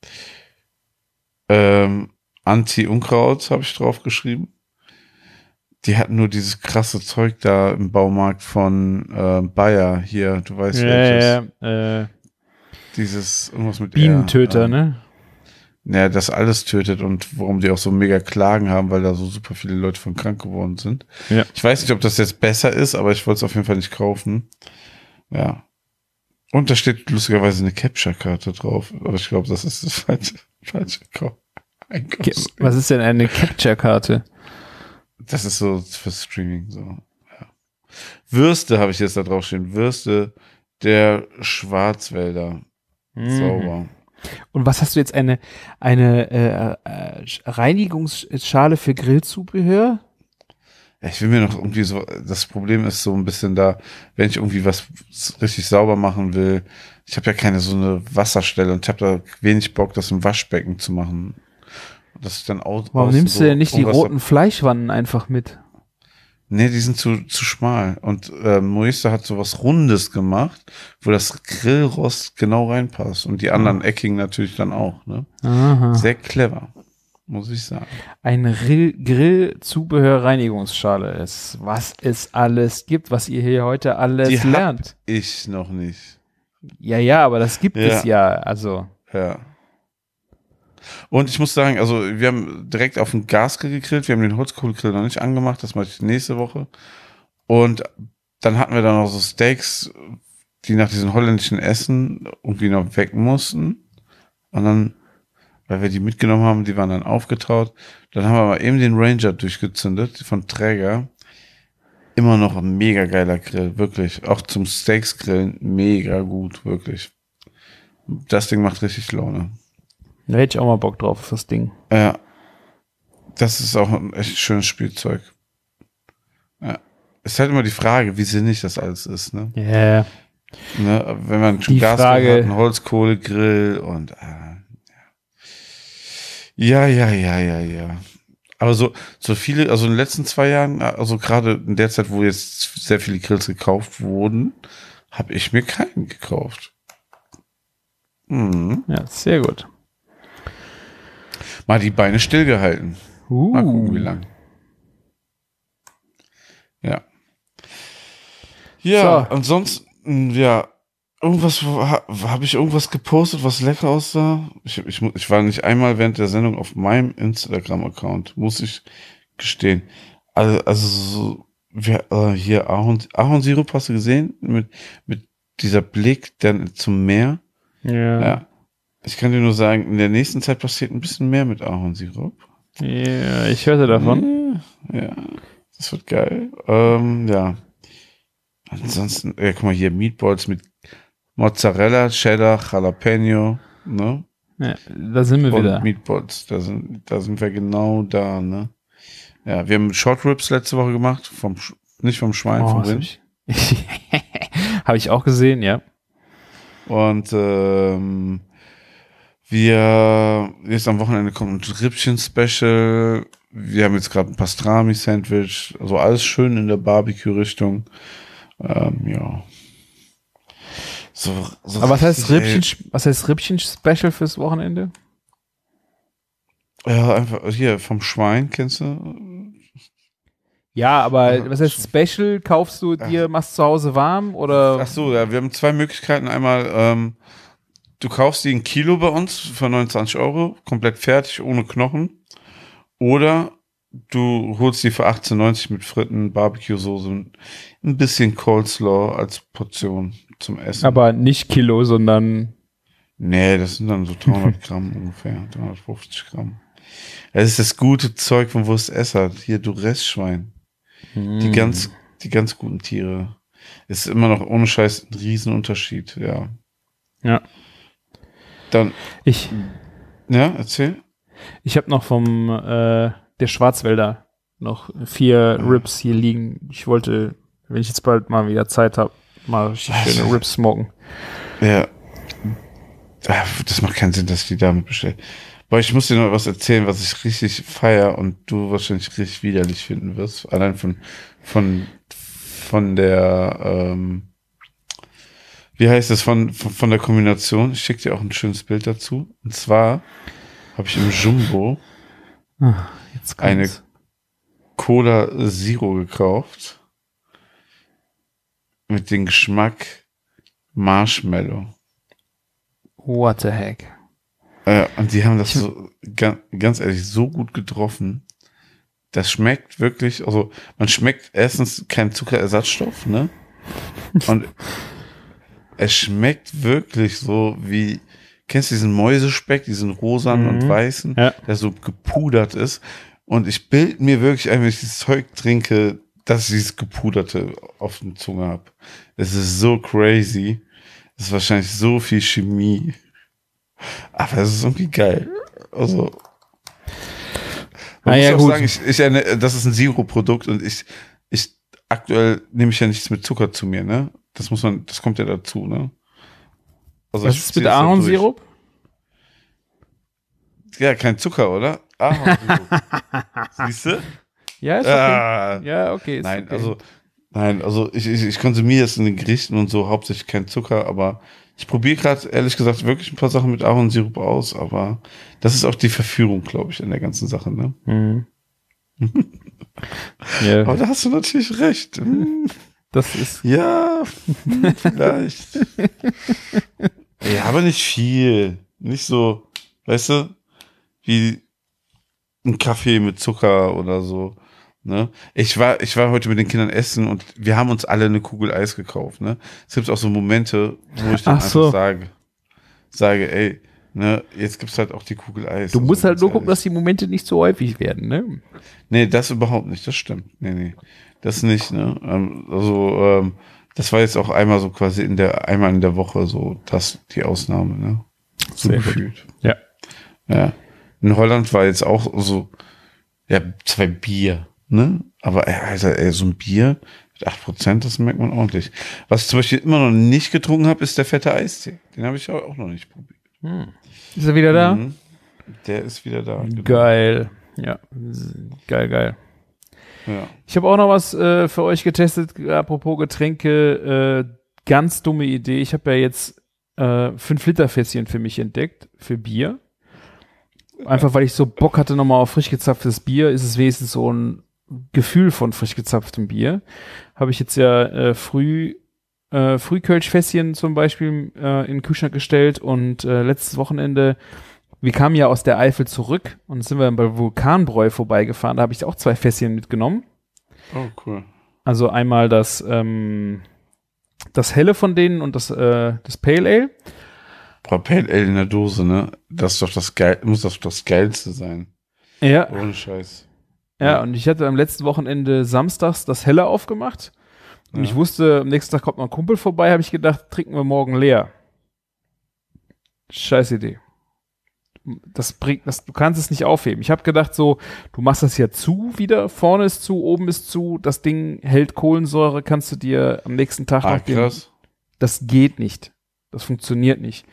Speaker 3: Anti-Unkraut habe ich draufgeschrieben. Die hatten nur dieses krasse Zeug da im Baumarkt von Bayer hier, du weißt welches. Dieses, irgendwas mit
Speaker 4: Bienentöter, ne?
Speaker 3: Ja, das alles tötet und warum die auch so mega Klagen haben, weil da so super viele Leute von krank geworden sind.
Speaker 4: Ja.
Speaker 3: Ich weiß nicht, ob das jetzt besser ist, aber ich wollte es auf jeden Fall nicht kaufen. Ja. Und da steht lustigerweise eine Capture-Karte drauf, aber ich glaube, das ist das falsche Einkaufs.
Speaker 4: Was ist denn eine Capture-Karte?
Speaker 3: Das ist so für Streaming, so. Ja. Würste habe ich jetzt da drauf stehen. Würste der Schwarzwälder. Sauber.
Speaker 4: Und was hast du jetzt, eine Reinigungsschale für Grillzubehör?
Speaker 3: Ja, ich will mir noch irgendwie so, das Problem ist so ein bisschen da, wenn ich irgendwie was richtig sauber machen will, ich habe ja keine so eine Wasserstelle und ich habe da wenig Bock, das im Waschbecken zu machen. Das ist dann
Speaker 4: Warum nimmst du denn nicht die roten Fleischwannen einfach mit?
Speaker 3: Nee, die sind zu schmal. Und Moise hat so was Rundes gemacht, wo das Grillrost genau reinpasst. Und die anderen eckigen natürlich dann auch. Ne?
Speaker 4: Aha.
Speaker 3: Sehr clever, muss ich sagen.
Speaker 4: Eine Grillzubehör-Reinigungsschale ist, was es alles gibt, was ihr hier heute alles
Speaker 3: die
Speaker 4: lernt.
Speaker 3: Hab ich noch nicht.
Speaker 4: Ja, aber das gibt es ja. Also.
Speaker 3: Ja. Und ich muss sagen, also wir haben direkt auf den Gasgrill gegrillt, wir haben den Holzkohlegrill noch nicht angemacht, das mache ich nächste Woche. Und dann hatten wir dann noch so Steaks, die nach diesen holländischen Essen irgendwie noch weg mussten. Und dann, weil wir die mitgenommen haben, die waren dann aufgetaut. Dann haben wir mal eben den Ranger durchgezündet von Träger. Immer noch ein mega geiler Grill, wirklich. Auch zum Steaks grillen, mega gut, wirklich. Das Ding macht richtig Laune.
Speaker 4: Da hätte ich auch mal Bock drauf auf das Ding.
Speaker 3: Ja. Das ist auch ein echt schönes Spielzeug. Ja. Es ist halt immer die Frage, wie sinnig das alles ist, ne?
Speaker 4: Ja. Yeah.
Speaker 3: Ne? Wenn man schon
Speaker 4: Die
Speaker 3: Gas hat,
Speaker 4: Frage,
Speaker 3: einen Holzkohlegrill und ja. Aber so viele, also in den letzten 2 Jahren, also gerade in der Zeit, wo jetzt sehr viele Grills gekauft wurden, habe ich mir keinen gekauft. Mhm.
Speaker 4: Ja, sehr gut.
Speaker 3: Mal die Beine stillgehalten. Mal gucken, wie lang. Ja. Ja, so. Ansonsten, ja, irgendwas, habe ich irgendwas gepostet, was lecker aussah? Ich war nicht einmal während der Sendung auf meinem Instagram-Account, muss ich gestehen. Also so, hier Ahornsirup hast du gesehen? Mit dieser Blick dann zum Meer. Ja. Ich kann dir nur sagen, in der nächsten Zeit passiert ein bisschen mehr mit Ahornsirup.
Speaker 4: Ja, ich hörte davon.
Speaker 3: Ja, das wird geil. Ja. Ansonsten, guck mal hier, Meatballs mit Mozzarella, Cheddar, Jalapeno, ne?
Speaker 4: Ja, da sind wir wieder.
Speaker 3: Meatballs, da sind wir genau da, ne? Ja, wir haben Short Ribs letzte Woche gemacht, nicht vom Schwein, vom Rind.
Speaker 4: Habe ich auch gesehen, ja.
Speaker 3: Und jetzt am Wochenende kommt ein Rippchen-Special. Wir haben jetzt gerade ein Pastrami-Sandwich. Also alles schön in der Barbecue-Richtung. Ja. So
Speaker 4: aber was heißt Rippchen-Special fürs Wochenende?
Speaker 3: Ja, einfach hier vom Schwein, kennst du?
Speaker 4: Ja, aber was heißt Special? Kaufst du dir, machst zu Hause warm oder?
Speaker 3: Ach so, ja, wir haben 2 Möglichkeiten. Einmal, du kaufst die 1 Kilo bei uns für 29 €, komplett fertig, ohne Knochen. Oder du holst die für 18,90 mit Fritten, Barbecue-Soße und ein bisschen Coleslaw als Portion zum Essen.
Speaker 4: Aber nicht Kilo, sondern...
Speaker 3: Nee, das sind dann so 300 Gramm ungefähr, 350 Gramm. Das ist das gute Zeug von Wurst Essert. Hier, du Restschwein. Die ganz guten Tiere. Ist immer noch ohne Scheiß ein Riesenunterschied, ja.
Speaker 4: Ja.
Speaker 3: Dann. Ja, erzähl.
Speaker 4: Ich habe noch vom der Schwarzwälder noch 4 Ribs hier liegen. Ich wollte, wenn ich jetzt bald mal wieder Zeit habe, mal richtig schöne Ribs smoken.
Speaker 3: Ja. Das macht keinen Sinn, dass ich die damit bestelle. Aber ich muss dir noch was erzählen, was ich richtig feier und du wahrscheinlich richtig widerlich finden wirst. Allein von der, wie heißt es, von der Kombination. Ich schicke dir auch ein schönes Bild dazu. Und zwar habe ich im Jumbo eine Cola Zero gekauft mit dem Geschmack Marshmallow.
Speaker 4: What the heck?
Speaker 3: Und die haben das so, ganz ehrlich, so gut getroffen. Das schmeckt wirklich, also man schmeckt erstens keinen Zuckerersatzstoff, ne? Und es schmeckt wirklich so wie, kennst du diesen Mäusespeck, diesen rosanen und weißen, der so gepudert ist? Und ich bilde mir wirklich ein, wenn ich dieses Zeug trinke, dass ich dieses Gepuderte auf der Zunge habe. Es ist so crazy. Es ist wahrscheinlich so viel Chemie. Aber es ist irgendwie geil. Also man muss auch sagen, das ist ein Zero-Produkt und ich aktuell nehme ich ja nichts mit Zucker zu mir, ne? Das kommt ja dazu, ne? Also
Speaker 4: was ist mit Ahornsirup?
Speaker 3: Ja, kein Zucker, oder? Ahornsirup. Siehst du?
Speaker 4: Ja, ist okay. Ja, okay. Ist
Speaker 3: Nein, also ich konsumiere es in den Gerichten und so hauptsächlich kein Zucker, aber ich probiere gerade, ehrlich gesagt, wirklich ein paar Sachen mit Ahornsirup aus, aber das ist auch die Verführung, glaube ich, in der ganzen Sache, ne?
Speaker 4: Mhm. Yeah.
Speaker 3: Aber da hast du natürlich recht.
Speaker 4: Das ist...
Speaker 3: Ja, vielleicht. Ja, aber nicht viel. Nicht so, weißt du, wie ein Kaffee mit Zucker oder so. Ne? Ich war heute mit den Kindern essen und wir haben uns alle eine Kugel Eis gekauft. Ne? Es gibt auch so Momente, wo ich dann einfach sage, ey, ne, jetzt gibt's halt auch die Kugel Eis.
Speaker 4: Du musst halt nur gucken, dass die Momente nicht so häufig werden, ne?
Speaker 3: Nee, das überhaupt nicht, das stimmt. Nee, das nicht, ne? Das war jetzt auch einmal so quasi einmal in der Woche so, die Ausnahme, ne? So
Speaker 4: sehr
Speaker 3: gefühlt.
Speaker 4: Ja.
Speaker 3: Ja. In Holland war jetzt auch so, 2 Bier. Ne? Aber so ein Bier mit 8%, das merkt man ordentlich. Was ich zum Beispiel immer noch nicht getrunken habe, ist der fette Eistee. Den habe ich auch noch nicht probiert.
Speaker 4: Ist er wieder da?
Speaker 3: Der ist wieder da. Genau.
Speaker 4: Geil. Ja, geil.
Speaker 3: Ja.
Speaker 4: Ich habe auch noch was für euch getestet, apropos Getränke. Ganz dumme Idee. Ich habe ja jetzt 5-Liter-Fässchen für mich entdeckt, für Bier. Einfach, weil ich so Bock hatte nochmal auf frisch gezapftes Bier, ist es wenigstens so ein Gefühl von frisch gezapftem Bier. Habe ich jetzt ja Frühkölschfässchen zum Beispiel in den Kühlschrank gestellt und letztes Wochenende, wir kamen ja aus der Eifel zurück und sind wir bei Vulkanbräu vorbeigefahren, da habe ich auch 2 Fässchen mitgenommen.
Speaker 3: Oh, cool.
Speaker 4: Also einmal das Helle von denen und das Pale Ale.
Speaker 3: Pale Ale in der Dose, ne? Das ist doch muss doch das Geilste sein.
Speaker 4: Ja.
Speaker 3: Ohne Scheiß.
Speaker 4: Ja, und ich hatte am letzten Wochenende samstags das Helle aufgemacht. Und ich wusste, am nächsten Tag kommt noch ein Kumpel vorbei, habe ich gedacht, trinken wir morgen leer. Scheiß Idee. Du kannst es nicht aufheben. Ich habe gedacht so, du machst das ja zu wieder, vorne ist zu, oben ist zu, das Ding hält Kohlensäure, kannst du dir am nächsten Tag noch
Speaker 3: krass.
Speaker 4: Das geht nicht. Das funktioniert nicht.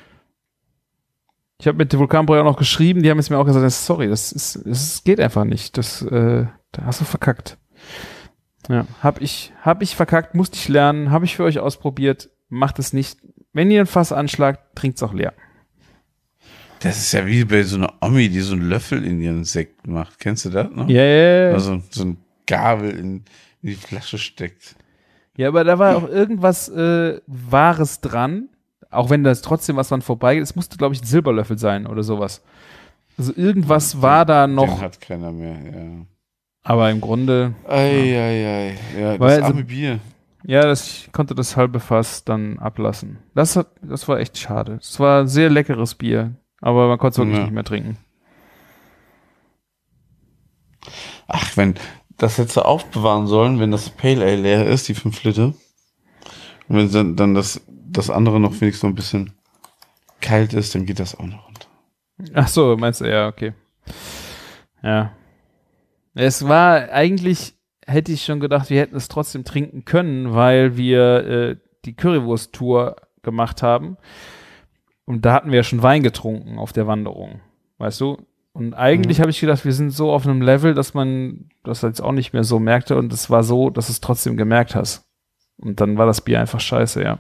Speaker 4: Ich habe mit der Vulkanbräu auch noch geschrieben, die haben jetzt mir auch gesagt, sorry, es geht einfach nicht. Da hast du verkackt. Ja, hab ich verkackt, musste ich lernen, habe ich für euch ausprobiert, macht es nicht. Wenn ihr ein Fass anschlagt, trinkt's auch leer.
Speaker 3: Das ist ja wie bei so einer Omi, die so einen Löffel in ihren Sekt macht. Kennst du das noch?
Speaker 4: Ja. Yeah.
Speaker 3: Also so ein Gabel in die Flasche steckt.
Speaker 4: Ja, aber da war auch irgendwas Wahres dran. Auch wenn das trotzdem was dran vorbeigeht. Es musste, glaube ich, ein Silberlöffel sein oder sowas. Also irgendwas war da noch.
Speaker 3: Den hat keiner mehr, ja.
Speaker 4: Aber im Grunde.
Speaker 3: Ja, das arme Bier.
Speaker 4: Ja, ich konnte das halbe Fass dann ablassen. Das war echt schade. Es war ein sehr leckeres Bier. Aber man konnte es wirklich nicht mehr trinken.
Speaker 3: Ach, das hättest du aufbewahren sollen, wenn das Pale Ale leer ist, die 5 Liter. Und wenn dann das andere noch wenigstens so ein bisschen kalt ist, dann geht das auch noch runter.
Speaker 4: Ach so, meinst du, ja, okay. Ja. Es war eigentlich, hätte ich schon gedacht, wir hätten es trotzdem trinken können, weil wir die Currywurst-Tour gemacht haben. Und da hatten wir ja schon Wein getrunken auf der Wanderung. Weißt du? Und eigentlich habe ich gedacht, wir sind so auf einem Level, dass man das jetzt auch nicht mehr so merkte. Und es war so, dass du es trotzdem gemerkt hast. Und dann war das Bier einfach scheiße, ja.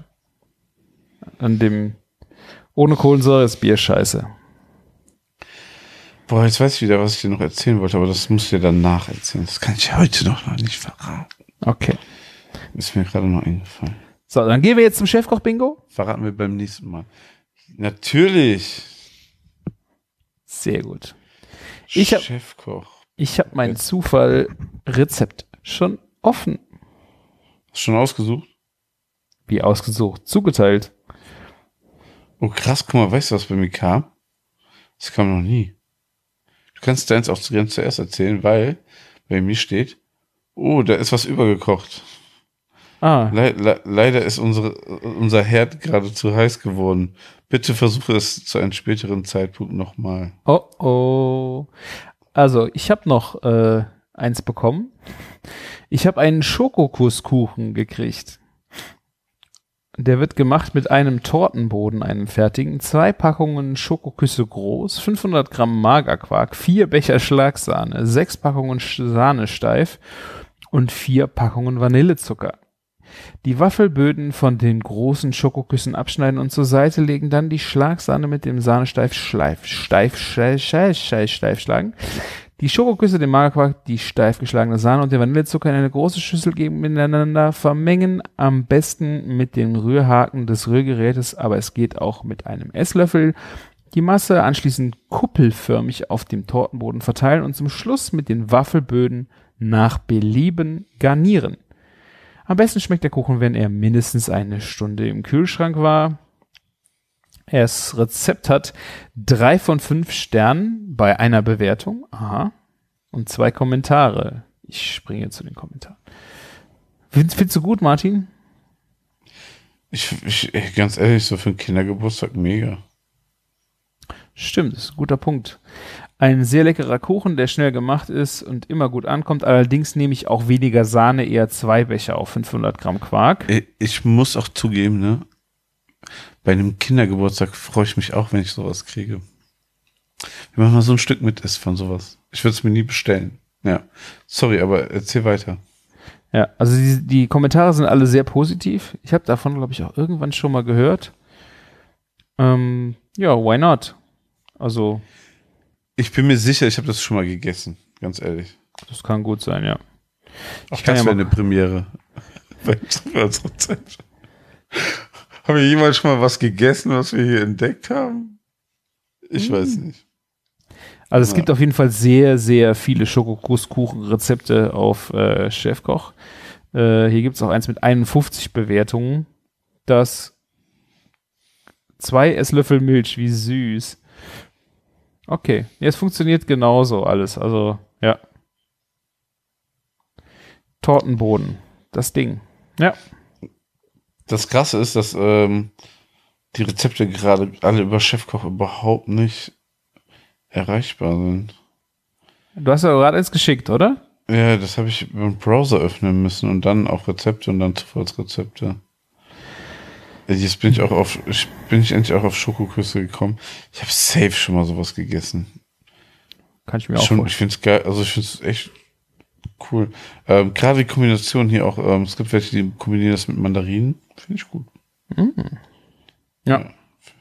Speaker 4: Ohne Kohlensäure ist Bier scheiße.
Speaker 3: Boah, jetzt weiß ich wieder, was ich dir noch erzählen wollte, aber das musst du dir danach erzählen. Das kann ich heute noch nicht verraten.
Speaker 4: Okay.
Speaker 3: Ist mir gerade noch eingefallen.
Speaker 4: So, dann gehen wir jetzt zum Chefkoch-Bingo.
Speaker 3: Verraten wir beim nächsten Mal. Natürlich.
Speaker 4: Sehr gut.
Speaker 3: Chefkoch.
Speaker 4: Ich habe mein Zufall-Rezept schon offen.
Speaker 3: Hast du schon ausgesucht?
Speaker 4: Wie ausgesucht? Zugeteilt.
Speaker 3: Oh krass, guck mal, weißt du, was bei mir kam? Das kam noch nie. Du kannst deins auch ganz zuerst erzählen, weil bei mir steht, oh, da ist was übergekocht. Leider ist unser Herd gerade zu heiß geworden. Bitte versuche es zu einem späteren Zeitpunkt nochmal.
Speaker 4: Oh. Also, ich habe noch eins bekommen. Ich habe einen Schokokusskuchen gekriegt. Der wird gemacht mit einem Tortenboden, einem fertigen, 2 Packungen Schokoküsse groß, 500 Gramm Magerquark, 4 Becher Schlagsahne, 6 Packungen Sahne steif und 4 Packungen Vanillezucker. Die Waffelböden von den großen Schokoküssen abschneiden und zur Seite legen, dann die Schlagsahne mit dem Sahnesteif steif schlagen. Die Schokoküsse, den Magerquark, die steif geschlagene Sahne und den Vanillezucker in eine große Schüssel geben, miteinander vermengen, am besten mit den Rührhaken des Rührgerätes, aber es geht auch mit einem Esslöffel. Die Masse anschließend kuppelförmig auf dem Tortenboden verteilen und zum Schluss mit den Waffelböden nach Belieben garnieren. Am besten schmeckt der Kuchen, wenn er mindestens eine Stunde im Kühlschrank war. Das Rezept hat 3 von 5 Sternen bei einer Bewertung. Aha. Und 2 Kommentare. Ich springe zu den Kommentaren. Findest du gut, Martin?
Speaker 3: Ich ganz ehrlich, so für einen Kindergeburtstag mega.
Speaker 4: Stimmt, das ist ein guter Punkt. Ein sehr leckerer Kuchen, der schnell gemacht ist und immer gut ankommt. Allerdings nehme ich auch weniger Sahne, eher 2 Becher auf 500 Gramm Quark.
Speaker 3: Ich muss auch zugeben, ne? Bei einem Kindergeburtstag freue ich mich auch, wenn ich sowas kriege. Wir machen mal so ein Stück mit ist von sowas. Ich würde es mir nie bestellen. Ja, sorry, aber erzähl weiter.
Speaker 4: Ja, also die Kommentare sind alle sehr positiv. Ich habe davon, glaube ich, auch irgendwann schon mal gehört. Ja, why not? Also
Speaker 3: ich bin mir sicher, ich habe das schon mal gegessen, ganz ehrlich.
Speaker 4: Das kann gut sein, ja.
Speaker 3: Auch das wäre eine Premiere. Als Rezept. Haben wir jemals schon mal was gegessen, was wir hier entdeckt haben? Ich weiß nicht.
Speaker 4: Also es gibt auf jeden Fall sehr, sehr viele Schokokusskuchen-Rezepte auf Chefkoch. Hier gibt es auch eins mit 51 Bewertungen. Das 2 Esslöffel Milch, wie süß. Okay, jetzt funktioniert genauso alles. Also, ja. Tortenboden, das Ding. Ja.
Speaker 3: Das Krasse ist, dass die Rezepte gerade alle über Chefkoch überhaupt nicht erreichbar sind.
Speaker 4: Du hast ja gerade eins geschickt, oder?
Speaker 3: Ja, das habe ich über den Browser öffnen müssen und dann auch Rezepte und dann Zufallsrezepte. Jetzt bin ich endlich auch auf Schokoküsse gekommen. Ich habe safe schon mal sowas gegessen.
Speaker 4: Kann ich mir auch vorstellen.
Speaker 3: Ich finde es geil, also ich finde es echt cool. Gerade die Kombination hier auch, es gibt welche, die kombinieren das mit Mandarinen. Finde ich gut.
Speaker 4: Ja.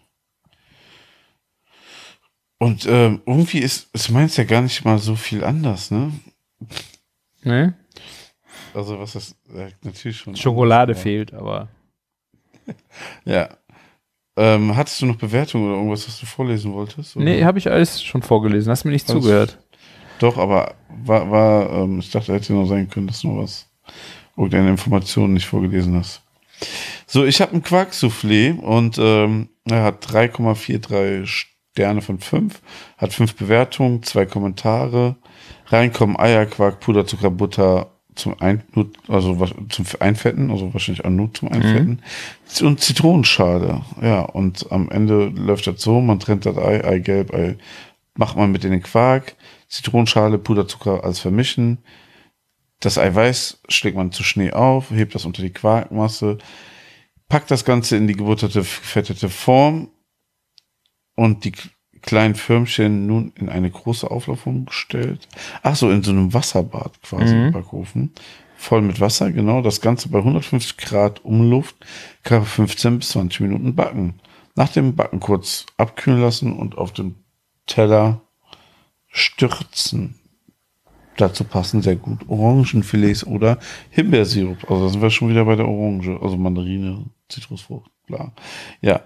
Speaker 3: Und irgendwie ist meins ja gar nicht mal so viel anders, ne?
Speaker 4: Nee.
Speaker 3: Also was ist natürlich schon.
Speaker 4: Schokolade fehlt, aber.
Speaker 3: Ja. Hattest du noch Bewertungen oder irgendwas, was du vorlesen wolltest? Oder?
Speaker 4: Nee, habe ich alles schon vorgelesen. Hast mir nicht zugehört.
Speaker 3: Doch, aber ich dachte, hätte noch sein können, dass du noch irgendeine Information nicht vorgelesen hast. So, ich habe ein Quark-Soufflé und er hat 3,43 Sterne von 5, hat 5 Bewertungen, 2 Kommentare, reinkommen Eierquark, Puderzucker, Butter zum Einfetten, also wahrscheinlich auch nur zum Einfetten und Zitronenschale. Ja, und am Ende läuft das so, man trennt das Eigelb, macht man mit in den Quark, Zitronenschale, Puderzucker, alles vermischen. Das Eiweiß schlägt man zu Schnee auf, hebt das unter die Quarkmasse, packt das Ganze in die gebutterte, gefettete Form und die kleinen Förmchen nun in eine große Auflaufform gestellt. Ach so, in so einem Wasserbad quasi im Backofen. Voll mit Wasser, genau. Das Ganze bei 150 Grad Umluft, kann 15 bis 20 Minuten backen. Nach dem Backen kurz abkühlen lassen und auf dem Teller stürzen. Dazu passen sehr gut Orangenfilets oder Himbeersirup. Also da sind wir schon wieder bei der Orange, also Mandarine, Zitrusfrucht, klar. Ja,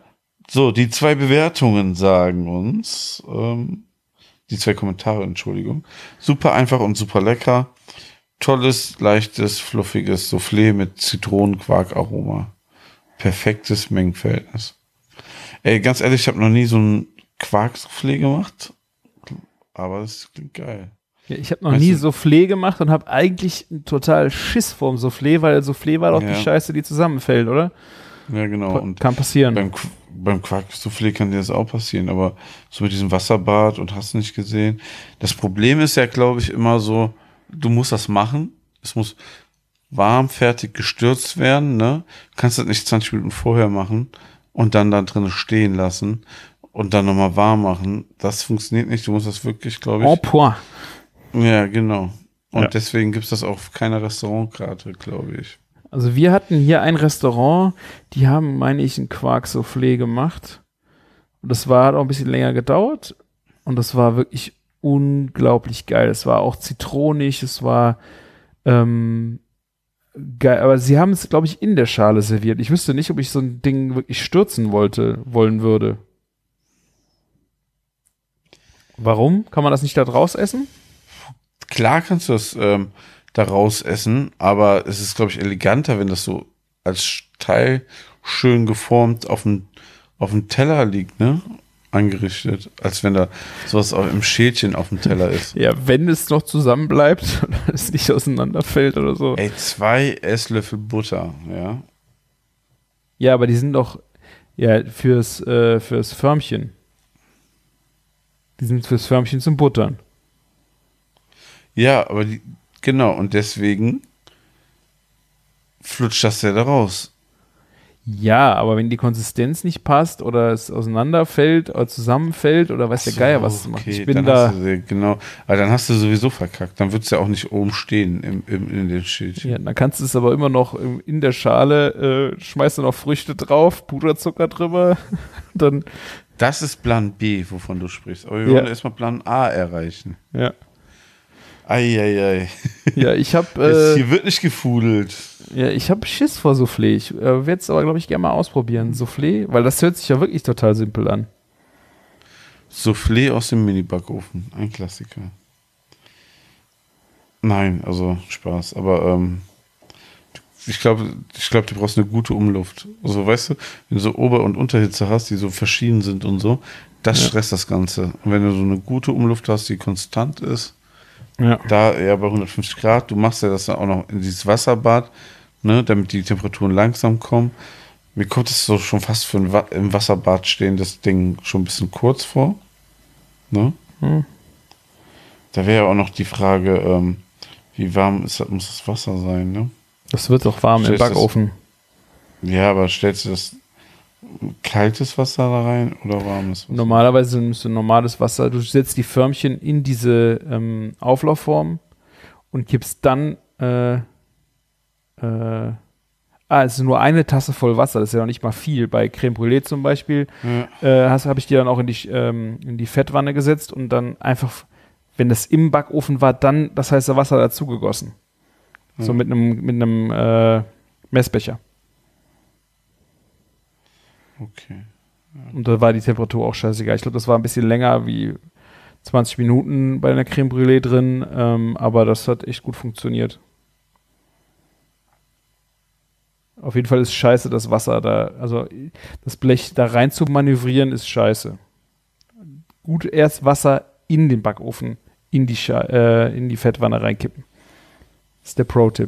Speaker 3: So, die 2 Bewertungen sagen uns, die 2 Kommentare, Entschuldigung. Super einfach und super lecker. Tolles, leichtes, fluffiges Soufflé mit Zitronenquark-Aroma. Perfektes Mengenverhältnis. Ey, ganz ehrlich, ich habe noch nie so ein Quark-Soufflé gemacht. Aber das klingt geil.
Speaker 4: Ja, ich habe noch nie Soufflé gemacht und habe eigentlich total Schiss vorm Soufflé, weil Soufflé war doch die Scheiße, die zusammenfällt, oder?
Speaker 3: Ja, genau. Und
Speaker 4: kann passieren.
Speaker 3: Beim Quark-Soufflé kann dir das auch passieren, aber so mit diesem Wasserbad und hast nicht gesehen. Das Problem ist ja, glaube ich, immer so, du musst das machen. Es muss warm, fertig gestürzt werden, ne? Du kannst das nicht 20 Minuten vorher machen und dann da drin stehen lassen und dann nochmal warm machen. Das funktioniert nicht. Du musst das wirklich, glaube ich.
Speaker 4: En point.
Speaker 3: Ja, genau. Und deswegen gibt es das auf keiner Restaurantkarte, glaube ich.
Speaker 4: Also wir hatten hier ein Restaurant, die haben, meine ich, ein Quark-Soufflé gemacht. Und das hat auch ein bisschen länger gedauert. Und das war wirklich unglaublich geil. Es war auch zitronig, es war geil. Aber sie haben es, glaube ich, in der Schale serviert. Ich wüsste nicht, ob ich so ein Ding wirklich stürzen wollen würde. Warum? Kann man das nicht da draus essen?
Speaker 3: Klar kannst du das daraus essen, aber es ist, glaube ich, eleganter, wenn das so als Teil schön geformt auf dem Teller liegt, ne? Angerichtet, als wenn da sowas auch im Schälchen auf dem Teller ist.
Speaker 4: Ja, wenn es noch zusammenbleibt oder es nicht auseinanderfällt oder so.
Speaker 3: Ey, 2 Esslöffel Butter, ja.
Speaker 4: Ja, aber die sind doch fürs Förmchen. Die sind fürs Förmchen zum Buttern.
Speaker 3: Ja, aber genau, und deswegen flutscht das ja da raus.
Speaker 4: Ja, aber wenn die Konsistenz nicht passt oder es auseinanderfällt oder zusammenfällt oder weiß der Geier, was es macht.
Speaker 3: Okay,
Speaker 4: ich bin da.
Speaker 3: Genau, aber dann hast du sowieso verkackt. Dann wird es ja auch nicht oben stehen in den Schildchen.
Speaker 4: Ja, dann kannst du es aber immer noch in der Schale, schmeißt du noch Früchte drauf, Puderzucker drüber, dann.
Speaker 3: Das ist Plan B, wovon du sprichst. Aber wir wollen erstmal Plan A erreichen.
Speaker 4: Ja.
Speaker 3: Eieiei.
Speaker 4: Ja, ich habe.
Speaker 3: Hier wird nicht gefudelt.
Speaker 4: Ja, ich habe Schiss vor Soufflé. Ich werde es aber, glaube ich, gerne mal ausprobieren. Soufflé, weil das hört sich ja wirklich total simpel an.
Speaker 3: Soufflé aus dem Mini-Backofen. Ein Klassiker. Nein, also Spaß. Aber ich glaube, du brauchst eine gute Umluft. Also, weißt du, wenn du so Ober- und Unterhitze hast, die so verschieden sind und so, das stresst das Ganze. Und wenn du so eine gute Umluft hast, die konstant ist, da eher bei 150 Grad, du machst ja das dann auch noch in dieses Wasserbad, ne, damit die Temperaturen langsam kommen. Mir kommt es so schon fast für im Wasserbad stehen, das Ding schon ein bisschen kurz vor. Ne? Da wäre ja auch noch die Frage, wie warm muss das Wasser sein, ne?
Speaker 4: Das wird doch warm im Backofen.
Speaker 3: Ja, aber stellst du das kaltes Wasser da rein oder warmes Wasser?
Speaker 4: Normalerweise nimmst du normales Wasser. Du setzt die Förmchen in diese Auflaufform und gibst dann es ist nur eine Tasse voll Wasser, das ist ja noch nicht mal viel. Bei Crème Brûlée zum Beispiel habe ich die dann auch in die Fettwanne gesetzt und dann einfach, wenn das im Backofen war, dann das heiße Wasser dazu gegossen. So mit einem Messbecher.
Speaker 3: Okay. Ja.
Speaker 4: Und da war die Temperatur auch scheißegal. Ich glaube, das war ein bisschen länger wie 20 Minuten bei einer Crème Brûlée drin, aber das hat echt gut funktioniert. Auf jeden Fall ist scheiße, das Wasser da, also das Blech da rein zu manövrieren, ist scheiße. Gut erst Wasser in den Backofen, in die Fettwanne reinkippen. Das ist der Pro-Tipp.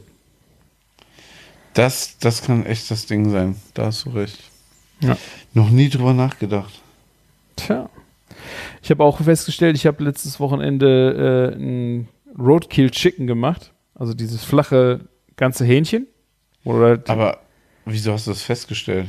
Speaker 3: Das kann echt das Ding sein. Da hast du recht.
Speaker 4: Ja.
Speaker 3: Noch nie drüber nachgedacht.
Speaker 4: Tja. Ich habe auch festgestellt, ich habe letztes Wochenende ein Roadkill Chicken gemacht. Also dieses flache ganze Hähnchen.
Speaker 3: Aber wieso hast du das festgestellt?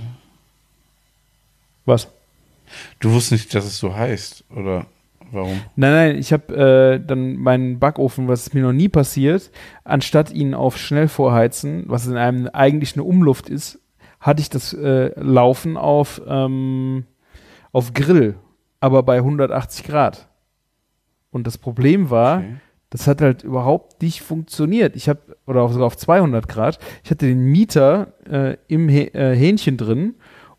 Speaker 4: Was?
Speaker 3: Du wusstest nicht, dass es so heißt, oder warum?
Speaker 4: Nein, ich habe dann meinen Backofen, was mir noch nie passiert, anstatt ihn auf schnell vorheizen, was in einem eigentlich eine Umluft ist, hatte ich das Laufen auf Grill, aber bei 180 Grad. Und das Problem war, das hat halt überhaupt nicht funktioniert. Sogar auf 200 Grad. Ich hatte den Mieter im Hähnchen drin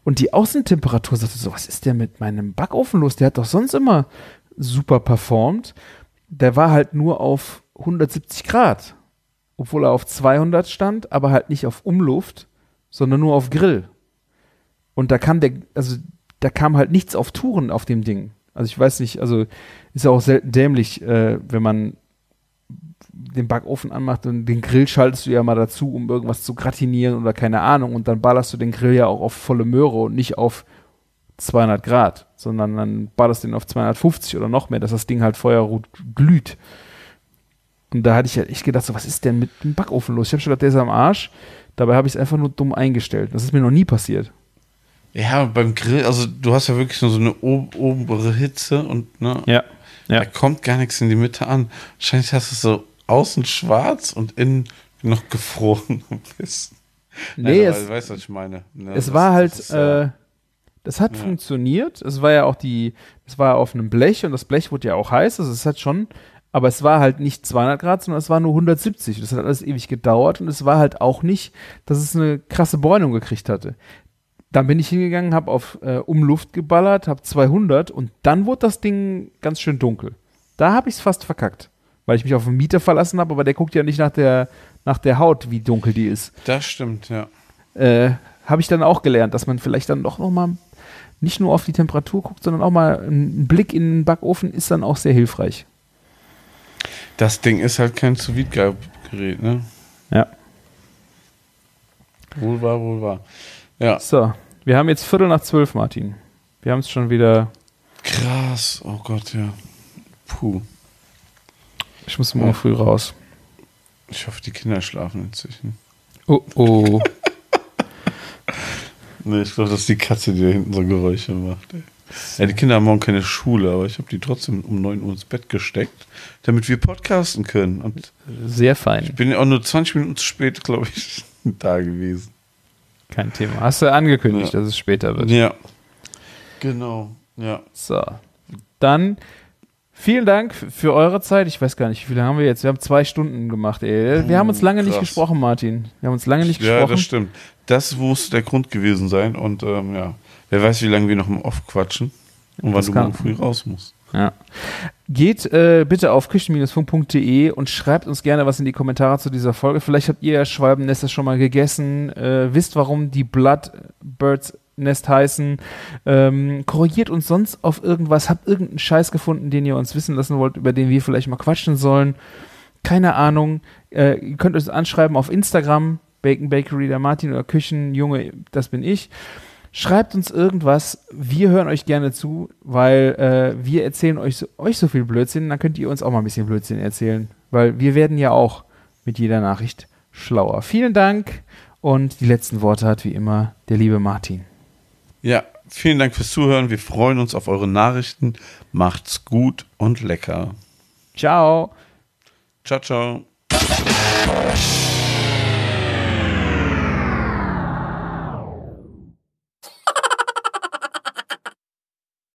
Speaker 4: Und die Außentemperatur sagte so, was ist denn mit meinem Backofen los? Der hat doch sonst immer super performt. Der war halt nur auf 170 Grad, obwohl er auf 200 stand, aber halt nicht auf Umluft, sondern nur auf Grill. Und da kam halt nichts auf Touren auf dem Ding. Also ich weiß nicht, also ist ja auch selten dämlich, wenn man den Backofen anmacht und den Grill schaltest du ja mal dazu, um irgendwas zu gratinieren oder keine Ahnung, und dann ballerst du den Grill ja auch auf volle Möhre und nicht auf 200 Grad, sondern dann ballerst du den auf 250 oder noch mehr, dass das Ding halt feuerrot glüht. Und da hatte ich halt echt gedacht, so, was ist denn mit dem Backofen los? Ich habe schon gedacht, der ist am Arsch. Dabei habe ich es einfach nur dumm eingestellt. Das ist mir noch nie passiert.
Speaker 3: Ja, beim Grill, also du hast ja wirklich nur so eine obere Hitze und ne, da kommt gar nichts in die Mitte an. Wahrscheinlich hast du so außen schwarz und innen noch gefroren.
Speaker 4: Nee,
Speaker 3: du weißt, was ich meine. Ne,
Speaker 4: es war halt, das hat funktioniert. Es war ja auch es war auf einem Blech und das Blech wurde ja auch heiß. Also es hat schon, aber es war halt nicht 200 Grad, sondern es war nur 170. Das hat alles ewig gedauert und es war halt auch nicht, dass es eine krasse Bräunung gekriegt hatte. Dann bin ich hingegangen, habe auf Umluft geballert, habe 200 und dann wurde das Ding ganz schön dunkel. Da habe ich es fast verkackt, weil ich mich auf den Mieter verlassen habe, aber der guckt ja nicht nach der Haut, wie dunkel die ist.
Speaker 3: Das stimmt, ja.
Speaker 4: Habe ich dann auch gelernt, dass man vielleicht dann doch nochmal nicht nur auf die Temperatur guckt, sondern auch mal ein Blick in den Backofen ist dann auch sehr hilfreich.
Speaker 3: Das Ding ist halt kein Sous-Vide-Gerät, ne?
Speaker 4: Ja.
Speaker 3: Wohl wahr. Ja.
Speaker 4: So, wir haben jetzt 11:45, Martin. Wir haben es schon wieder.
Speaker 3: Krass, oh Gott, ja. Puh.
Speaker 4: Ich muss morgen früh raus.
Speaker 3: Ich hoffe, die Kinder schlafen inzwischen.
Speaker 4: Oh.
Speaker 3: Nee, ich glaube, das ist die Katze, die da hinten so Geräusche macht. Ey. Ja, die Kinder haben morgen keine Schule, aber ich habe die trotzdem um 9 Uhr ins Bett gesteckt, damit wir podcasten können. Und
Speaker 4: sehr fein.
Speaker 3: Ich bin ja auch nur 20 Minuten zu spät, glaube ich, da gewesen.
Speaker 4: Kein Thema. Hast du angekündigt, dass es später wird?
Speaker 3: Ja. Genau, ja.
Speaker 4: So. Dann vielen Dank für eure Zeit. Ich weiß gar nicht, wie viele haben wir jetzt? Wir haben 2 Stunden gemacht, ey. Wir haben uns lange nicht gesprochen, Martin. Wir haben uns lange nicht gesprochen.
Speaker 3: Ja, das stimmt. Das muss der Grund gewesen sein. Und ja, wer weiß, wie lange wir noch im Off quatschen und wann du morgen früh raus musst.
Speaker 4: Ja. Geht bitte auf küchen-funk.de und schreibt uns gerne was in die Kommentare zu dieser Folge. Vielleicht habt ihr ja Schwalbennester schon mal gegessen, wisst, warum die Bloodbirds Nest heißen, korrigiert uns sonst auf irgendwas, habt irgendeinen Scheiß gefunden, den ihr uns wissen lassen wollt, über den wir vielleicht mal quatschen sollen. Keine Ahnung. Ihr könnt uns anschreiben auf Instagram, Bacon Bakery, der Martin, oder Küchenjunge, das bin ich. Schreibt uns irgendwas, wir hören euch gerne zu, weil wir erzählen euch so viel Blödsinn, dann könnt ihr uns auch mal ein bisschen Blödsinn erzählen, weil wir werden ja auch mit jeder Nachricht schlauer. Vielen Dank und die letzten Worte hat wie immer der liebe Martin.
Speaker 3: Ja, vielen Dank fürs Zuhören, wir freuen uns auf eure Nachrichten, macht's gut und lecker.
Speaker 4: Ciao.
Speaker 3: Ciao, ciao.